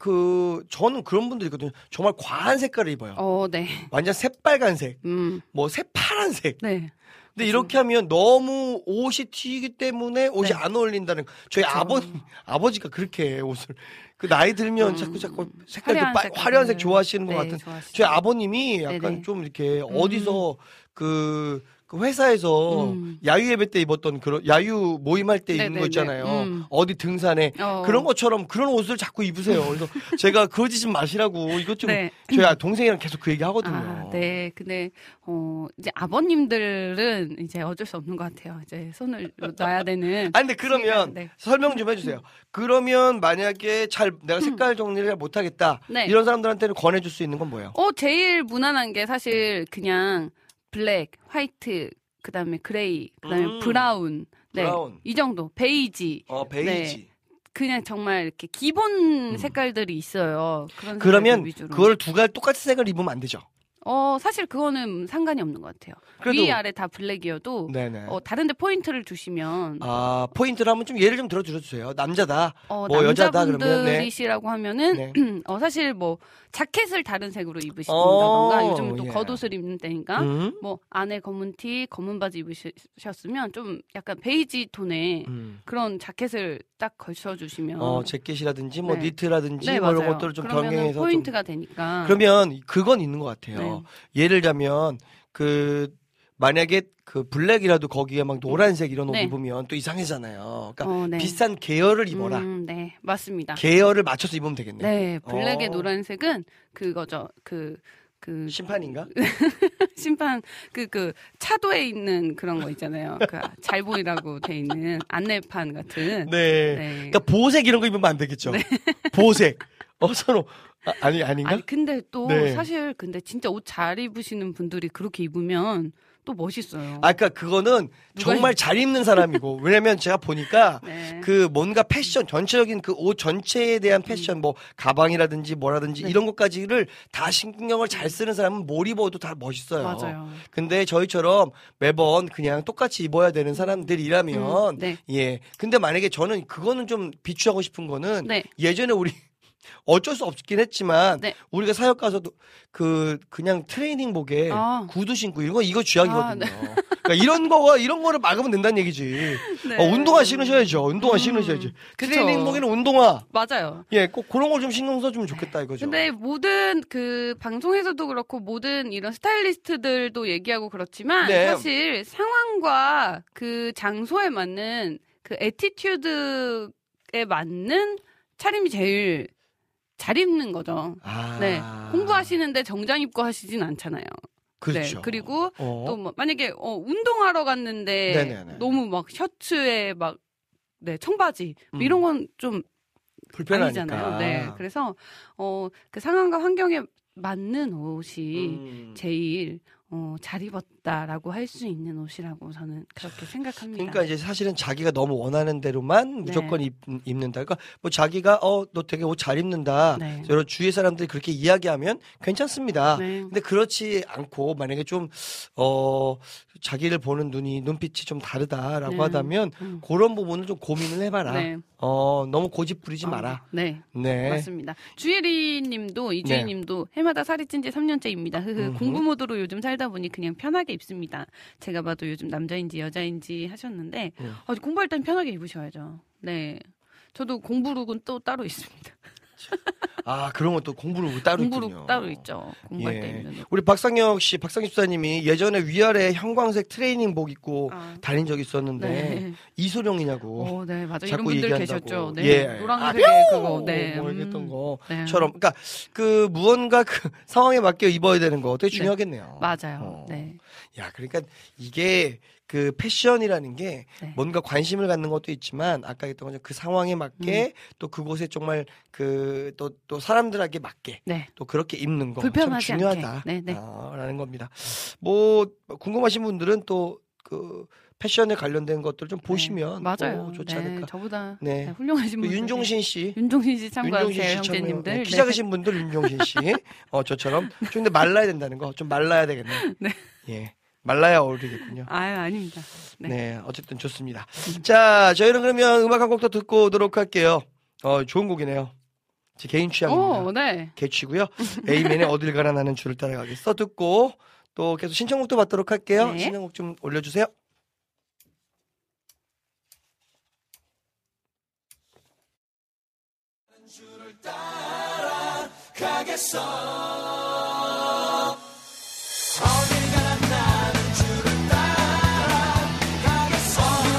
S4: 저는 그런 분들이 있거든요. 정말 과한 색깔을 입어요.
S5: 네.
S4: 완전 새빨간색, 뭐 새파란색.
S5: 네.
S4: 근데 이렇게 하면 너무 옷이 튀기 때문에 옷이 안 어울린다는, 저희 아버지가 그렇게 옷을, 나이 들면 자꾸 색깔 화려한 색 좋아하시는 것 같은. 저희 아버님이 약간 좀 이렇게 어디서 그 회사에서 야유 예배 때 입었던 그런 야유 모임할 때 입는 거 있잖아요. 어디 등산에 그런 것처럼 그런 옷을 자꾸 입으세요. 그래서 제가 그러지 좀 마시라고 이것 좀 저희 동생이랑 계속 그 얘기 하거든요.
S5: 네, 근데 이제 아버님들은 이제 어쩔 수 없는 것 같아요. 이제 손을 놔야 되는.
S4: 근데 그러면 설명 좀 해주세요. 그러면 만약에 내가 색깔 정리를 못하겠다 이런 사람들한테는 권해줄 수 있는 건 뭐예요?
S5: 제일 무난한 게 사실 그냥 블랙, 화이트, 그다음에 그레이, 그다음에 브라운. 이 정도. 베이지.
S4: 베이지.
S5: 네. 그냥 정말 이렇게 기본 색깔들이 있어요.
S4: 그러면 그걸 두 가지 똑같은 색을 입으면 안 되죠?
S5: 사실 그거는 상관이 없는 것 같아요. 위아래 다 블랙이어도 다른 데 포인트를 주시면
S4: 포인트를 하면 좀 예를 좀 들어주세요. 남자다, 여자다 그러면
S5: 남자분들이시라고 하면은 사실 뭐 자켓을 다른 색으로 입으신다던가 요즘은 또 겉옷을 입는 때니까 뭐 안에 검은 티, 검은 바지 입으셨으면 좀 약간 베이지 톤의 그런 자켓을 딱 걸쳐주시면
S4: 재킷이라든지 뭐 니트라든지 뭐 이런 것들을 좀 변경해서
S5: 포인트가 되니까.
S4: 그러면 그건 있는 것 같아요. 예를 들자면 만약에 블랙이라도 거기에 막 노란색 이런 옷 입으면 또 이상해잖아요. 그러니까 비싼 계열을 입어라.
S5: 네, 맞습니다.
S4: 계열을 맞춰서 입으면 되겠네요.
S5: 네, 블랙의 노란색은 그거죠.
S4: 심판인가?
S5: 심판 차도에 있는 그런 거 있잖아요. 잘 보이라고 돼 있는 안내판 같은.
S4: 그러니까 보색 이런 거 입으면 안 되겠죠. 보색. 서로 아닌가?
S5: 근데 또 사실 근데 진짜 옷 잘 입으시는 분들이 그렇게 입으면 또 멋있어요.
S4: 그러니까 그거는 정말 잘 입는 사람이고 왜냐면 제가 보니까 뭔가 패션 전체적인 그 옷 전체에 대한 패션 뭐 가방이라든지 뭐라든지 이런 것까지를 다 신경을 잘 쓰는 사람은 뭘 입어도 다 멋있어요.
S5: 맞아요.
S4: 근데 저희처럼 매번 그냥 똑같이 입어야 되는 사람들이라면 근데 만약에 저는 그거는 좀 비추하고 싶은 거는 예전에 우리 어쩔 수 없긴 했지만 우리가 사역 가서도 그냥 트레이닝복에 구두 신고 이거 쥐약이거든요. 그러니까 이런 거를 막으면 된다는 얘기지. 운동화 신으셔야죠. 운동화 신으셔야지. 트레이닝복에는 운동화.
S5: 맞아요.
S4: 꼭 그런 걸 좀 신경 써주면 좋겠다 이거죠.
S5: 근데 모든 방송에서도 그렇고 모든 이런 스타일리스트들도 얘기하고 그렇지만 사실 상황과 그 장소에 맞는 그 애티튜드에 맞는 차림이 제일 잘 입는 거죠. 공부하시는데 정장 입고 하시진 않잖아요.
S4: 그렇죠.
S5: 그리고 또 뭐 만약에 운동하러 갔는데 너무 막 셔츠에 막 청바지 이런 건 좀 불편하잖아요. 그래서 그 상황과 환경에 맞는 옷이 제일 잘 입었다라고 할 수 있는 옷이라고 저는 그렇게 생각합니다.
S4: 그러니까 이제 사실은 자기가 너무 원하는 대로만 무조건 입는다. 그러니까 뭐 자기가 너 되게 옷 잘 입는다. 여러 주위 사람들이 그렇게 이야기하면 괜찮습니다. 근데 그렇지 않고 만약에 좀 자기를 보는 눈빛이 좀 다르다라고 하다면 그런 부분을 좀 고민을 해봐라. 너무 고집 부리지 마라.
S5: 네. 맞습니다. 주혜리님도 이주희님도 해마다 살이 찐 지 3년째입니다. 공부 모드로 요즘 살다 보니 그냥 편하게 입습니다. 제가 봐도 요즘 남자인지 여자인지 하셨는데 공부할 땐 편하게 입으셔야죠. 네, 저도 공부룩은 또 따로 있습니다.
S4: 그런 것도 공부룩 따로 있군요.
S5: 공부룩 따로 있죠. 공부할 때 입는.
S4: 우리 박상혁 집사님이 예전에 위아래 형광색 트레이닝복 입고 다닌 적이 있었는데 이소룡이냐고.
S5: 네, 맞아요.
S4: 자꾸
S5: 이런 분들
S4: 얘기한다고.
S5: 계셨죠. 네, 노란색의 그거. 네,
S4: 뭐 얘기했던 것처럼. 그러니까 그 무언가 그 상황에 맞게 입어야 되는 거 되게 중요하겠네요.
S5: 맞아요. 네.
S4: 야, 그러니까 이게 그 패션이라는 게 뭔가 관심을 갖는 것도 있지만 아까 했던 것처럼 그 상황에 맞게 또 그곳에 정말 그 또 사람들에게 맞게 또 그렇게 입는 거 참 중요하다라는 겁니다. 뭐 궁금하신 분들은 또 그 패션에 관련된 것들 좀 보시면
S5: 맞아요.
S4: 좋지 않을까.
S5: 저보다 훌륭하신 분들.
S4: 윤종신 씨
S5: 참고하세요, 형제님들.
S4: 키 작으신 분들 윤종신 씨 저처럼 좀 근데 말라야 된다는 거 좀 말라야 되겠네. 예. 말라야 어울리겠군요.
S5: 아닙니다.
S4: 네, 어쨌든 좋습니다. 자, 저희는 그러면 음악 한 곡 더 듣고 오도록 할게요. 좋은 곡이네요. 제 개인 취향입니다. 개취고요. 에이맨의 어딜 가나 나는 줄을 따라가겠어 듣고 또 계속 신청곡도 받도록 할게요. 신청곡 좀 올려주세요. 줄을 따라가겠어. 어딜 가나 나는 줄을 따라가겠어.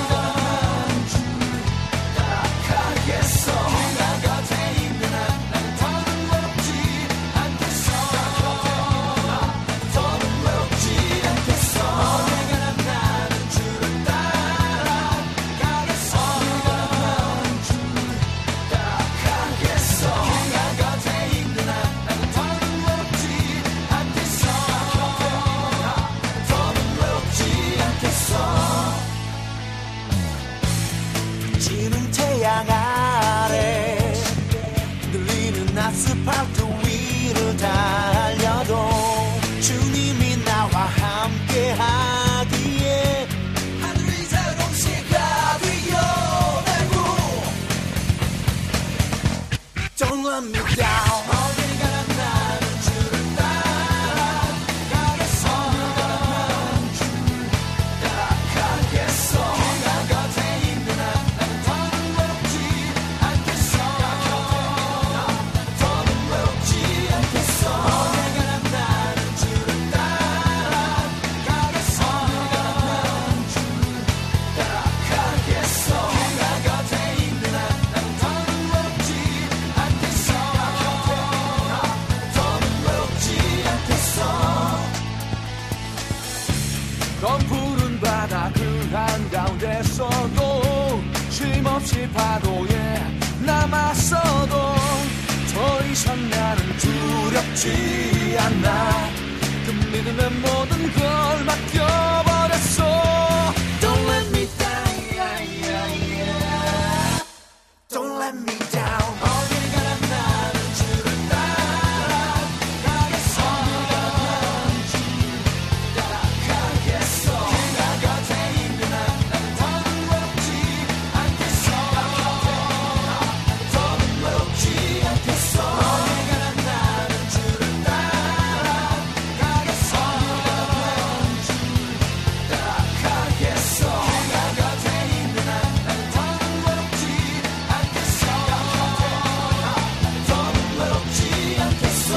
S4: 따라가겠어. 네가 곁에 있는 한 나는 더는 외롭지 않겠어. 더는 외롭지 않겠어. 어딜 가나 나는 줄을 따라가겠어. 따라가겠어. 네가 곁에 있는 한 나는 더는 외롭지 않겠어. 지는 태양 아래 흔들리는 아스팔트 위를 달려도 주님이 나와 함께 하기에 하늘이 자동시가 되어내고 Don't let me down. 어딜 가나 나는 줄을 따라가겠어. 따라가겠어. 네가 곁에 있는 한 나는 더는 외롭지 않겠어. 더는 외롭지 않겠어. 어딜 가나 나는 줄을 따라가겠어. 따라가겠어. 네가 곁에 있는 한 나는 더는 외롭지 않겠어. 더는 외롭지 않겠어. 검 푸른 바다 그 한가운데서도 쉼없이 파도에 남았어도 더 이상 나는 두렵지 않아. 그 믿음에 모든 걸 맡겨버렸어. Don't let me down. Don't let me down. 어딜 가나 나는 줄을 따라가겠어. 따라가겠어. 네가 곁에 있는 한 나는 더는 외롭지 않겠어. 더는 외롭지 않겠어. 어딜 가나 나는 줄을 따라가겠어. 따라가겠어. 네가 곁에 있는 한 나는 더는 외롭지 않겠어. 더는 외롭지 않겠어.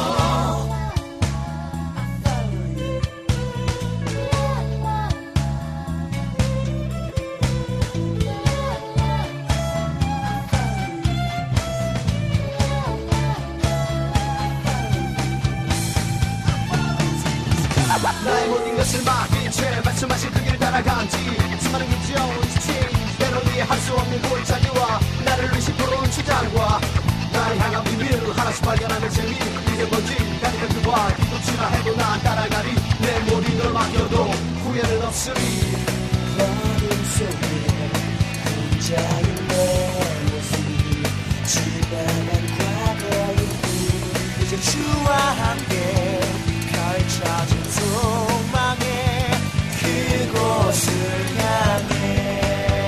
S4: 나의 모든 것을 맡긴 채 말씀하신 그 길 따라간지 수많은 길지어온 지침 때론 이해할 수 없는 골짜기와 나를 위시 부러운 주장과 나를 향한 비밀 하나씩 발견하는 재미 이게 뭔지 가니까 그와 기도치라 해도 난 따라가리 내 모든 걸
S10: 바뀌어도 후회는 없으리 어둠 속에 혼자인 내 모습이 지나간 과거의 꿈 이제 주와 함께 펼쳐진 소망의 그곳을 향해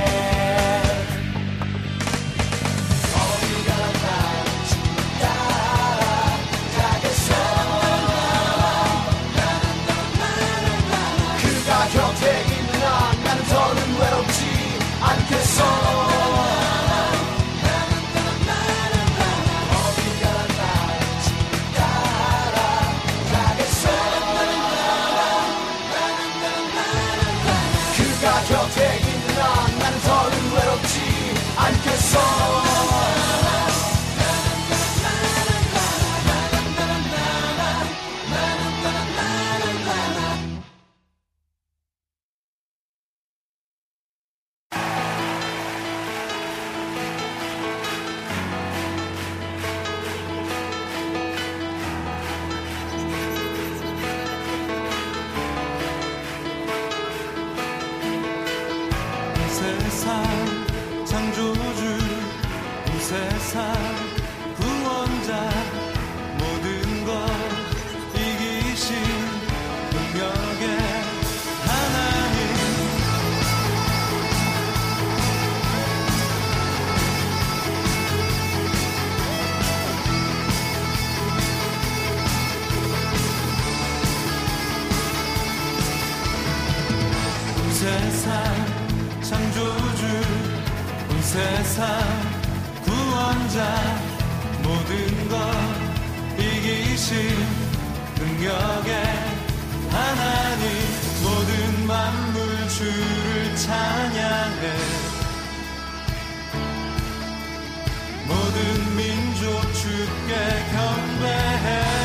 S10: 곁에 있는 한 나는 더는 외롭지 않겠어 어디가 날지 따라가겠어 그가 곁에 있는 한 나는 더는 외롭지 않겠어
S11: 세상 구원자 모든 것 이기신 능력의 하나님 모든 만물 주를 찬양해 모든 민족 주께 경배해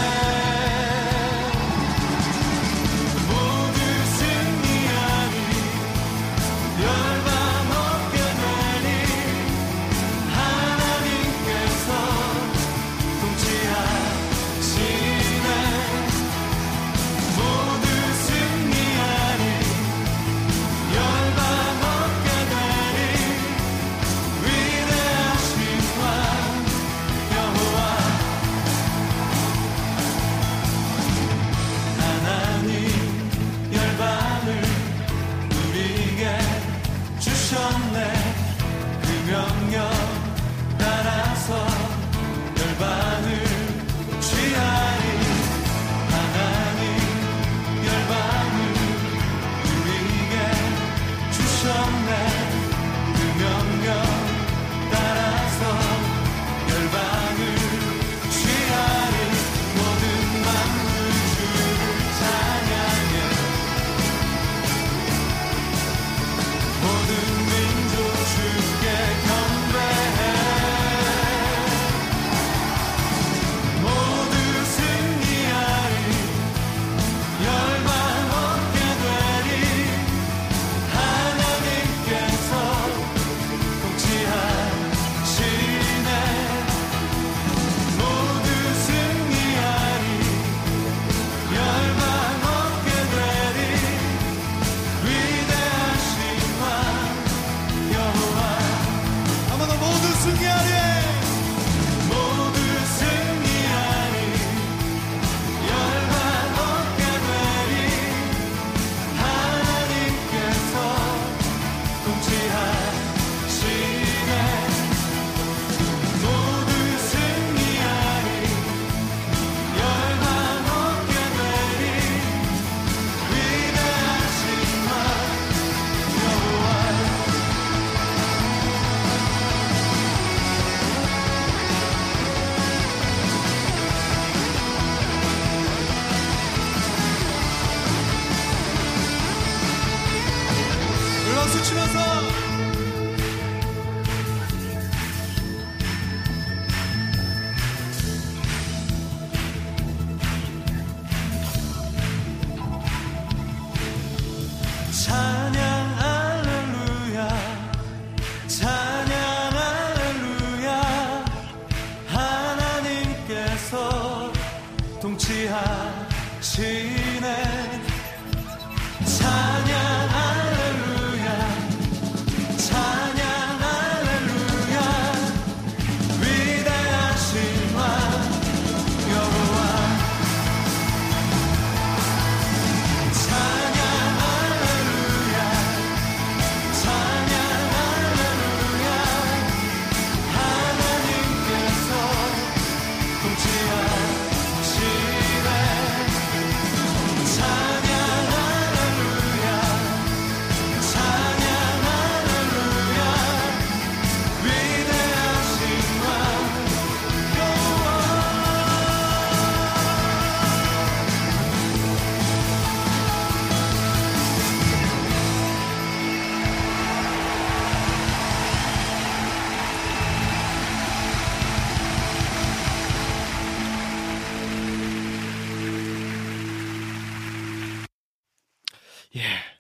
S4: 예.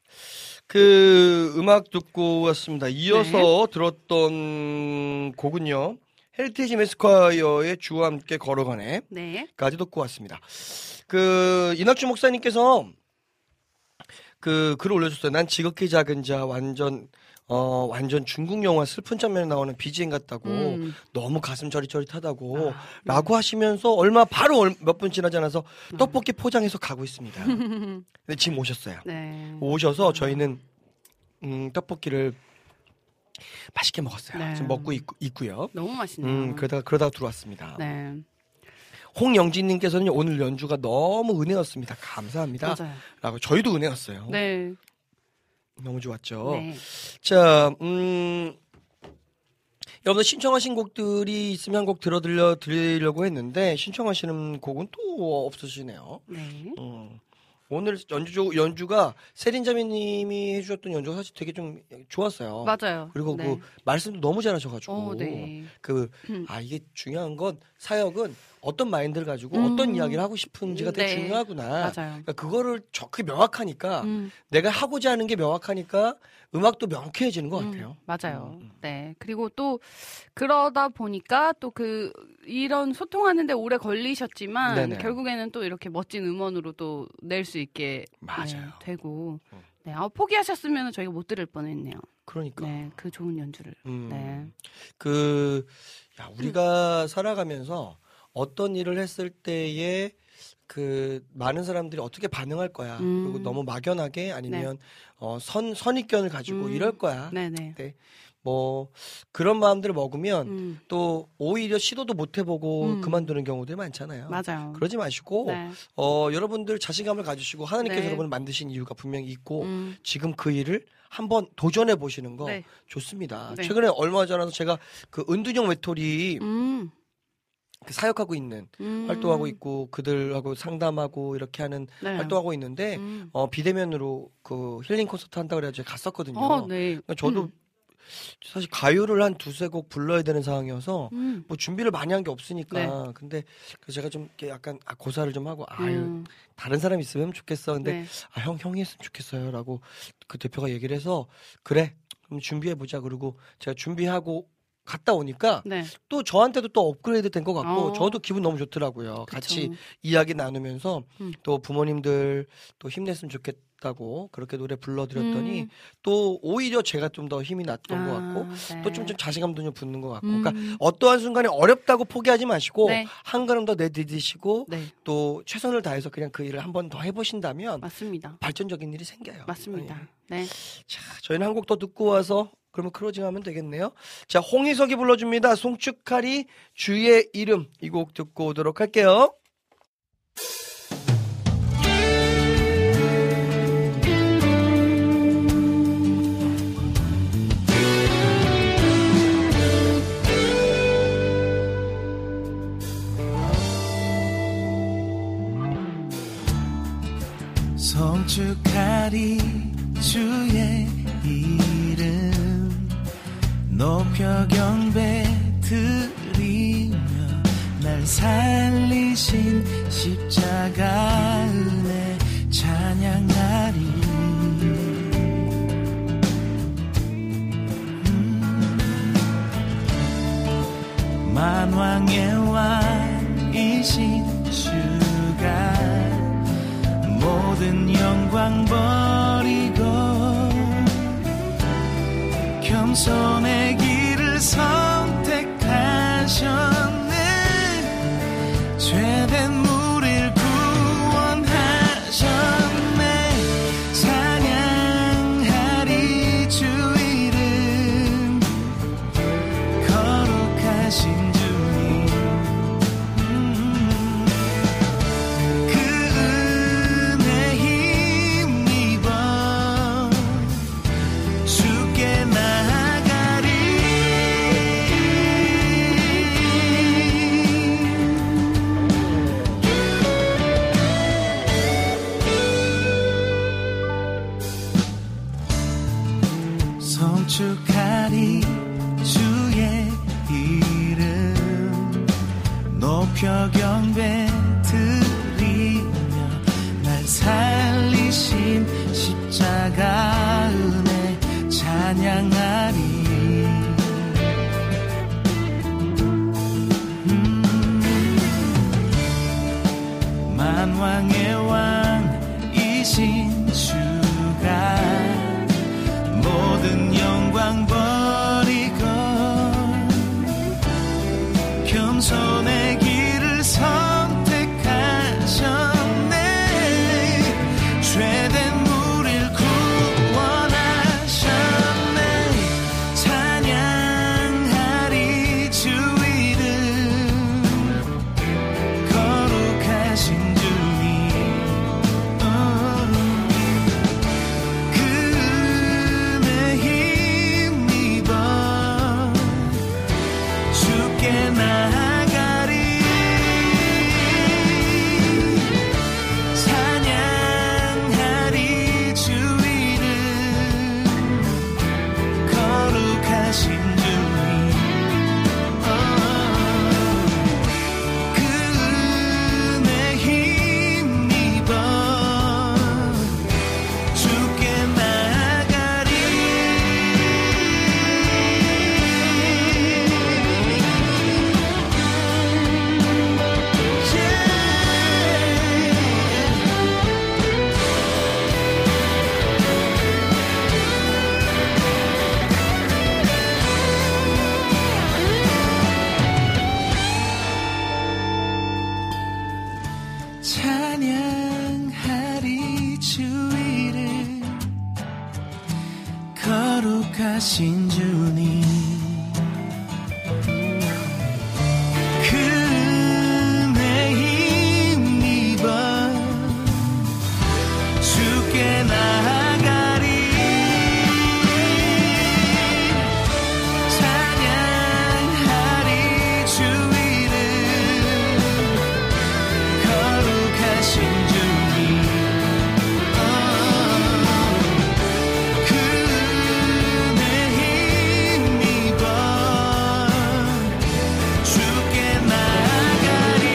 S4: 그 음악 듣고 왔습니다. 이어서
S5: 네.
S4: 들었던 곡은요. 헬리티지 매스콰이어의 주와 함께 걸어가네.
S5: 네.
S4: 까지 듣고 왔습니다. 그 이낙주 목사님께서 그 글을 올려줬어요. 난 지극히 작은 자 완전 중국 영화 슬픈 장면에 나오는 BGM 같다고 너무 가슴 저릿저릿하다고 라고 하시면서 얼마 바로 몇 분 지나지 않아서 떡볶이 포장해서 가고 있습니다. 근데 지금 오셨어요.
S5: 네.
S4: 오셔서 저희는 떡볶이를 맛있게 먹었어요.
S5: 네.
S4: 지금 먹고 있고요.
S5: 너무 맛있네요.
S4: 그러다가 들어왔습니다.
S5: 네.
S4: 홍영진님께서는 오늘 연주가 너무 은혜였습니다. 감사합니다.
S5: 맞아요.
S4: 라고 저희도 은혜였어요.
S5: 네.
S4: 너무 좋았죠.
S5: 네.
S4: 자, 여러분들 신청하신 곡들이 있으면 한 곡 드리려고 했는데 신청하시는 곡은 또 없으시네요.
S5: 네.
S4: 오늘 연주가 세린자매님이 해주셨던 연주가 사실 되게 좀 좋았어요.
S5: 맞아요.
S4: 그리고
S5: 네.
S4: 그 말씀도 너무 잘하셔가지고
S5: 네.
S4: 이게 중요한 건 사역은 어떤 마인드를 가지고 어떤 이야기를 하고 싶은지가 되게
S5: 네.
S4: 중요하구나.
S5: 맞아요.
S4: 그러니까 그거를 그게 명확하니까 내가 하고자 하는 게 명확하니까 음악도 명쾌해지는 것 같아요.
S5: 맞아요. 네. 그리고 또 그러다 보니까 또 이런 소통하는데 오래 걸리셨지만
S4: 네네.
S5: 결국에는 또 이렇게 멋진 음원으로 또 낼 수 있게
S4: 맞아요.
S5: 네, 되고 네. 포기하셨으면 저희가 못 들을 뻔했네요.
S4: 그러니까.
S5: 네. 그 좋은 연주를. 네.
S4: 우리가 살아가면서 어떤 일을 했을 때에 많은 사람들이 어떻게 반응할 거야. 그리고 너무 막연하게 아니면 선입견을 가지고 이럴 거야.
S5: 네네.
S4: 네. 뭐 그런 마음들을 먹으면 또 오히려 시도도 못 해보고 그만두는 경우들이 많잖아요.
S5: 맞아요.
S4: 그러지 마시고
S5: 네.
S4: 여러분들 자신감을 가지시고 하나님께서
S5: 네.
S4: 여러분을 만드신 이유가 분명히 있고 지금 그 일을 한번 도전해 보시는 거
S5: 네.
S4: 좋습니다.
S5: 네.
S4: 최근에 얼마 전에 제가 그 은둔형 외톨이 사역하고 있는 활동하고 있고 그들하고 상담하고 이렇게 하는
S5: 네.
S4: 활동하고 있는데 비대면으로 그 힐링 콘서트 한다고 그래서 제가 갔었거든요.
S5: 네.
S4: 그러니까 저도 사실 가요를 한 두세 곡 불러야 되는 상황이어서 뭐 준비를 많이 한 게 없으니까
S5: 네.
S4: 근데 그래서 제가 좀 이렇게 약간 고사를 좀 하고 다른 사람 있으면 좋겠어. 근데
S5: 네.
S4: 형이 했으면 좋겠어요라고 그 대표가 얘기를 해서 그래 그럼 준비해 보자. 그리고 제가 준비하고 갔다 오니까
S5: 네.
S4: 또 저한테도 또 업그레이드 된 것 같고 저도 기분 너무 좋더라고요.
S5: 그쵸.
S4: 같이 이야기 나누면서 또 부모님들 또 힘냈으면 좋겠다고 그렇게 노래 불러드렸더니 또 오히려 제가 좀 더 힘이 났던 것 같고
S5: 네.
S4: 또 좀 자신감도 좀 붙는 것 같고 그러니까 어떠한 순간에 어렵다고 포기하지 마시고
S5: 네.
S4: 한 걸음 더 내디디시고
S5: 네.
S4: 또 최선을 다해서 그냥 그 일을 한 번 더 해보신다면
S5: 맞습니다.
S4: 발전적인 일이 생겨요.
S5: 맞습니다.
S4: 네.
S5: 네.
S4: 자, 저희는 한 곡 더 듣고 와서 그러면 클로징하면 되겠네요. 자, 홍희석이 불러줍니다. 송축하리 주의 이름 이 곡 듣고 오도록 할게요.
S11: 송축하리 주의 이름 높여 경배 드리며 날 살리신 십자가 은혜 찬양하리 만왕의 왕이신 주가 모든 영광 버리고 겸손의 길을 선택하셨네 죄된 무리를 구원하셨네 찬양하리 주 이름 거룩하신 주님 그 은혜 힘입어 주께 나아가리 송축하리 주의 이름 높여 경배 드리며 날 살리신 십자가 왕의 왕이신 주가 모든 영광 버리고 겸손의 길을 선택하셨네. 죄된 우릴 구원하셨네. 찬양하리 주 이름 거룩하신 주님. 그 은혜 힘입어 주께 나아가리. 찬양하리 주 이름 거룩하신 주님. 그 은혜 힘입어 주께 나아가리. 찬양하리 주 이름 거룩하신 주님. 그 은혜 힘입어 주께 나아가리. 찬양하리 주 이름 거룩하신 주님. 그 은혜 힘입어 주께 나아가리.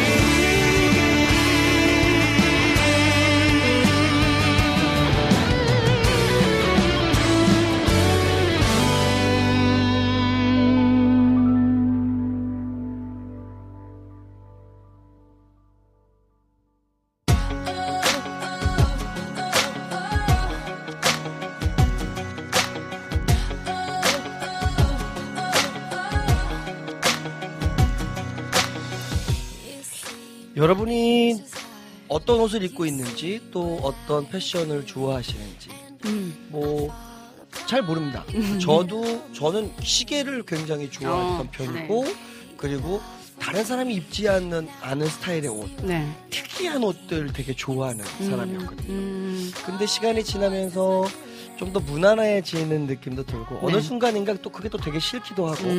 S4: 여러분이 어떤 옷을 입고 있는지 또 어떤 패션을 좋아하시는지 뭐 잘 모릅니다. 저는 시계를 굉장히 좋아했던 편이고
S5: 네.
S4: 그리고 다른 사람이 입지 않는 스타일의 옷,
S5: 네.
S4: 특이한 옷들 되게 좋아하는 사람이었거든요. 근데 시간이 지나면서 좀 더 무난해지는 느낌도 들고 어느
S5: 네.
S4: 순간인가 또 그게 또 되게 싫기도 하고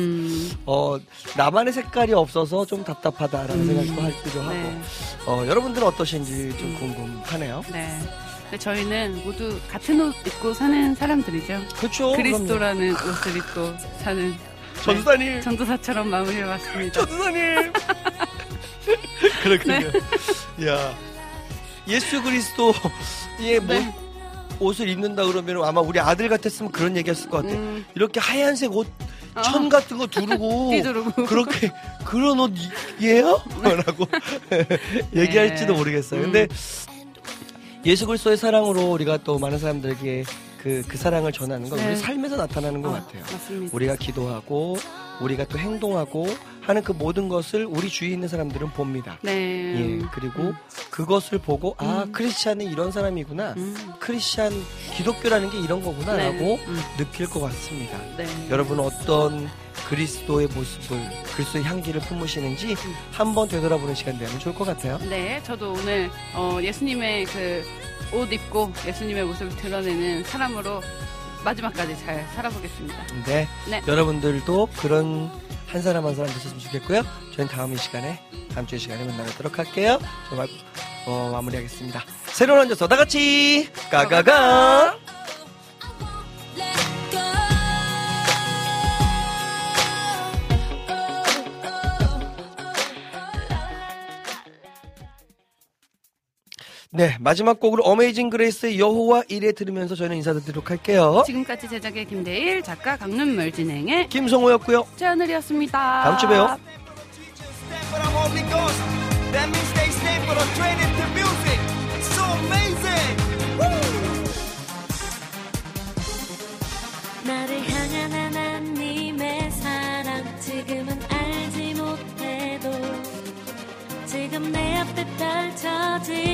S4: 나만의 색깔이 없어서 좀 답답하다라는 생각도 하기도 하고
S5: 네.
S4: 여러분들은 어떠신지 좀 궁금하네요.
S5: 네. 근데 저희는 모두 같은 옷 입고 사는 사람들이죠.
S4: 그렇죠.
S5: 그리스도라는 옷을 입고 사는
S4: 전도사님.
S5: 네, 전도사처럼 마무리해봤습니다.
S4: 전도사님. 그렇군요. 네. 야, 예수 그리스도의
S5: 네.
S4: 옷을 입는다 그러면 아마 우리 아들 같았으면 그런 얘기했을 것 같아. 이렇게 하얀색 옷, 천 같은 거 두르고
S5: 띠두르고
S4: 그렇게 그런 옷이에요? 라고 얘기할지도 모르겠어요. 근데 예수 그리스도의 사랑으로 우리가 또 많은 사람들에게 그 사랑을 전하는 건 우리 삶에서 나타나는 것 같아요.
S5: 맞습니다.
S4: 우리가 기도하고 우리가 또 행동하고 하는 그 모든 것을 우리 주위에 있는 사람들은 봅니다.
S5: 네.
S4: 예, 그리고 그것을 보고 크리스찬이 이런 사람이구나. 크리스찬 기독교라는 게 이런 거구나라고 느낄 것 같습니다.
S5: 네.
S4: 여러분은 어떤 그리스도의 모습을 그리스도의 향기를 품으시는지 한번 되돌아보는 시간 되면 좋을 것 같아요.
S5: 네, 저도 오늘 예수님의 그 옷 입고 예수님의 모습을 드러내는 사람으로 마지막까지 잘 살아보겠습니다.
S4: 네,
S5: 네.
S4: 여러분들도 그런 한 사람 한 사람 되셨으면 좋겠고요. 저희는 다음 주에 시간에 만나뵙도록 할게요. 정말 마무리하겠습니다. 새로운 앉아서 다 같이 가가가. 네, 마지막 곡으로 어메이징 그레이스의 여호와 이레 들으면서 저희는 인사드리도록 할게요.
S5: 지금까지 제작의 김대일, 작가 강눈물, 진행의
S4: 김성호였고요.
S5: 최하늘이었습니다.
S4: 다음 주에 봬요.
S10: That means they stay for the trade into music.
S12: 나를 향한 하나님의 사랑 지금은 알지 못해도 지금 내 앞에 펼쳐진